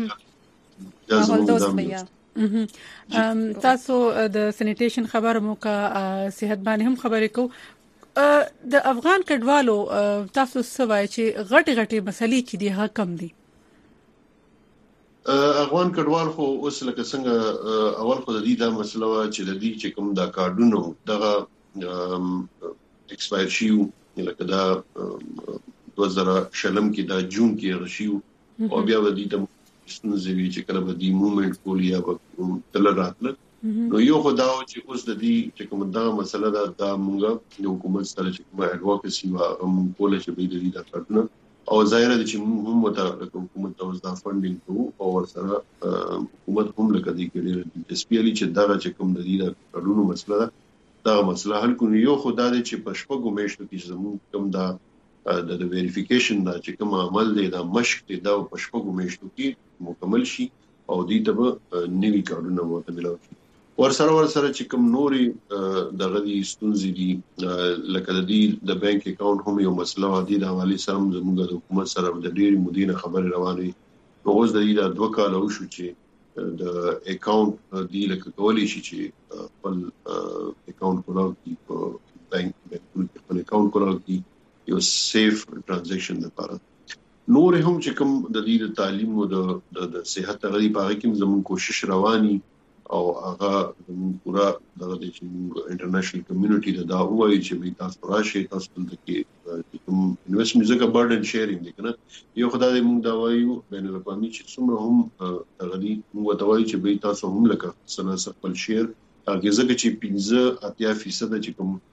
Speaker 1: ماحول تاسو د سینیټیشن خبر مو کا صحت باندې هم خبرې کو د افغان کډوالو تاسو سوای چې غټي غټي مسلې چې دي ها کم دي
Speaker 24: افغان کډوال خو اوس لکه څنګه اول خو د دې دا مسله وا چې د دې چې کوم دا کارډونو دغه ایکسپایر شیو لکه دا دوه زره شلم کې دا جون کې رشیو او بیا ودی ته ستونزې چې کله به دی موومېنټ کول یا تل راتله نو یو خدای چې اوس د دې چې کوم دا مسله دا د موږ د حکومت سره چې کوم اډوکیسي وا موږ کول چې به دې دا کارونه او ظاهر دي چې موږ هم متعلق حکومت ته دا فندینګ کوو او سره حکومت هم لکه دې کې اسپیشلی چې دا چې کوم د دې دا کارونو مسله دا مسله حل کوي یو خدای چې په شپږو میاشتو کې زموږ کوم دا د د ویریفیکیشن دا چې کوم عمل دی دا مشق دی دا په شپږو میاشتو کې مکمل شي او دې ته به نوي کارونه مو ملاو شي ورسره ورسره چې کوم نوري دغه دي ستونزې دي لکه د دې د بانک اکاونټ هم یو مسله دی د حواله سره زموږ د حکومت سره د ډېری مدینه خبر روانه نو اوس د دې د دوه کال وشو چې د اکاونټ دی لکه کولی شي چې خپل اکاونټ کولاو کی په بانک بانک خپل اکاونټ کولاو کی یو سیف ترانزیکشن لپاره نور هم چې کوم د دې د تعلیم او د د صحت غړي په هغه کې زموږ کوشش رواني او هغه زموږ پورا دغه د انټرنیشنل کمیونټي دا وایي چې به تاسو راشي تاسو د کې کوم انویسټمنټ ځکه برډن شیرینګ دی کنه یو خدای دې موږ دا وایو بین الاقوامي چې څومره هم دغه دې موږ دا وایي چې به تاسو هم لکه سره خپل شیر هغه ځکه چې پنځه اتیا فیصد چې کوم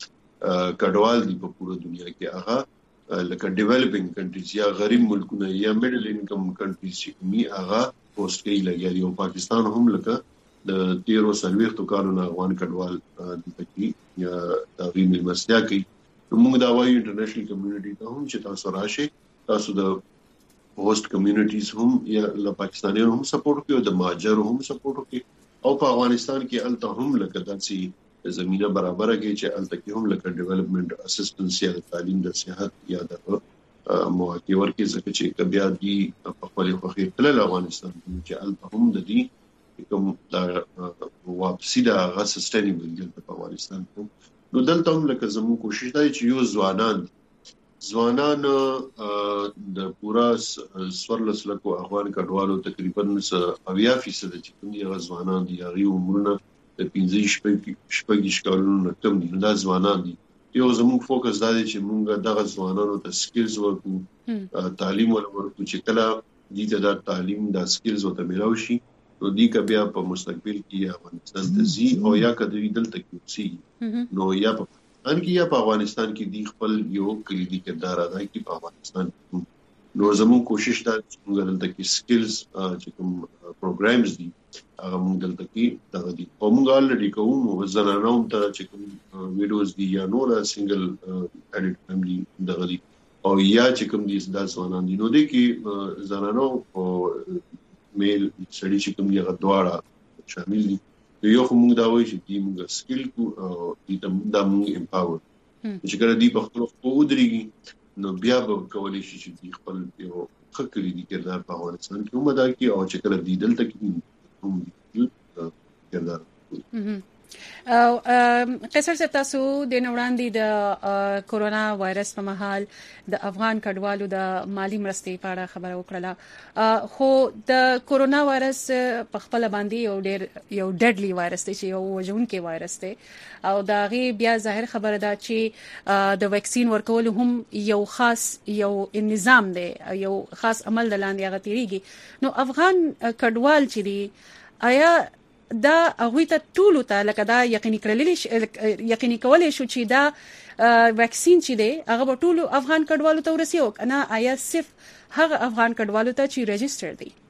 Speaker 24: کډوال دی په پوره دنیا کې هغه لکه ډیولپینګ کنټریز یا غریب ملکونه یا میډل انکم کنټریز چې می هغه پوسټ کې لګیا دی او پاکستان هم لکه د تیرو سرویختو کارونه افغان کډوال د پکی یا د ملمستیا کوي موږ دا وایو انټرنیشنل کمیونټي ته هم چې تاسو راشي تاسو د هوست کمیونټیز هم یا له پاکستانیانو هم سپورټ کوي او د مهاجرو هم سپورټ کوي او په افغانستان کې الته هم لکه داسې زمينه برابر کې چې الته هم لکه ډیولپمنٹ اسسټنس یا تعلیم د صحت یا د مواقع ورکې ځکه چې بیا دي په خپل خوخي تل افغانستان کې چې الته هم د دې کوم دا واپسی دا غا سستینبل دی په افغانستان کې نو دلته هم لکه زموږ کوشش دی چې یو ځوانان ځوانان د پورا سورلس لکو افغان کډوالو تقریبا اویا فیصد چې کوم دي ځوانان دي هغه عمرونه د پنځه شپږ شپږ کالونو کم دي دا ځوانان دي یو زموږ فوکس دا دی چې موږ دغه ځوانانو ته سکلز ورکو تعلیم ورکو چې کله دي ته دا تعلیم دا سکلز ورته ملاوي شي نو دی که بیا په مستقبل کې افغانستان ته ځي او یا کدی دلته کې اوسي نو یا په ان کې یا په افغانستان کې دی خپل یو کلیدي کردار ادا کوي په افغانستان نو زموږ کوشش دا چې موږ دلته کې سکلز چې کوم پروګرامز دي هغه موږ دلته کې دغه دي او موږ الریډي کوم او زنانو ته چې کوم ویډیوز دي یا نور سنگل اډیټ فیملی دغه دي او یا چې کوم دي دا ځوانان دي نو دي کې زنانو او میل سړي چې کوم یو دواړه شامل دي یو موږ دا وایو چې دی موږ سکل کو او دې د موږ امپاور چې کله دی په خپل خو ودرېږي نو بیا به کولای شي چې دی خپل یو خکري دي کردار په افغانستان کې هم ادا کړي او چې کله دی دلته کې هم کردار
Speaker 2: او قیصر صاحب تاسو د نوړاندې د کورونا وایرس په مهال د افغان کډوالو د مالی مرستې په اړه خبره وکړه خو د کورونا وایرس په خپل باندې یو ډېر یو ډډلی وایرس دی چې یو وژونکي وایرس دی او دا غي بیا ظاهر خبره ده چې د ویکسین ورکول هم یو خاص یو نظام دی یو خاص عمل د لاندې غتیریږي نو افغان کډوال چې دی آیا دا هغه ته ټول ته لکه دا یقیني کړل یقیني کولای شو چې دا ویکسین چې دی هغه ټول افغان کډوالو ته ورسیو کنه آیا صرف هغه افغان کډوالو ته چې ريجستره دي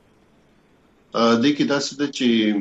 Speaker 24: ا د کې تاسو ته چې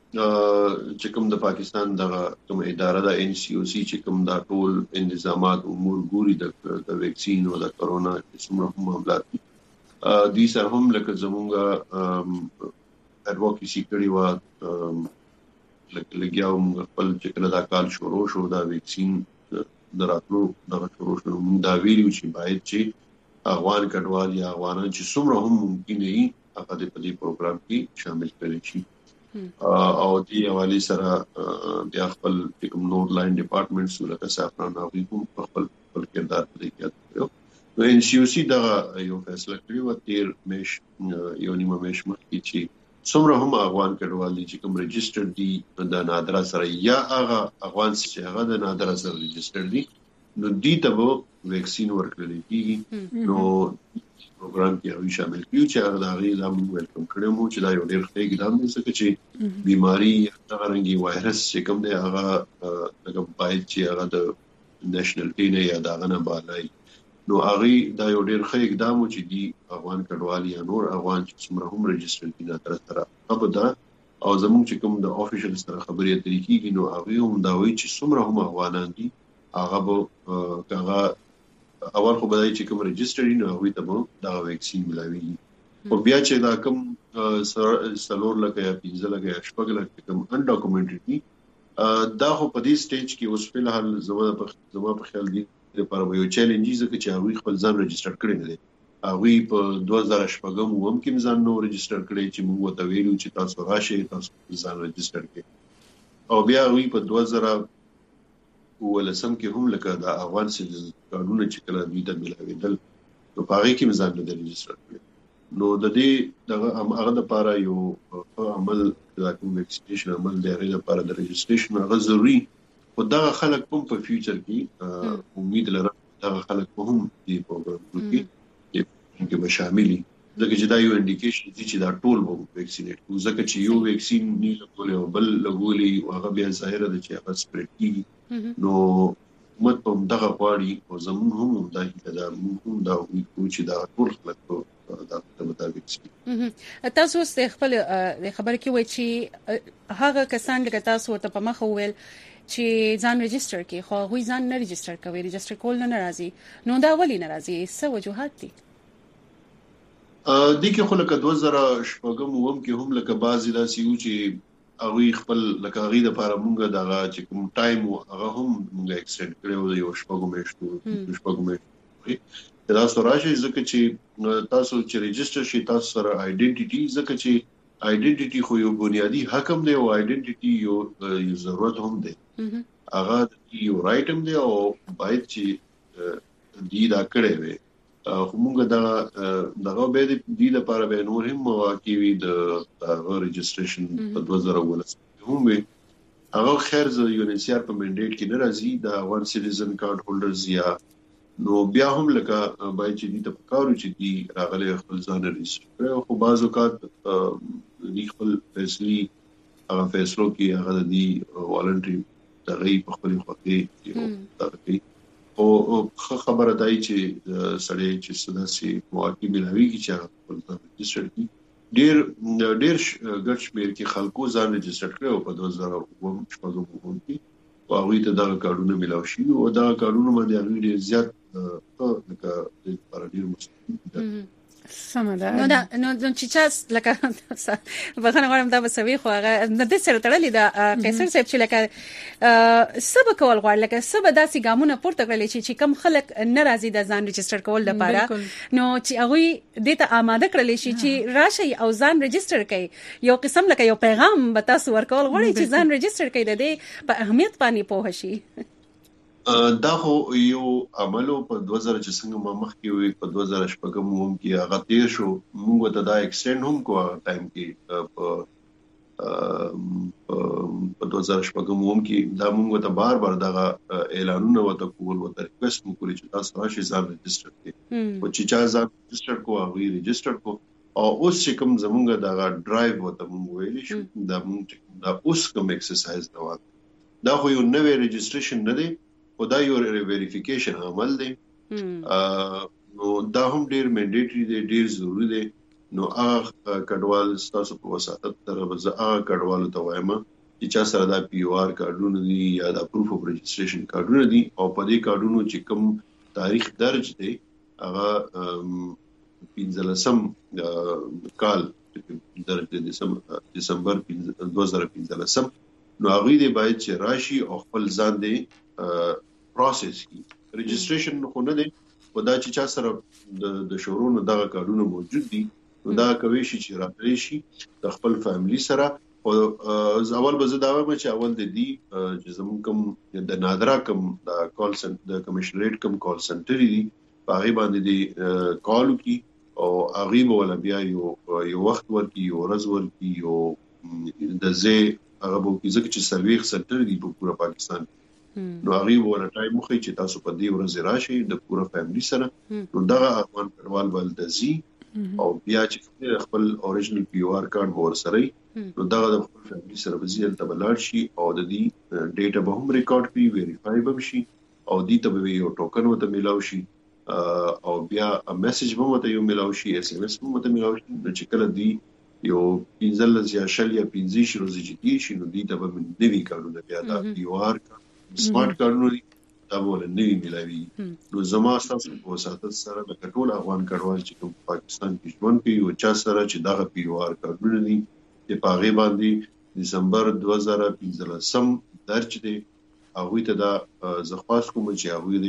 Speaker 24: چې کوم د پاکستان دغه کوم اداره د ان سی او سی چې کوم دا ټول انتظامات امور ګوري د ویکسین او د کرونا څومره معاملات دي دي سره هم لکه زمونږه ایڈوکیسی کړي و لکه لګیاو موږ خپل چې کله دا کال شروع شو دا ویکسین دراتلو دا شروع شو موږ دا ویلو چې باید چې افغان کډوال یا افغانان چې څومره هم ممکن وي هغه د دې پروګرام کې شامل کړي شي او دې حواله سره د خپل کوم نور لاین ډپارټمنټس ولکه سافران او کوم خپل خپل کردار پدې کې نو ان سی او سی دا یو فیصله کړی و تیر مش یو نیمه مش مخکې چې څومره هم افغان کډوال دي چې کوم ريجستره دي د نادره سره یا هغه افغان چې هغه د نادره سره ريجستره دي نو دي ته ویکسین ورکړل کیږي نو پروګرام کې هغه شامل کیږي چې هغه د غي لام ویلکم کړو مو چې دا یو ډېر ښه اقدام دی چې بیماری هغه رنګي وایرس چې کوم دی هغه لکه باید چې هغه د نېشنل ټی نه یا دا غنه بالای نو هغه دا یو ډېر ښه اقدام و چې دی افغان کډوال یا نور افغان چې څومره هم ريجستره دي دا تر سره ابدا او زموږ چې کوم د افیشل سره خبرې اترې کیږي نو هغه هم دا وایي چې څومره هم افغانان دي هغه به هغه اول خو بدای چې کوم ريجستره دي نو هغه ته به دا ویکسین ملاوي او بیا چې دا کوم سلور لکه یا پنځه لکه یا شپږ لکه کوم ان ډاکومنټری دي دا خو په دې سټیج کې اوس په الحال زما په زما په خیال دي لپاره یو چیلنج زکه چې هغه خپل ځان ريجستره کړی نه دي هغه په دوه هزار شپږ هم کې ځان نو ريجستره کړی چې موږ ته ویلو چې تاسو راشي تاسو ځان ريجستره کړئ او بیا هغه په دوه هزار ولسم کې هم لکه د افغان سیز قانون چې کله دوی ته ملاویدل نو هغه کې ځان نه ريجستره کړی نو د دې دغه هغه لپاره یو عمل د کوم ویکسینیشن عمل دی هغه لپاره د ريجستریشن هغه ضروري او دا خلک هم په فیوچر کې امید لرم دا خلک هم دې پروګرام کې کې به شاملي ځکه چې دا یو انډیکیشن دي چې دا ټول به ویکسینیټ کوو ځکه چې یو ویکسین نه لګولې او بل لګولې او هغه بیا ظاهر ده چې هغه سپریډ کیږي نو مت په دغه غواړي او زموږ هم دا دا موږ دا وایو چې دا ټول خلک دا د مطابق شي
Speaker 2: تاسو خپل خبر کې وایي چې هغه کسان چې تاسو ته په مخ وویل چې ځان ريجستره کې خو غوي ځان نه ريجستره کوي ريجستره کول نه ناراضي نو دا ولې ناراضي څه وجوهات دي
Speaker 24: ا د کې خو لکه دوه هزار شپږ هم کې هم لکه بعضی داسې یو چې هغه خپل لکه غي د لپاره مونږه دغه چې کوم ټایم هغه هم مونږه ایکسټند کړو یو شپږ میاشتو شپږ میاشتو دا سره شي ځکه چې تاسو چې ريجستره شي تاسو سره ائیډنټیټي ځکه چې آیډنټیټي خو یو بنیادی حق هم دی او آیډنټیټي یو یو ضرورت هم دی هغه یو رائټ هم دی او باید چې دی دا کړی وي خو موږ دا دغه به دی لپاره به نور هم مواقع وي د ريجستریشن په دوه زره ولس هم وي هغه خیر ز یو ان سی آر په منډیټ کې نه راځي دا وان سټیزن کارت هولډرز یا نو بیا هم لکه باید چې دې ته پکارو چې دی راغلي خپل ځان ريجستر خو بعض اوقات د خپل فیصلي هغه فیصلو کې هغه دی والنټري دغه په خپل خوښي یو دغه او خبره دای چې سړی چې سداسي مواقع ملوي چې خپل ځان ريجستر کړي ډیر ډیر ګټ شمیر کې خلکو ځان ريجستر کړو په دوه زره اووه شپږم کې او هغه ته دا کارونه ملاوي شي او دا کارونه باندې هغه ډیر زیات لکه د پارډیر مستقیم
Speaker 2: سمدا نو دا نو چې چا لکه بخنه غواړم دا بسوي خو هغه د دې سره تړلې دا قیصر صاحب چې لکه سبا کول غواړي لکه سبا داسې ګامونه پورته کړل چې کم خلک ناراضي د ځان ريجستر کول لپاره نو چې هغه دې ته آماده کړل شي چې راشي او ځان ريجستر کړي یو قسم لکه یو پیغام به تاسو ورکول غواړي چې ځان ريجستر کړي د دې په اهمیت باندې پوه شي
Speaker 24: دا خو یو عملو په دوه زره چې څنګه ما مخکې وي په دوه زره شپږم هم کې هغه تیر شو موږ ته دا ایکسټند هم کو ټایم کې په په دوه زره شپږم هم کې دا موږ ته بار بار دا اعلانونه وته کول وته ریکوست مو کړی چې تاسو راشي ځان ريجستر کړئ او چې چا ځان ريجستر کو هغه ريجستر کو او اوس چې کوم زمونږ دا ډرایو وته موږ ویلې شو دا موږ دا اوس کوم ایکسرسایز دا دا خو یو نوې ريجستریشن نه دی او دا یو ویریفیکیشن عمل دی نو دا هم ډیر منډیټری دی ډیر ضروری دی نو هغه کډوال تاسو په وساتت تر وځه هغه کډوالو ته وایم چې چا سره دا پی او آر کارډونه دي یا دا پروف اف ريجستریشن کارډونه دي او په دې کارډونو چې کوم تاریخ درج دی هغه پنځلسم کال درج دی دسمبر دوه زره پنځلسم نو هغه دی باید چې راشي او خپل ځان دی پروسس کی ريجستریشن خو نه دی او دا چې چا سره د شورونو دغه کارونه موجود دي نو دا کوي چې راځي شي د خپل فیملی سره او اول به زه دا وایم چې اول د دې چې زموږ کوم د نادرا کوم د کال سنټر د کمشنریټ کوم کال سنټر دي په هغه باندې دی کال کی او هغه ولا بیا یو یو وخت ورکی یو ورځ ورکی یو د زه هغه بو کې ځکه چې سرویخ سنټر دی په پورا پاکستان نو هغه ولا ټایم مخې چې تاسو په دې ورځ راشي د پورا فیملی سره نو دغه افغان کډوال ولدزي او بیا چې خپل اوریجنل پی او آر کارت ور سره نو دغه د خپل فیملی سره وزیل ته بلار شي او د دې ډیټا به هم ریکارډ کړي ویریفای به شي او دې ته به یو ټوکن وته ملاو شي او بیا میسج به وته یو ملاو شي اس ام اس به وته ملاو شي چې کله دی یو پنځلس یا شل یا پنځه شي روزي چې دی شي نو دې ته به نوی کارونه بیا دا پی او آر سمارټ کارونه دا ول نوی ملاوي نو زما تاسو په وساتت سره د ټول افغان کډوال چې په پاکستان کې ژوند کوي او چا سره چې دغه پی او آر کارونه دي چې په هغه باندې دسمبر دوه زره پنځلسم درج دی هغه ته دا زخواست کوم چې هغه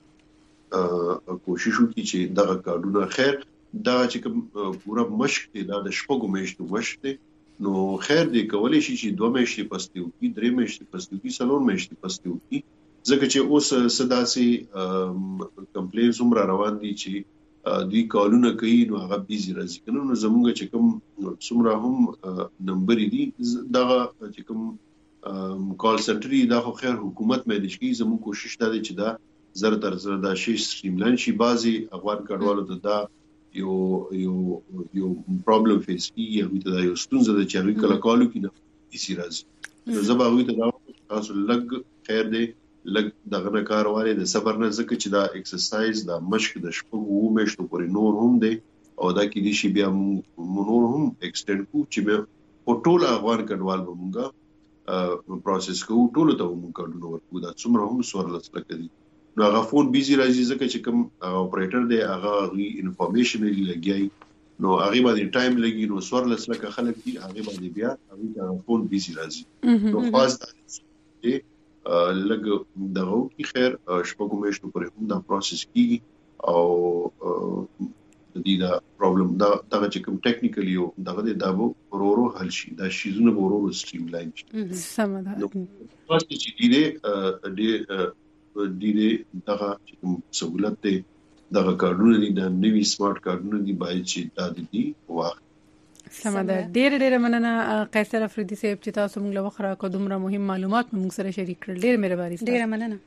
Speaker 24: دې کوشش وکړي چې دغه کارونه خیر دا چې کوم پورا مشق دی دا د شپږو میاشتو مشق دی نو خیر دی کولای شي چې دوه میاشتې پستیو کی درې میاشتې پستیو کی څلور میاشتې پستیو کی ځکه چې اوس صداسي کمپلینز هم را روان دي چې دوی کالونه کوي نو هغه بيزي راځي کنه نو زموږ چې کوم څومره هم نمبر دي دغه چې کوم کال سنټر دا خو خیر حکومت مې دشي زموږ کوشش دا دي چې دا زر تر زر دا شي سټریملاین شي بازي افغان کډوالو ته دا یو یو یو پرابلم فیس کی یو ته یو ستونزه ده چې هغه کله کالو کې نه اسی راځي نو زبا هغه ته دا تاسو لګ خیر دی لګ دغه نه کاروالي د صبر نه زکه چې دا ایکسرسایز دا مشق د شپږو میاشتو پورې نور هم دی او دا کې دي شي بیا نور هم ایکسټند کو چې په ټول افغان کډوال ومنګه پروسس کو ټول ته ومنګه کډو ورکو دا څومره هم سوارلس لکه دي نو هغه فون بيزي راځي ځکه چې کوم اپریټر دی هغه غي انفارمیشن لګي نو هغه باندې ټایم لګي نو سوارلس لکه خلک دي هغه باندې بیا هغه فون بيزي راځي نو خاص دا لګ دغه کی خیر شپږو میاشتو پورې هم دا پروسس کیږي او د دې دا پرابلم دا دغه چې کوم ټیکنیکلی یو دغه د دابو ورورو حل شي دا شیزونه ورورو سټریم لاین شي
Speaker 1: سم ده
Speaker 24: پاتې چې دې دې دې دغه چې کوم سہولت دی دغه کارونه دي د نوي سمارټ کارونه دي باید چې دا دي واخ
Speaker 1: سم ده ډېر ډېر مننه قیصر افریدي صاحب چې تاسو موږ له وخره کو دومره مهم معلومات موږ سره شریک کړل ډېر مهرباني
Speaker 2: ډېر مننه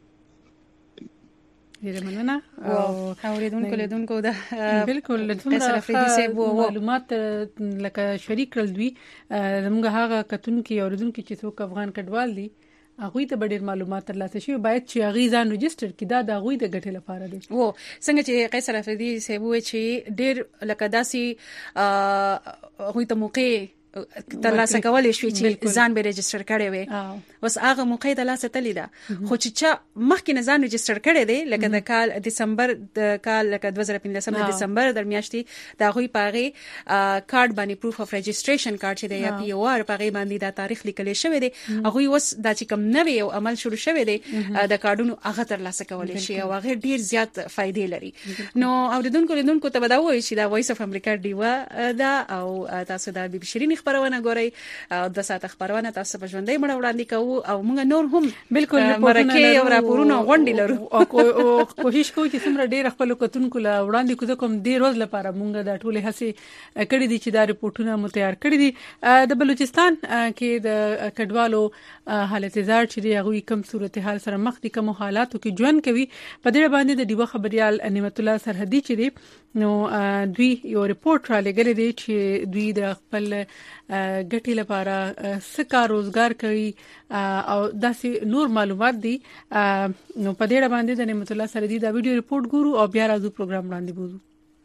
Speaker 1: ډېر مننه
Speaker 2: او اوریدونکو لیدونکو دا
Speaker 1: بالکل دومره معلومات لکه شریک کړل دوی موږ هغه کتونکو اوریدونکو چې څوک افغان کډوال دي هغه ته ډېر معلومات ترلاسه شي باید چې هغه ځان ريجستره کړي دا د هغه د ګټې لپاره دی
Speaker 2: وو څنګه چې قیصر افریدي صاحب وایي چې ډېر لکه داسي هغه ته موقع ترلاسه کولای شي چې ځان به ريجستره کړي وي اوس هغه موقع ترلاسه تللی دا خو چې مخکې نه ځان ريجستره کړي دي لکه د کال دسمبر د کال لکه دوه زره پنځلس د دسمبر د میاشتې دا غوي پاغي کارت باندې پروف اف ريجستریشن کارت چې د یا پی او ار پاغي باندې دا تاریخ لیکل شوی دی هغه اوس دا چې کوم نوی او عمل شروع شوی دی د کارډونو هغه ترلاسه کولای شي او هغه ډیر زیات فائدې لري نو اوریدونکو لیدونکو ته بداوي چې دا وایس اف امریکا دیوا دا او تاسو دا بي بي شيرين خبرونه ګورئ د ساعت خبرونه تاسو په ژوندۍ مړ وړاندې کوو او موږ نور هم
Speaker 1: بالکل
Speaker 2: مرکه او راپورونه غونډې لرو
Speaker 1: او کوشش کوو چې څومره ډیر خپل کتونکو له وړاندې کوم ډیر روز لپاره موږ د ټوله هڅه کړې دي چې دا رپورټونه مو تیار کړی دي د بلوچستان کې د کډوالو حالت زار چې هغه کم صورتحال سره مخ دي کوم حالاتو کې ژوند کوي په دې باندې د دیوه خبريال نعمت الله سرحدي چې دی نو دوی یو رپورټ را لګل دي چې دوی د خپل ګټې لپاره څه کار روزګار کوي او داسې نور معلومات دي نو په دې باندې د نعمت الله سرحدي دا ویډیو رپورټ ګورو او بیا راځو پروګرام وړاندې بوزو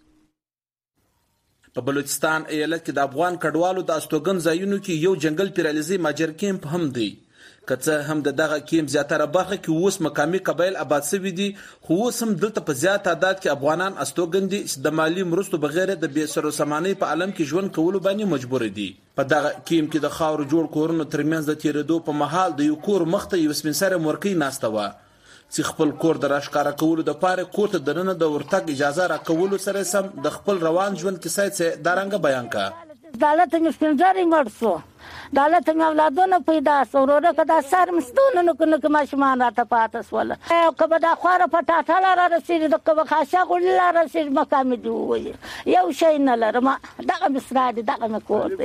Speaker 7: په بلوچستان ایالت کې د افغان کډوالو د استوګن ځایونو کې یو جنگل پیراليزي ماجر کیمپ هم دی کڅه هم د دغه کیمپ زیاتره برخه کې اوس مقامي قبایل آباد شوي دي خو اوس هم دلته په زیات تعداد کې افغانان استوګن دي چې د مالی مرستو بغیر د بې سر و سامانۍ په عالم کې ژوند کولو باندې مجبور دي په دغه کیمپ کې د خاورو جوړ کورونو ترمنځ د تیرېدو په محل د یو کور مخته یو سپینسره مورکۍ ناسته و چې خپل کور د راشکاره کولو د پاره کور ته دننه د ورتګ اجازه را کولو سره سم د خپل روان ژوند کیسه څه دارنګ بیان کا
Speaker 9: دالت مې سپینځري مرسو دالت مې اولادونه پیدا سورونه کدا سر مستونه نو کنه ما شمان راته پاتس ولا کبه دا خواره پټاټه لاره رسید د کبه خاصه ګل لاره رسید مقام دی وي یو شي نه لرم دغه مسراد دغه مکور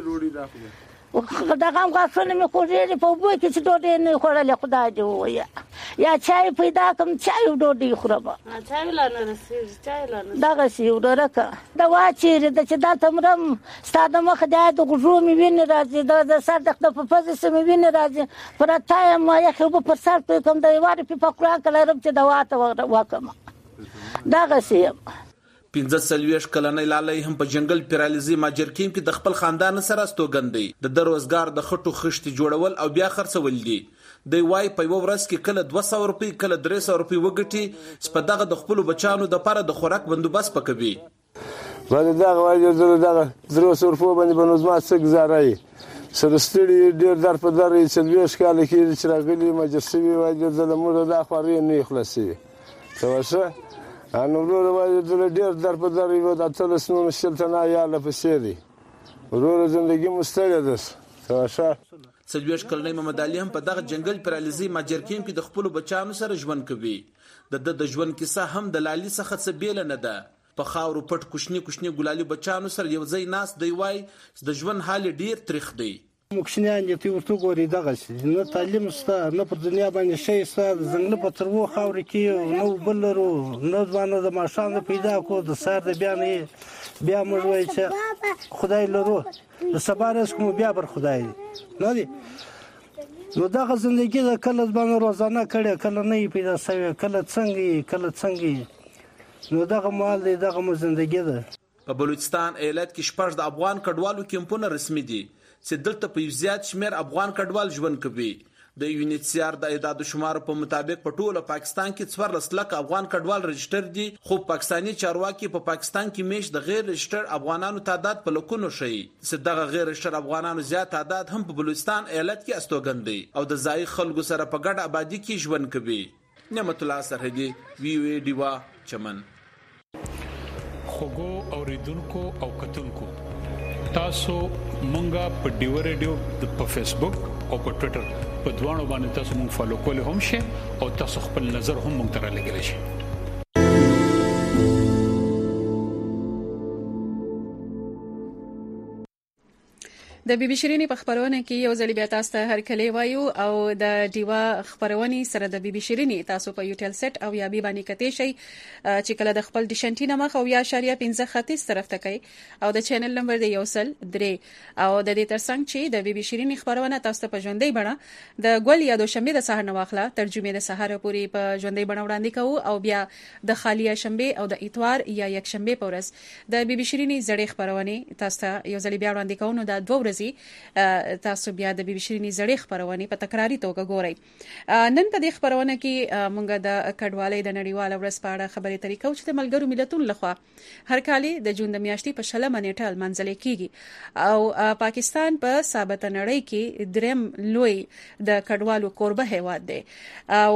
Speaker 9: دی دغه هم غاښونه مې خوړلې په اوبو کې چې ډوډۍ نه خوړلې خدای دې ووایه یا چای پیدا کړم چای او ډوډۍ خورم
Speaker 11: چای لا نه رسېږي چای لا نه
Speaker 9: دغسې ورورکه دوا چیرې ده چې دلته مرم ستا د مخه د د غوږو مې وینې راځي د سر د په پزې څه مې وینې راځي پرته یم یخې اوبه پر سر توی کړم د یوه روپۍ په کړانکه لرم چې دوا ته وکړم دغسې یم
Speaker 7: پنځه څلوېښت کلنۍ لالی هم په جنگل پیراليزي ماجر کیمپ کې د خپل خاندان سره استوګن دی د د روزګار د خټو خشتي جوړول او بیا خرڅول دي دی وای په یو ورځ کې کله دوه سوه روپۍ کله درې سوه روپۍ وګټي چې په دغه د خپلو بچیانو دپاره د خوراک بندوبست پکوي
Speaker 12: باندې دغه وایي دغه درې سوه روپۍ باندې به نو زما څه ګزاره یي سره ستړي ډېر در په در یې څلوېښت کاله کېږي چې راغلي ماجر شوي وایي زه د موږ دا خوارۍ نه یې خلاصوي ته ښه انو ورور وایي د ډېر در په در یو د اتلس نو شل تنه یاله پسې دی ورور زندگی مستړی ده ښه
Speaker 7: څلوېښت کلنۍ محمد علي هم په دغه جنگل پیراليزي ماجر کیمپ کې د خپلو بچیانو سره ژوند کوي د د د ژوند کیسه هم د لالي څخه څه بیله نه ده په خاورو پټ کوچني کوچني ګلالي بچیانو سره یو ځای ناست دی وایي د ژوند حال ډېر تریخ دی
Speaker 25: مکشنیان دې ته ورته ګوري دغسې نه تعلیم شته نه په دنیا باندې شی شته د ځنګله په تروو خاورې کې نه اوبه لرو نه ځوانه د ماښام نه پیدا کړو د سهار د بیا نه بیا موږ وایو چې خدای لرو د سبا ورځ کوم بیا بر خدای نه دی نو دغه زندگی د کله باندې روزانه کړې کله نه پیدا شوی کله څنګه کله څنګه نو دغه مال دی دغه مو زندگی ده
Speaker 7: په بلوچستان ایالت کې شپږ د افغان کډوالو کیمپونه رسمي دي چې دلته په زیات شمیر افغان کډوال ژوند کوي د یونیسیار د اعداد و شمار په مطابق په ټوله پاکستان کې څوارلس لک افغان کډوال رجسټر دي خو پاکستانی چارواکي په پاکستان کې میش د غیر رجسټر افغانانو تعداد په لکونو شي چې دغه غیر رجسټر افغانانو زیات تعداد هم په بلوچستان ایالت کې استوګن دي او د ځای خلکو سره په ګډه آبادی کې ژوند کوي نعمت الله سرحدي وی وی دیوا چمن
Speaker 10: خوګو اوریدونکو او کتونکو تاسو مونږه په ډیو ریډیو په فیسبوک او په ټوئیټر په دوانو باندې تاسو مونږ فالو کول هم شي او تاسو خپل نظر هم مونږ ته رالیږئ شي.
Speaker 2: د بي بي شيريني په خبرونه کې یو ځل بیا تاسو ته هر کله وایو او د ډیوا خبرونه سره د بي بي شيريني تاسو په یوټل سیټ او یا بي باندې کته شي چې کله د خپل ډیشنټینا مخ او یا شریعه پنځه ختیس طرف ته کوي او د چینل نمبر دی یو سل درې او د دې ترڅنګ چې د بي بي شيريني خبرونه تاسو ته په ژوندۍ بڼه د ګول یا د شنبه د سحر نو واخله ترجمه د سحر پوری په ژوندۍ بڼه وړاندې کوو او بیا د خالیه شنبه او د اتوار یا یک شنبه پورس د بي بي شيريني زړې خبرونه تاسو ته یو ځل بیا وړاندې کوو نو د دوه تاسو بیا د بي بي شيريني زړې خبرونه په تکراری توګه ګورئ. نن په دې خبرونه کې مونږ د کډوالۍ د نړیوال ورځ په اړه خبرې ترې کوو چې د ملګرو ملتونو لخوا هر کال د جون د میاشتې په شلمه نیټه منځلې کیږي او پاکستان په ثابت نړۍ کې دریم لوی د کډوالو کوربه هیواد دی او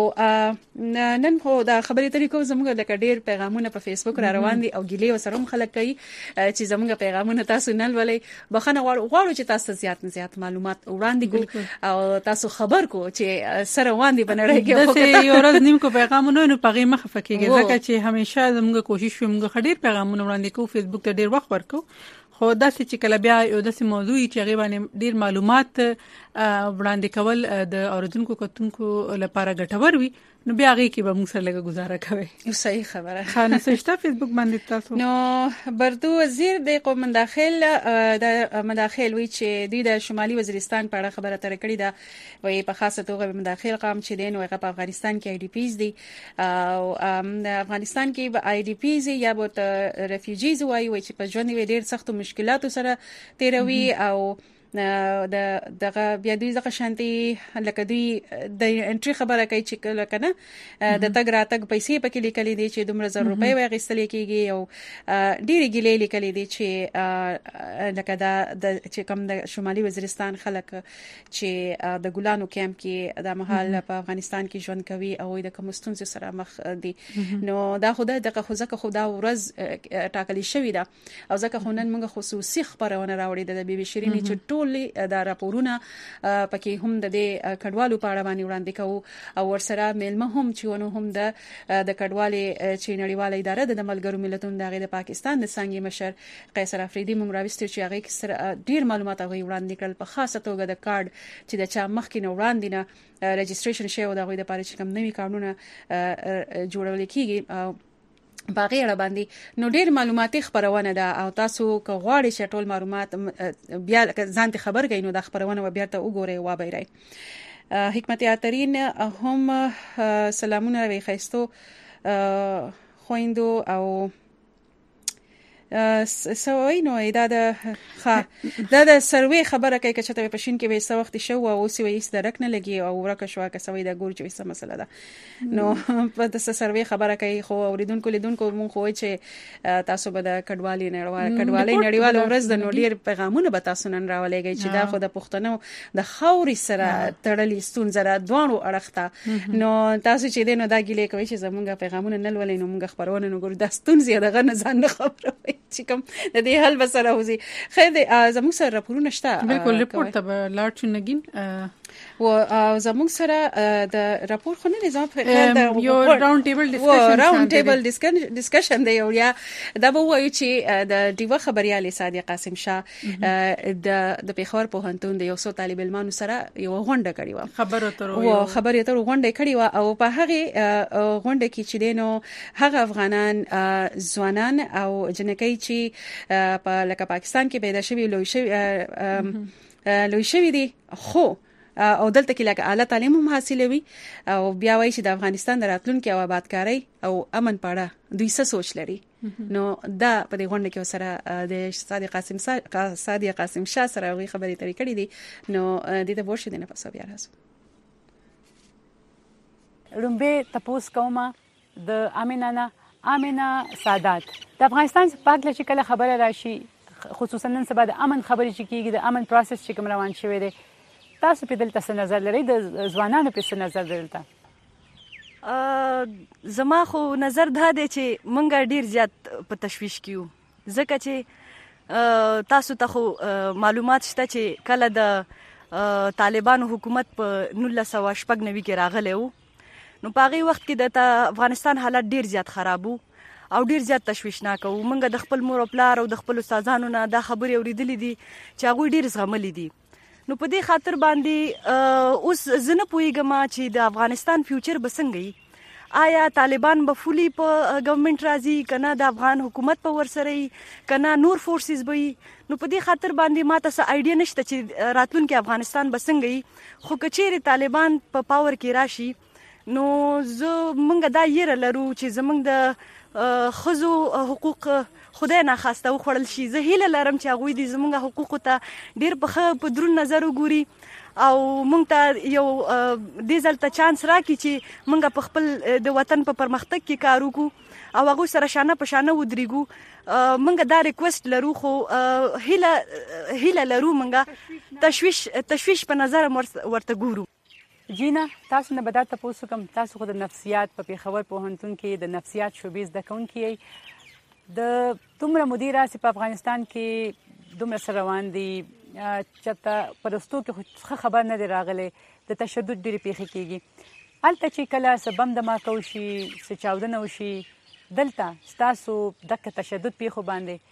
Speaker 2: نن خو د خبرې ترې کوو زموږ د ډېر پیغامونه په فیسبوک را روان دي او ګیلې وسره هم خلک کوي چې زموږ پیغامونه تاسو نن ولې بخنه غواړو چې تاسو زیات نه زیات معلومات وړاندې کو او تاسو خبر کو چې سره واندې بنړی کې
Speaker 1: خو کته یو ورځ نیم کو پیغامونه نو پغې مخ فکیږي ځکه چې همیشه زموږ کوشش وي موږ خډیر پیغامونه وړاندې کو فیسبوک ته ډیر وخت ورکو خو داسې چې کله بیا یو داسې موضوع چې غیبانه ډیر معلومات وړاندې کول د اوریدونکو کتونکو لپاره ګټور وي نو بیا غي کې به موږ سره لګه گزاره کوي.
Speaker 2: یو صحیح خبره
Speaker 1: خانه سشته فیسبوک باندې تاسو
Speaker 2: نو بردو وزیر د قوم مداخل د مداخل وی چې دوی د شمالي وزیرستان په اړه خبره تر کړې ده وی په خاصه توګه مداخل قام چې دین وی په افغانستان کې آی ډی پیز دي او افغانستان کې آی ډی پیز یا بوت ریفیوجیز وای وی چې په ژوند وی ډیر سخت مشکلات سره تیروي او د دغه بیا دوی ځکه شانتي لکه دوی د انټری خبره کوي چې لکه نه د تګ راتګ پیسې پکې لیکلې دي چې دومره زر روپۍ واغستل کېږي او ډېری ګلې لیکلې دي چې لکه دا چې کوم د شمالي وزیرستان خلک چې د ګلانو کیمپ کې د محل په افغانستان کې ژوند کوي او د کومستون سره مخ دي نو دا خو دغه خو ځکه خو دا ورځ ټاکلې شوې ده او ځکه خو نن موږ خصوصي خبرونه راوړې د بي بي شيريني چې دا راپورونه پکې هم د کډوالو په اړه باندې وړاندې کوو او ورسره ملمه هم چې ونه هم د د کډوالې چې نړیواله اداره د ملګرو ملتونو دغه د پاکستان د څنګه مشر قیصر افریدي موږ راوستي چې هغه سره ډیر معلومات هغه وړاندې کړل په خاصه توګه د کارت چې د چا مخکې نو وړاندې نه رجستریشن شوی او دغه د پاره چې کوم نوي قانون جوړول کیږي باغی اړه باندې نو ډیر معلوماتي خبرونه ده او تاسو که غواړئ چې ټول معلومات بیا ځان ته خبر غوښنه د خبرونه و بیا ته وګورئ و به راي حکمت یاترین هم سلامونه وی خيستو خويندو او سوي نو دا د ها دا د سروي خبره کوي چې ته په شین کې وې سوخت شو او سی وې درک نه لګي او ورکه شو که سوي دا ګور چې څه مسله ده نو په د سروي خبره کوي خو اوریدونکو لیدونکو مونږ خو چې تاسو به د کډوالي نړیوال کډوالي نړیوال ورځ د نوډیر پیغامونه به تاسو نن راولېږي چې دا خو د پښتنو د خوري سره تړلې ستونزه را دوانو اړخته نو تاسو چې دینو دا ګیلې کوي چې زمونږ پیغامونه نه ولې نو موږ خبرونه نو ګور د ستونزې دغه نه ځان خبره چې کوم د دې حل بسره وزي خیر زموږ سره راپورونه شته
Speaker 1: بالکل ریپورت ته لاړ شو نګین
Speaker 2: و زموږ سره د راپور خو نه نظام په خیال د
Speaker 1: یو راوند ټیبل ډیسکشن
Speaker 2: راوند ټیبل ډیسکشن دی او یا دا به وایي چې د دیوه خبريالي صادق قاسم شاه د د پیښور په هنتون د یو څو طالب علمانو سره یو غونډه کړې و
Speaker 1: خبرو تر
Speaker 2: و خبرې تر غونډه کړې و او په هغه غونډه کې چې دینو هغه افغانان ځوانان او جنکۍ چې په لکه پاکستان کې پیدا شوي لوی شوي لوی شوي دي خو او دلته کې لکه اعلی تعلیم هم حاصلوي او بیا وایي چې د افغانستان د راتلونکي او آبادکاري او امن په اړه دوی څه سوچ لري نو دا په دې غونډه کې سره د صادق قاسم صادق قاسم شاه سره غوي خبرې ترې کړې دي نو د دې ورشي د نه پاسه بیا راځو
Speaker 14: لومبه تاسو کومه د امینانا امینا سادات د افغانستان په اړه چې کله خبره راشي خصوصا نن سبا د امن خبرې چې کیږي د امن پروسس چې کوم روان شوی دی تاسو په دلته څه نظر لرئ د ځوانانو په څه نظر دلته
Speaker 15: زما خو نظر دا دی چې مونږ ډیر زیات په تشویش کیو ځکه چې تاسو ته خو معلومات شته چې کله د طالبانو حکومت په نولس سوه شپږ نوي کې راغلی و نو په هغې وخت کې د افغانستان حالت ډیر زیات خراب و او ډیر زیات تشویشناک و. مونږ د خپل مور او پلار او د خپل استادانو نه دا خبرې اورېدلې دي چې هغوی ډیر زغملي دي. نو په دې خاطر باندې اوس زه نه پوهېږم چې د افغانستان فیوچر به څنګه وي. آیا طالبان به فولي په ګورنمنټ راځي که نه د افغان حکومت په ورسره وي که نه نور فورسز به وي. نو په دې خاطر باندې ما ته څه آیډیا نشته چې راتلونکي افغانستان به څنګه وي. خو که چیرې طالبان په پاور کې راشي نو زه مونږ دا یېره لرو چې زمونږ د ښځو حقوق خدای ناخواسته وخوړل شي. زه هیله لرم چې هغوی دې زمونږ حقوقو ته ډېر په ښه په دروند نظر وګوري او مونږ ته یو دې ځل ته چانس راکړي چې مونږ په خپل د وطن په پرمختګ کې کار وکړو او هغوی سره شانه په شانه ودرېږو. مونږ دا ریکوست لرو خو هیله هیله لرو مونږ تشویش تشویش په نظر ورته ګورو.
Speaker 14: جینا تاسو نه به دا تپوس وکړم تاسو خو د نفسیات په پېښور پوهنتون کې د نفسیات شعبې زده کوونکي یئ د دومره مودې راسې په افغانستان کې دومره څه روان دي چېرته په رستو کې خو ښه خبر نه دی راغلی د تشدد ډېرې پېښې کېږي. هلته چې کله څه بم دماکه وشي څه چاودنه وشي دلته ستاسو دغه تشدد پېښو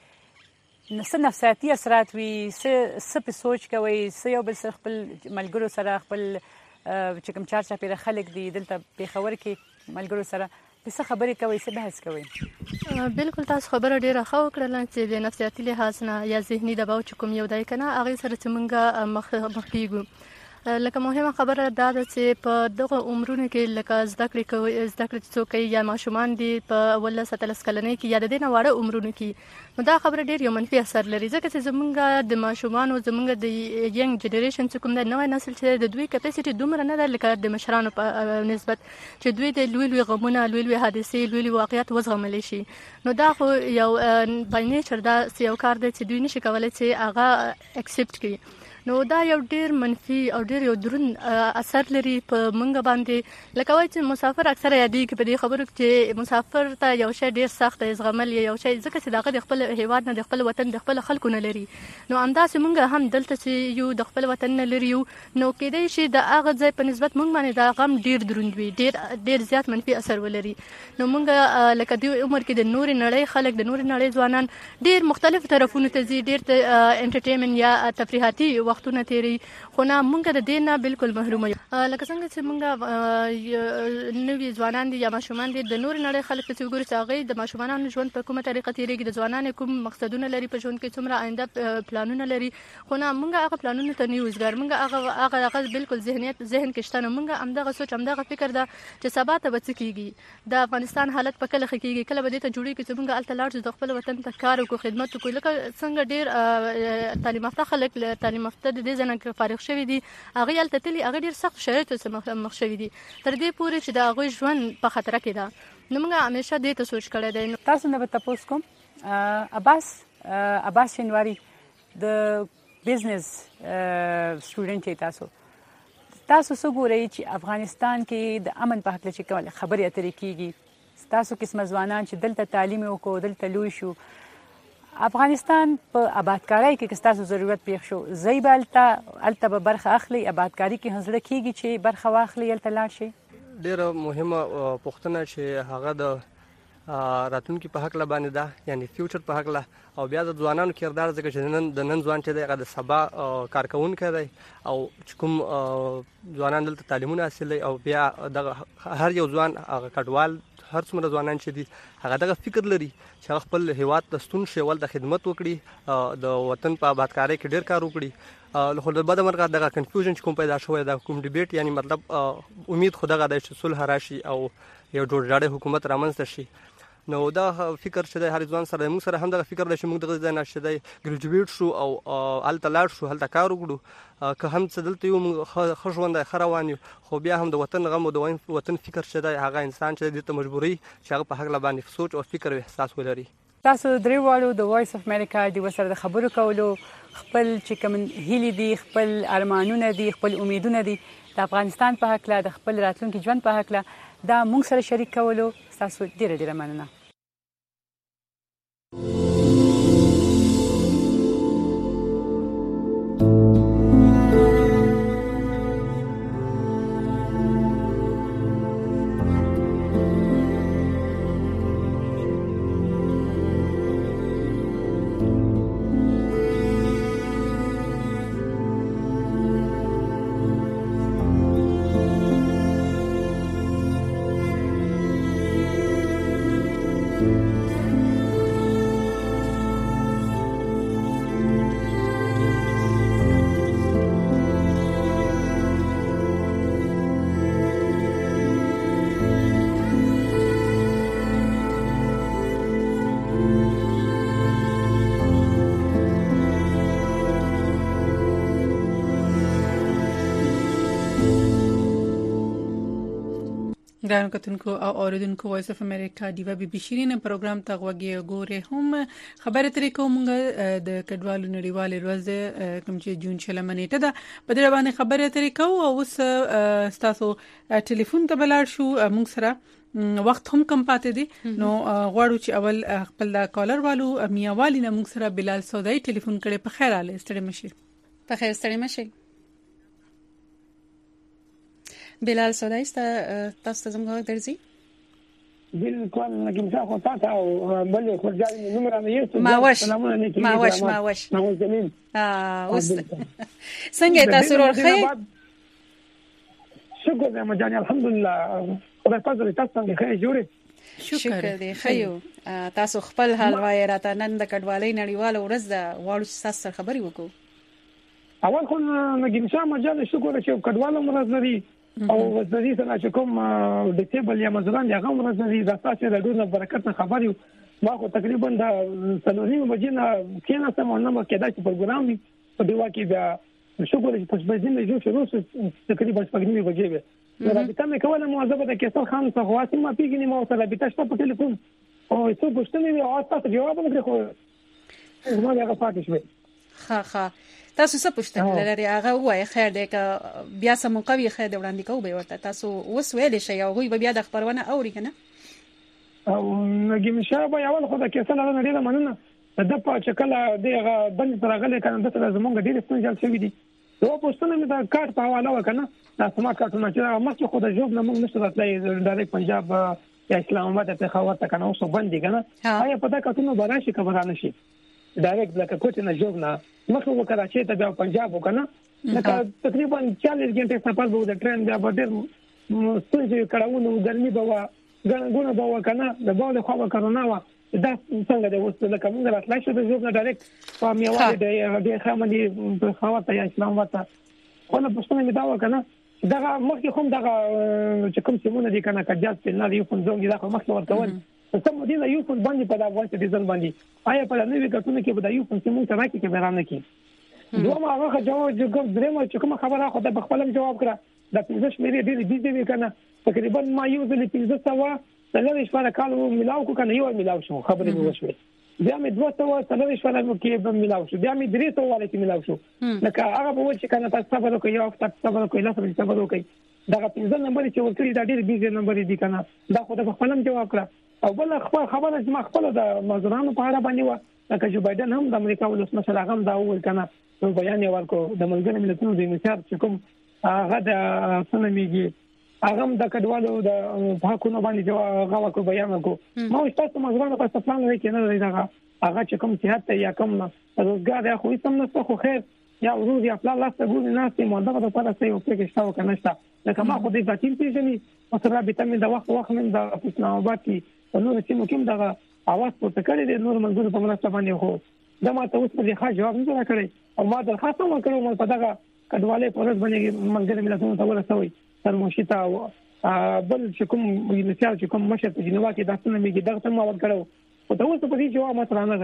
Speaker 14: باندې څه نفسیاتي اثرات وي څه څه پې سوچ کوئ څه یو بل سره خپل ملګرو سره خپل چې کوم چار چاپېره خلک دي دلته پېښور کې ملګرو سره څه خبرې کوئ څه بحث کوئ؟
Speaker 16: بالکل تاسو خبره ډېره ښه وکړله چې د نفسیاتي لحاظ نه یا ذهني دباو چې کوم یو دی که نه هغې سره چې موږ مخ مخ کېږو. لکه مهمه خبره دا ده چې په دغه عمرونو کې لکه زده کړې کوي زده کړې چې څوک کوي یا ماشومان دي په اوولس اتلس کلنۍ کې یا د دې نه واړه عمرونو کې نو دا خبره ډېر یو منفي اثر لري ځکه چې زموږ د ماشومانو زموږ د ینګ جنریشن چې کوم دی نوی نسل چې د دوی کپاسټي دومره نه ده لکه د مشرانو په نسبت چې دوی د لوی لوی غمونه لوی لوی حادثې لوی لوی واقعیت وزغملی شي. نو دا خو یو بای نیچر دا یو کار دی چې دوی نشي کولی چې هغه اکسپټ کړي. نو دا یو ډیر منفي او ډیر یو دروند اثر لري په مونږ باندې. لکه وایي چې مسافر اکثره یادېږي په دې خبرو چې مسافر ته یو شی ډیر سخت دی زغمل یو شی ځکه چې د هغه د خپل هیواد نه د خپل وطن د خپل خلکو نه لري. نو همداسې مونږ هم دلته چې یو د خپل وطن نه لري یو نو کېدای شي د هغه ځای په نسبت مونږ باندې دا غم ډیر دروند وي ډیر ډیر زیات منفي اثر ولري. نو مونږ لکه د عمر کې د نورې نړۍ خلک د نورې نړۍ ځوانان ډیر مختلف طرفونو ته ځي ډیر انټرټینمنټ یا تفریحاتي وختونه تیری خو نه مونږ د دې نه بالکل محروم یو. لکه څنګه چې مونږ نوي ځوانان دي یا ماشومان دي د نورې نړۍ خلک چې وګورو چې هغوی د ماشومانو ژوند په کومه طریقه تیریږي د ځوانانو کوم مقصدونه لري په ژوند کې څومره آینده پلانونه لري خو نه مونږ هغه پلانونو ته نه یو وزګار مونږ هغه هغه هغه بالکل ذهنیت ذهن کې شته نو مونږ همدغه سوچ همدغه فکر ده چې سبا ته به څه کېږي د افغانستان حالت په کله ښه کېږي کله به دې ته جوړېږي چې مونږ هلته لاړ شو د خپل وطن ته کار وکړو خدمت وکړو. لکه څنګه ډېر تعلیم یافته خلک تعلیم یافته د دې ځای نه فارغ شوي دي هغوی هلته تللي هغه ډېر سخت شرایطو سره مخ شوي دي تر دې پورې چې د هغوی ژوند په خطره کې ده. نو موږ همیشه دې ته سوچ کړی دی.
Speaker 14: تاسو نه به تپوس کوم عباس عباس شینواري د بزنس سټوډنټ یې تاسو تاسو څه ګورئ چې افغانستان کې د امن په هکله چې کومه خبرې اترې کېږي ستاسو قسمه ځوانان چې دلته تعلیم یې وکړو دلته لوی شو افغانستان په آبادکارۍ کې که ستاسو ضرورت پیښ شو ځئ به هلته هلته به برخه اخلئ آبادکاري کې هم زړه کېږي چې برخه واخلئ هلته لاړ شئ.
Speaker 17: ډېره مهمه پوښتنه چې هغه د راتلونکي په هکله باندې ده یعنې فیوچر په هکله او بیا د ځوانانو کردار ځکه چې نن د نن ځوان چې دی هغه د سبا کارکوونکی دی او چې کوم ځوانان دلته تعلیمونه حاصلوي او بیا دغه هر یو ځوان هغه کډوال هر څومره ځوانان چې دي هغه دغه فکر لري چې هغه خپل هیواد ته ستون شي ول د خدمت وکړي د وطن په آبادکارۍ کې ډېر کار وکړي. خو د بده مرغه دغه کنفیوژن چې کوم پیدا شوی دا کوم ډیبیټ یعنی مطلب امید خو دغه دی چې صلح راشي او یو جوړجاړی حکومت رامنځته شي. نو دا فکر چې دی هر ځوان سره موږ سره هم دغه فکر دی چې موږ دغه ځای نه چې دی ګریجویټ شو او هلته لاړ شو هلته کار وکړو که هم څه دلته یو موږ ښه ژوند دی ښه روان یو خو بیا هم د وطن غم او د وطن فکر چې دی هغه انسان چې دی ته مجبوري چې هغه په هکله باندې سوچ او فکر او احساس ولري.
Speaker 14: تاسو درېواړو د وایس اف امریکا د وسره د خبرو کولو خپل چې کوم هیلې دي، خپل ارمانونه دي، خپل امیدونه دي د افغانستان په حق له د خپل راتلونکي ژوند په حق له دا موږ سره شریک کولو تاسو ډیره ډیره مننه. ګرانو کتونکو او اوریدونکو وایس اف امریکا دیوا بي بي شيرین پروګرام ته غوږی ګوره هم خبره ترې کوم د کډوالو نړیوال ورځ کوم چې جون شلمه نیټه ده په دې باندې خبره ترې کوو او اوس تاسو ټلیفون ته بلار شو موږ سره وخت هم کم پاتې دي نو غواړو چې اول خپل کالر والو میاوالی نه موږ سره بلال سودای ټلیفون کړي په خیر اله ستړي مشي
Speaker 2: په خیر ستړي مشي بلال سودای تاسو زموږ درځي
Speaker 18: بالکل نګم څنګه تاسو او بل خو ځای نمبر نه یو
Speaker 2: ما وش ما وش ما وش
Speaker 18: نو زمين
Speaker 2: اه اوس څنګه تاسو ورخه
Speaker 18: شکر دې مجاني الحمدلله خدای فضل تاسو څنګه خیر جوړه
Speaker 2: شکر دې خیو تاسو خپل حال وای راته نن د کډوالۍ نړیوال ورځ د واړو تاسو خبري وکړو
Speaker 18: اول خو نګم څنګه مجاني شکر چې کډوالو مرز لري او وزري سره چې کوم د ټیبل یا مزران یا غو ورځي د تاسو د ډول برکت خبري ما خو تقریبا د سلوري مجنه کینا سم نو کېدا چې پروګرام دی په دی واکي بیا شکر چې پس به زموږ جو شروع تقریبا څنګه وګورئ نو راځه مې کوله موظفه د کیسه خان څخه واسي ما پیګنی مو سره بیت شته په ټلیفون او څو پوښتنې او تاسو جواب نه کړو زما هغه پاتې شوی
Speaker 2: ها ها تاسو څه پوښتنه لري هغه وای خیر دی که بیا سم قوي خیر دی وړاندې کوو به ورته تاسو وس ویل شي او غوي بیا د خبرونه اوري کنه
Speaker 18: او نګم شابه یو خو د کیسه نه لري مننه د په چکله دغه بند ترغله کنه د زمونږ ډیر ستونزې شوې دي نو پوښتنه مې دا کارت په حواله وکنه دا سما کارتونه چې مخکې خو د جوب نه موږ نشو راتلای ډایرکټ پنجاب یا اسلام آباد ته خبر تا کنه اوس باندې کنه آیا په دا کارتونه براشي خبره نشي ډایرکټ لکه کوټه نه جوب نه مخکې وکړه چې ته پنجاب وکنه لکه تقریبا چالیس غنټې سفر به د ټرین بیا به ډېر ستونزې کړهونه ګرمي به وه ګڼه به وه که نه د بال خوا به کرونا وه دا څنګه دی اوس لکه موږ راتلی شو د ژوب نه ډایرکټ په میوالې د ښه باندې پېښور ته یا اسلام آباد ته خو نه پوښتنه مې دا وه که نه دغه مخکې خو هم دغه چې کوم سیمونه دي که نه کجاز پلنار یو فون زونګ دي دا خو مخکې ورکول څه مودې نه یو فون باندې په د افغان سټیزن باندې آیا په نوي کارتونه کې به دا یو فون سیمون ته راکړي که به را نه کړي دومره هغه جواب درېیمه چې کومه خبره خو د په خپل جواب کړه د پنځه شمېرې ډېرې بیزې وې که نه تقریبا ما یو ځلې پنځه سوه څلور شپاره کال ملاو کو کنه یو ملاو شو خبرې مو وشوي بیا مې دوه سوه څلور شپاره کې به ملاو شو بیا مې درې سوه والے کې ملاو شو لکه هغه به وایي چې کنه تاسو صبر وکړئ یو وخت صبر وکړئ لاس صبر وکړئ دغه پنځه نمبر چې ورکړي دا ډېر بیزې نمبر دي کنه دا خو د خپلم جواب کړه او بل خبر خبره چې ما خپل د مزرانو په اړه باندې و لکه جو بایدن هم د امریکا ولسمشر هغه دا وویل کنه نو بیان یې ورکړو د ملګرو ملتونو د انصاف چې کوم هغه د سنمیږي هغه د کډوالو د حقونو باندې جواب غواړو بیان وکړو نو تاسو مزرانو په ستپلان لري کې نه لري دا هغه چې کوم صحت یا کوم روزګار یا خو هیڅ هم خو خیر یا ورور یا خپل لاس ته ګوري نه سي مونږ دغه په تاسو یو څه کې شاو کنه شته لکه ما خو دې ځاتین پیژنې مثلا به تم د وخت وخت من د اسلام آباد کې نور چې مو کوم دغه اواز پورته کړی د نور منځونو په مناسبت باندې خو دا ما ته اوس په ښه جواب نه راکړی او ما درخواست هم وکړو مې په دغه کډوالې په ورځ باندې ملګري ملتونو ته ورسوي تر موشیتا بل چې کوم مثال چې کوم مشر په جنوا کې داسنه میږي دغه ته ما ورکړو او دا اوس په دې جواب ماته نه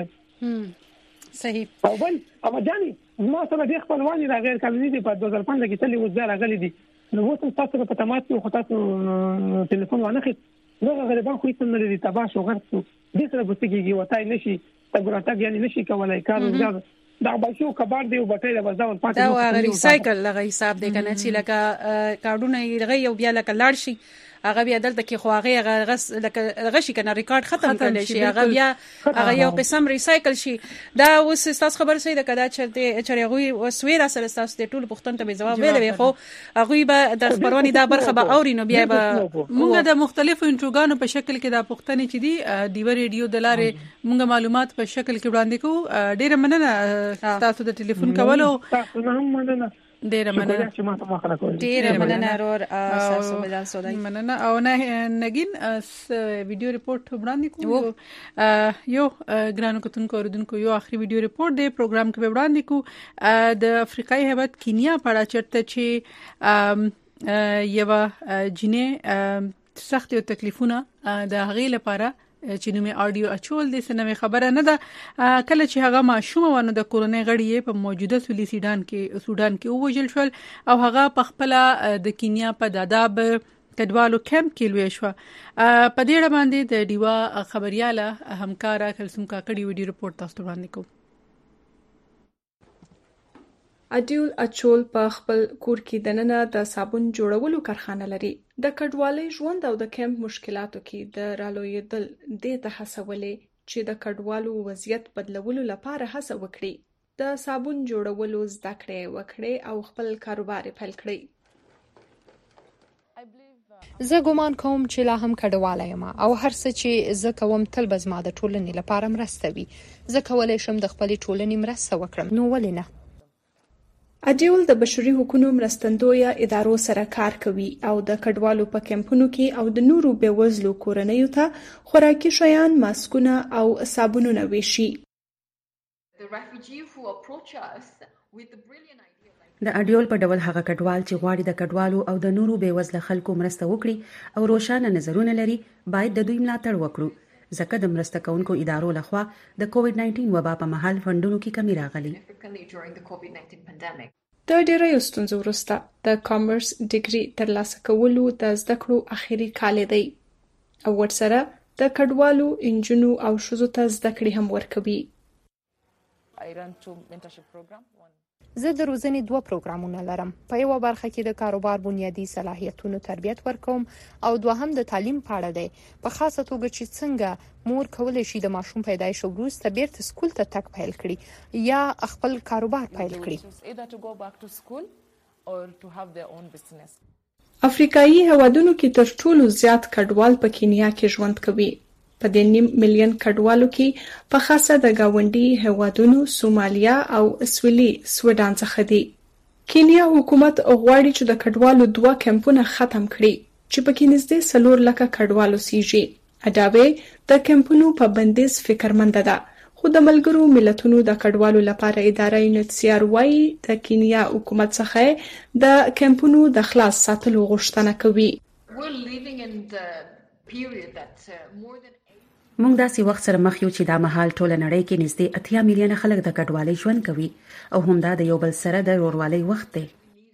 Speaker 18: راغی
Speaker 2: صحیح
Speaker 18: او بل اما جاني ما سره د خپلوانی را غیر قانوني دي په دوه هزار پنځه کې تللی وځه راغلي دي نو اوس تاسو په تماس کې خو تاسو ټلیفون ونه خېت نو غریبان خو هیڅ نه لري تباہ شو غرسو د سره بوتګي وتاي نشي تګراټګ یعنی نشي کولای کار دا بشو کبار دی او بټای د وځاو پاتې
Speaker 2: دا هغه ریسایکل لغه حساب دی کنه چې لکه کارډونه لغه یو بیا لکه لاړ شي هغه بیا دلته کې خو هغه غس لکه غشي کنه ریکارډ ختم کړي شي هغه بیا هغه یو قسم ریسایکل شي دا اوس تاسو خبر سي د کدا چې چرېغوي وسویر سره تاسو د ټول پښتون ته جواب ویلې خو هغه به د خبرونی دا برخه به اوري نو بیا به
Speaker 1: موږ د مختلفو انټروګانو په شکل کې د پښتنې چې دی د ریډیو د لارې موږ معلومات په شکل کې وړاندې کوو ډیره مننه تاسو د ټلیفون کولو
Speaker 18: تاسو هم مننه
Speaker 1: ډیره مننه
Speaker 18: چې ما ته مخه کوي
Speaker 2: ډیره مننه ورور تاسو بدل سودای
Speaker 1: مننه او نه نګین ویډیو ریپورت وړاندې کوو یو ګرانو کتونکو اوردونکو یو اخري ویډیو ریپورت دی پروګرام کې وړاندې کوو د افریقای هیواد کینیا په اړه چرته چې یو جنې سخت یو تکلیفونه د هغې لپاره چې نومي اډیو اچول دي سنوي خبره نه ده کله چې هغه ماشوم ونه د کورونی غړي په موجوده سولی سودان کې سودان کې ووجل شول او هغه په خپل د کینیا په داداب کډوالو کیمپ کې لوي شو په دې اړه باندې د دیوا خبرياله همکارا کلسوم کاکړي ویډیو رپورت تاسو ته وړاندې کوم
Speaker 4: اډیول اچول په خپل کور کې د ننه د صابون جوړولو کارخانه لري د کډوالۍ ژوند او د کیمپ مشکلاتو کې د رالویدل د ته حسولې چې د کډوالو وضعیت بدلولو لپاره هڅه وکړي د صابون جوړولو زده کړې وکړي او خپل کاروبار پیل کړي
Speaker 19: زه ګومان کوم چې لا هم کډواله یم او هر څه چې زه کوم تل به زما د ټولنې لپاره مرسته وي زه کولای شم د خپل ټولنې مرسته وکړم نو ولې نه
Speaker 4: اډیول د بشري حقوقو مرستندویه ادارو سره کار کوي او د کډوالو په کمپونو کې او د نورو بیوزلو کورنیو ته خوراکي شیان ماسکونه او صابونونه ویشي
Speaker 3: د اډیول په ډول هغه کډوال چې غواړي د کډوالو او د نورو بیوزله خلکو مرسته وکړي او روښانه نظرونه لري باید د دوی ملاتړ وکړو ځکه د مرسته کوونکو ادارو لخوا د کووډ نایټین وبا په مهال فندونو کې کمی راغلي
Speaker 4: د ډیرو ستونزو وروسته د کامرس ډیګري ترلاسه کولو د زده کړو اخیری کال دی او ورسره د کډوالو انجنونو او شوزو ته زده کړې هم ورکوي
Speaker 19: زه د روزنې دوه پروګرامونه لرم په یو برخه کې د کاروبار بنیادی صلاحیتونو تربیت ورکوم او دوهم د تعلیم په اړه دی په خاصه توګه چې څنګه مور کولای شي د ماشوم پیدایش وروسته بیرته سکول ته تګ پیل کړي یا خپل کاروبار پیل کړي
Speaker 4: افریقایي هوادونو کې تر ټولو زیات کډوال په کینیا کې ژوند کوي په دې نیم میلیون کډوالو کې په خاصه د گاونډي هوادونو سومالیا او سویلي سودان څخه دي کینیا حکومت غواړي چې د کډوالو دوه کمپونه ختم کړي چې په کې نږدې څلور لکه کډوالو سیږي اډاوي د کمپونو په بندیز فکرمند ده خو د ملګرو ملتونو د کډوالو لپاره اداره یونیسیار وايي د کینیا حکومت څخه د کمپونو د خلاص ساتلو غوښتنه کوي
Speaker 3: موږ داسې وخت سره مخ یو چې دا مهال ټول نړۍ کې نږدې اتیا میلیونه خلک د کډوالۍ ژوند کوي او همدا د یو بل سره د ورورولۍ وخت دی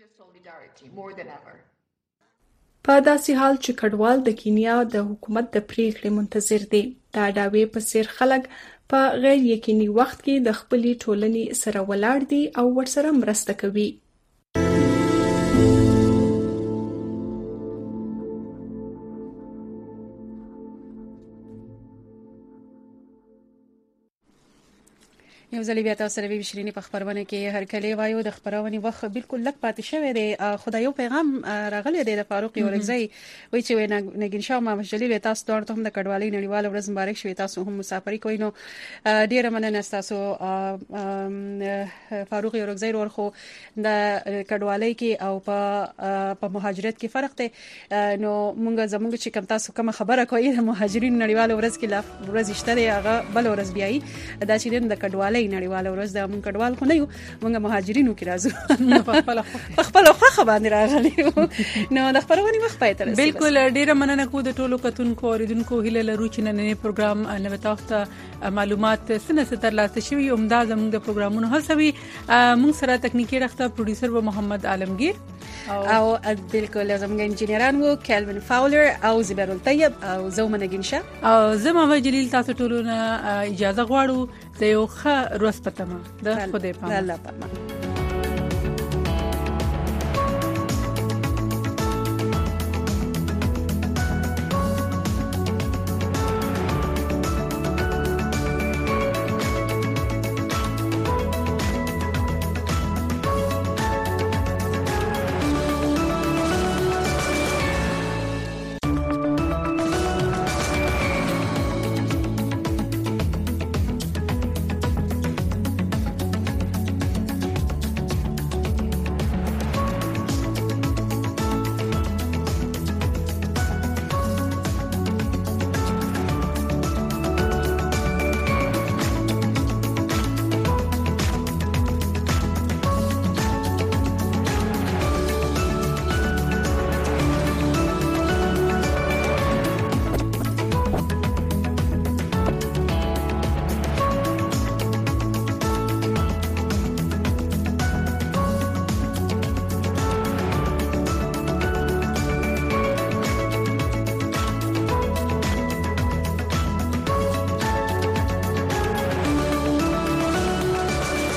Speaker 4: په داسې حال چې کډوال د کینیا د حکومت د پریکړې منتظر دي دا داوی په سیر خلک په غیر یقیني وخت کې د خپلې ټولنې سره ولاړ دي او ورسره مرسته کوي
Speaker 2: یو ځل بیا تاسو سره وی شرینی په خبرونه کې هر کله وایو د خبرونه وخت بالکل لک پاتې شوی دی خدای یو پیغام راغلی دی د فاروق اورګزی وای چې نګین شاه ما مجلیل تاسو ته هم د کډوالۍ نړیوال ورځ مبارک شوي تاسو هم مسافري کوئ نو ډیره مننه تاسو فاروق اورګزی ورخو د کډوالۍ کې او په په مهاجرت کې فرق دی نو مونږ زموږ چې کوم تاسو کوم خبره کوي د مهاجرین نړیوال ورځ کې لا ورځ شته دی هغه بل ورځ بیاي دا چې د کډوالۍ نړیواله ورځ د مونږ کډوال خو نه یو مونږ مهاجرینو کې راځو په خپل خپل خوخه باندې راغلي نو د خبرونه وخت پاتې رسېږي
Speaker 1: بالکل ډیره مننه کو د ټولو کتونکو اوریدونکو هیله لرو چې نن پروګرام نو تاسو ته معلومات سنه ستر لاسته شوی عمده زموږ د پروګرامونو هڅوي مونږ سره تکنیکی رخته پروډوسر و محمد عالمگیر
Speaker 2: او بالکل زموږ انجینران وو کیلوین فاولر او زبیر الطیب او زومنه ګنشه
Speaker 1: او زما جلیل تاسو ټولو نه اجازه غواړو د یو ښه ورځ پته ما د خدای پامه
Speaker 2: الله پامه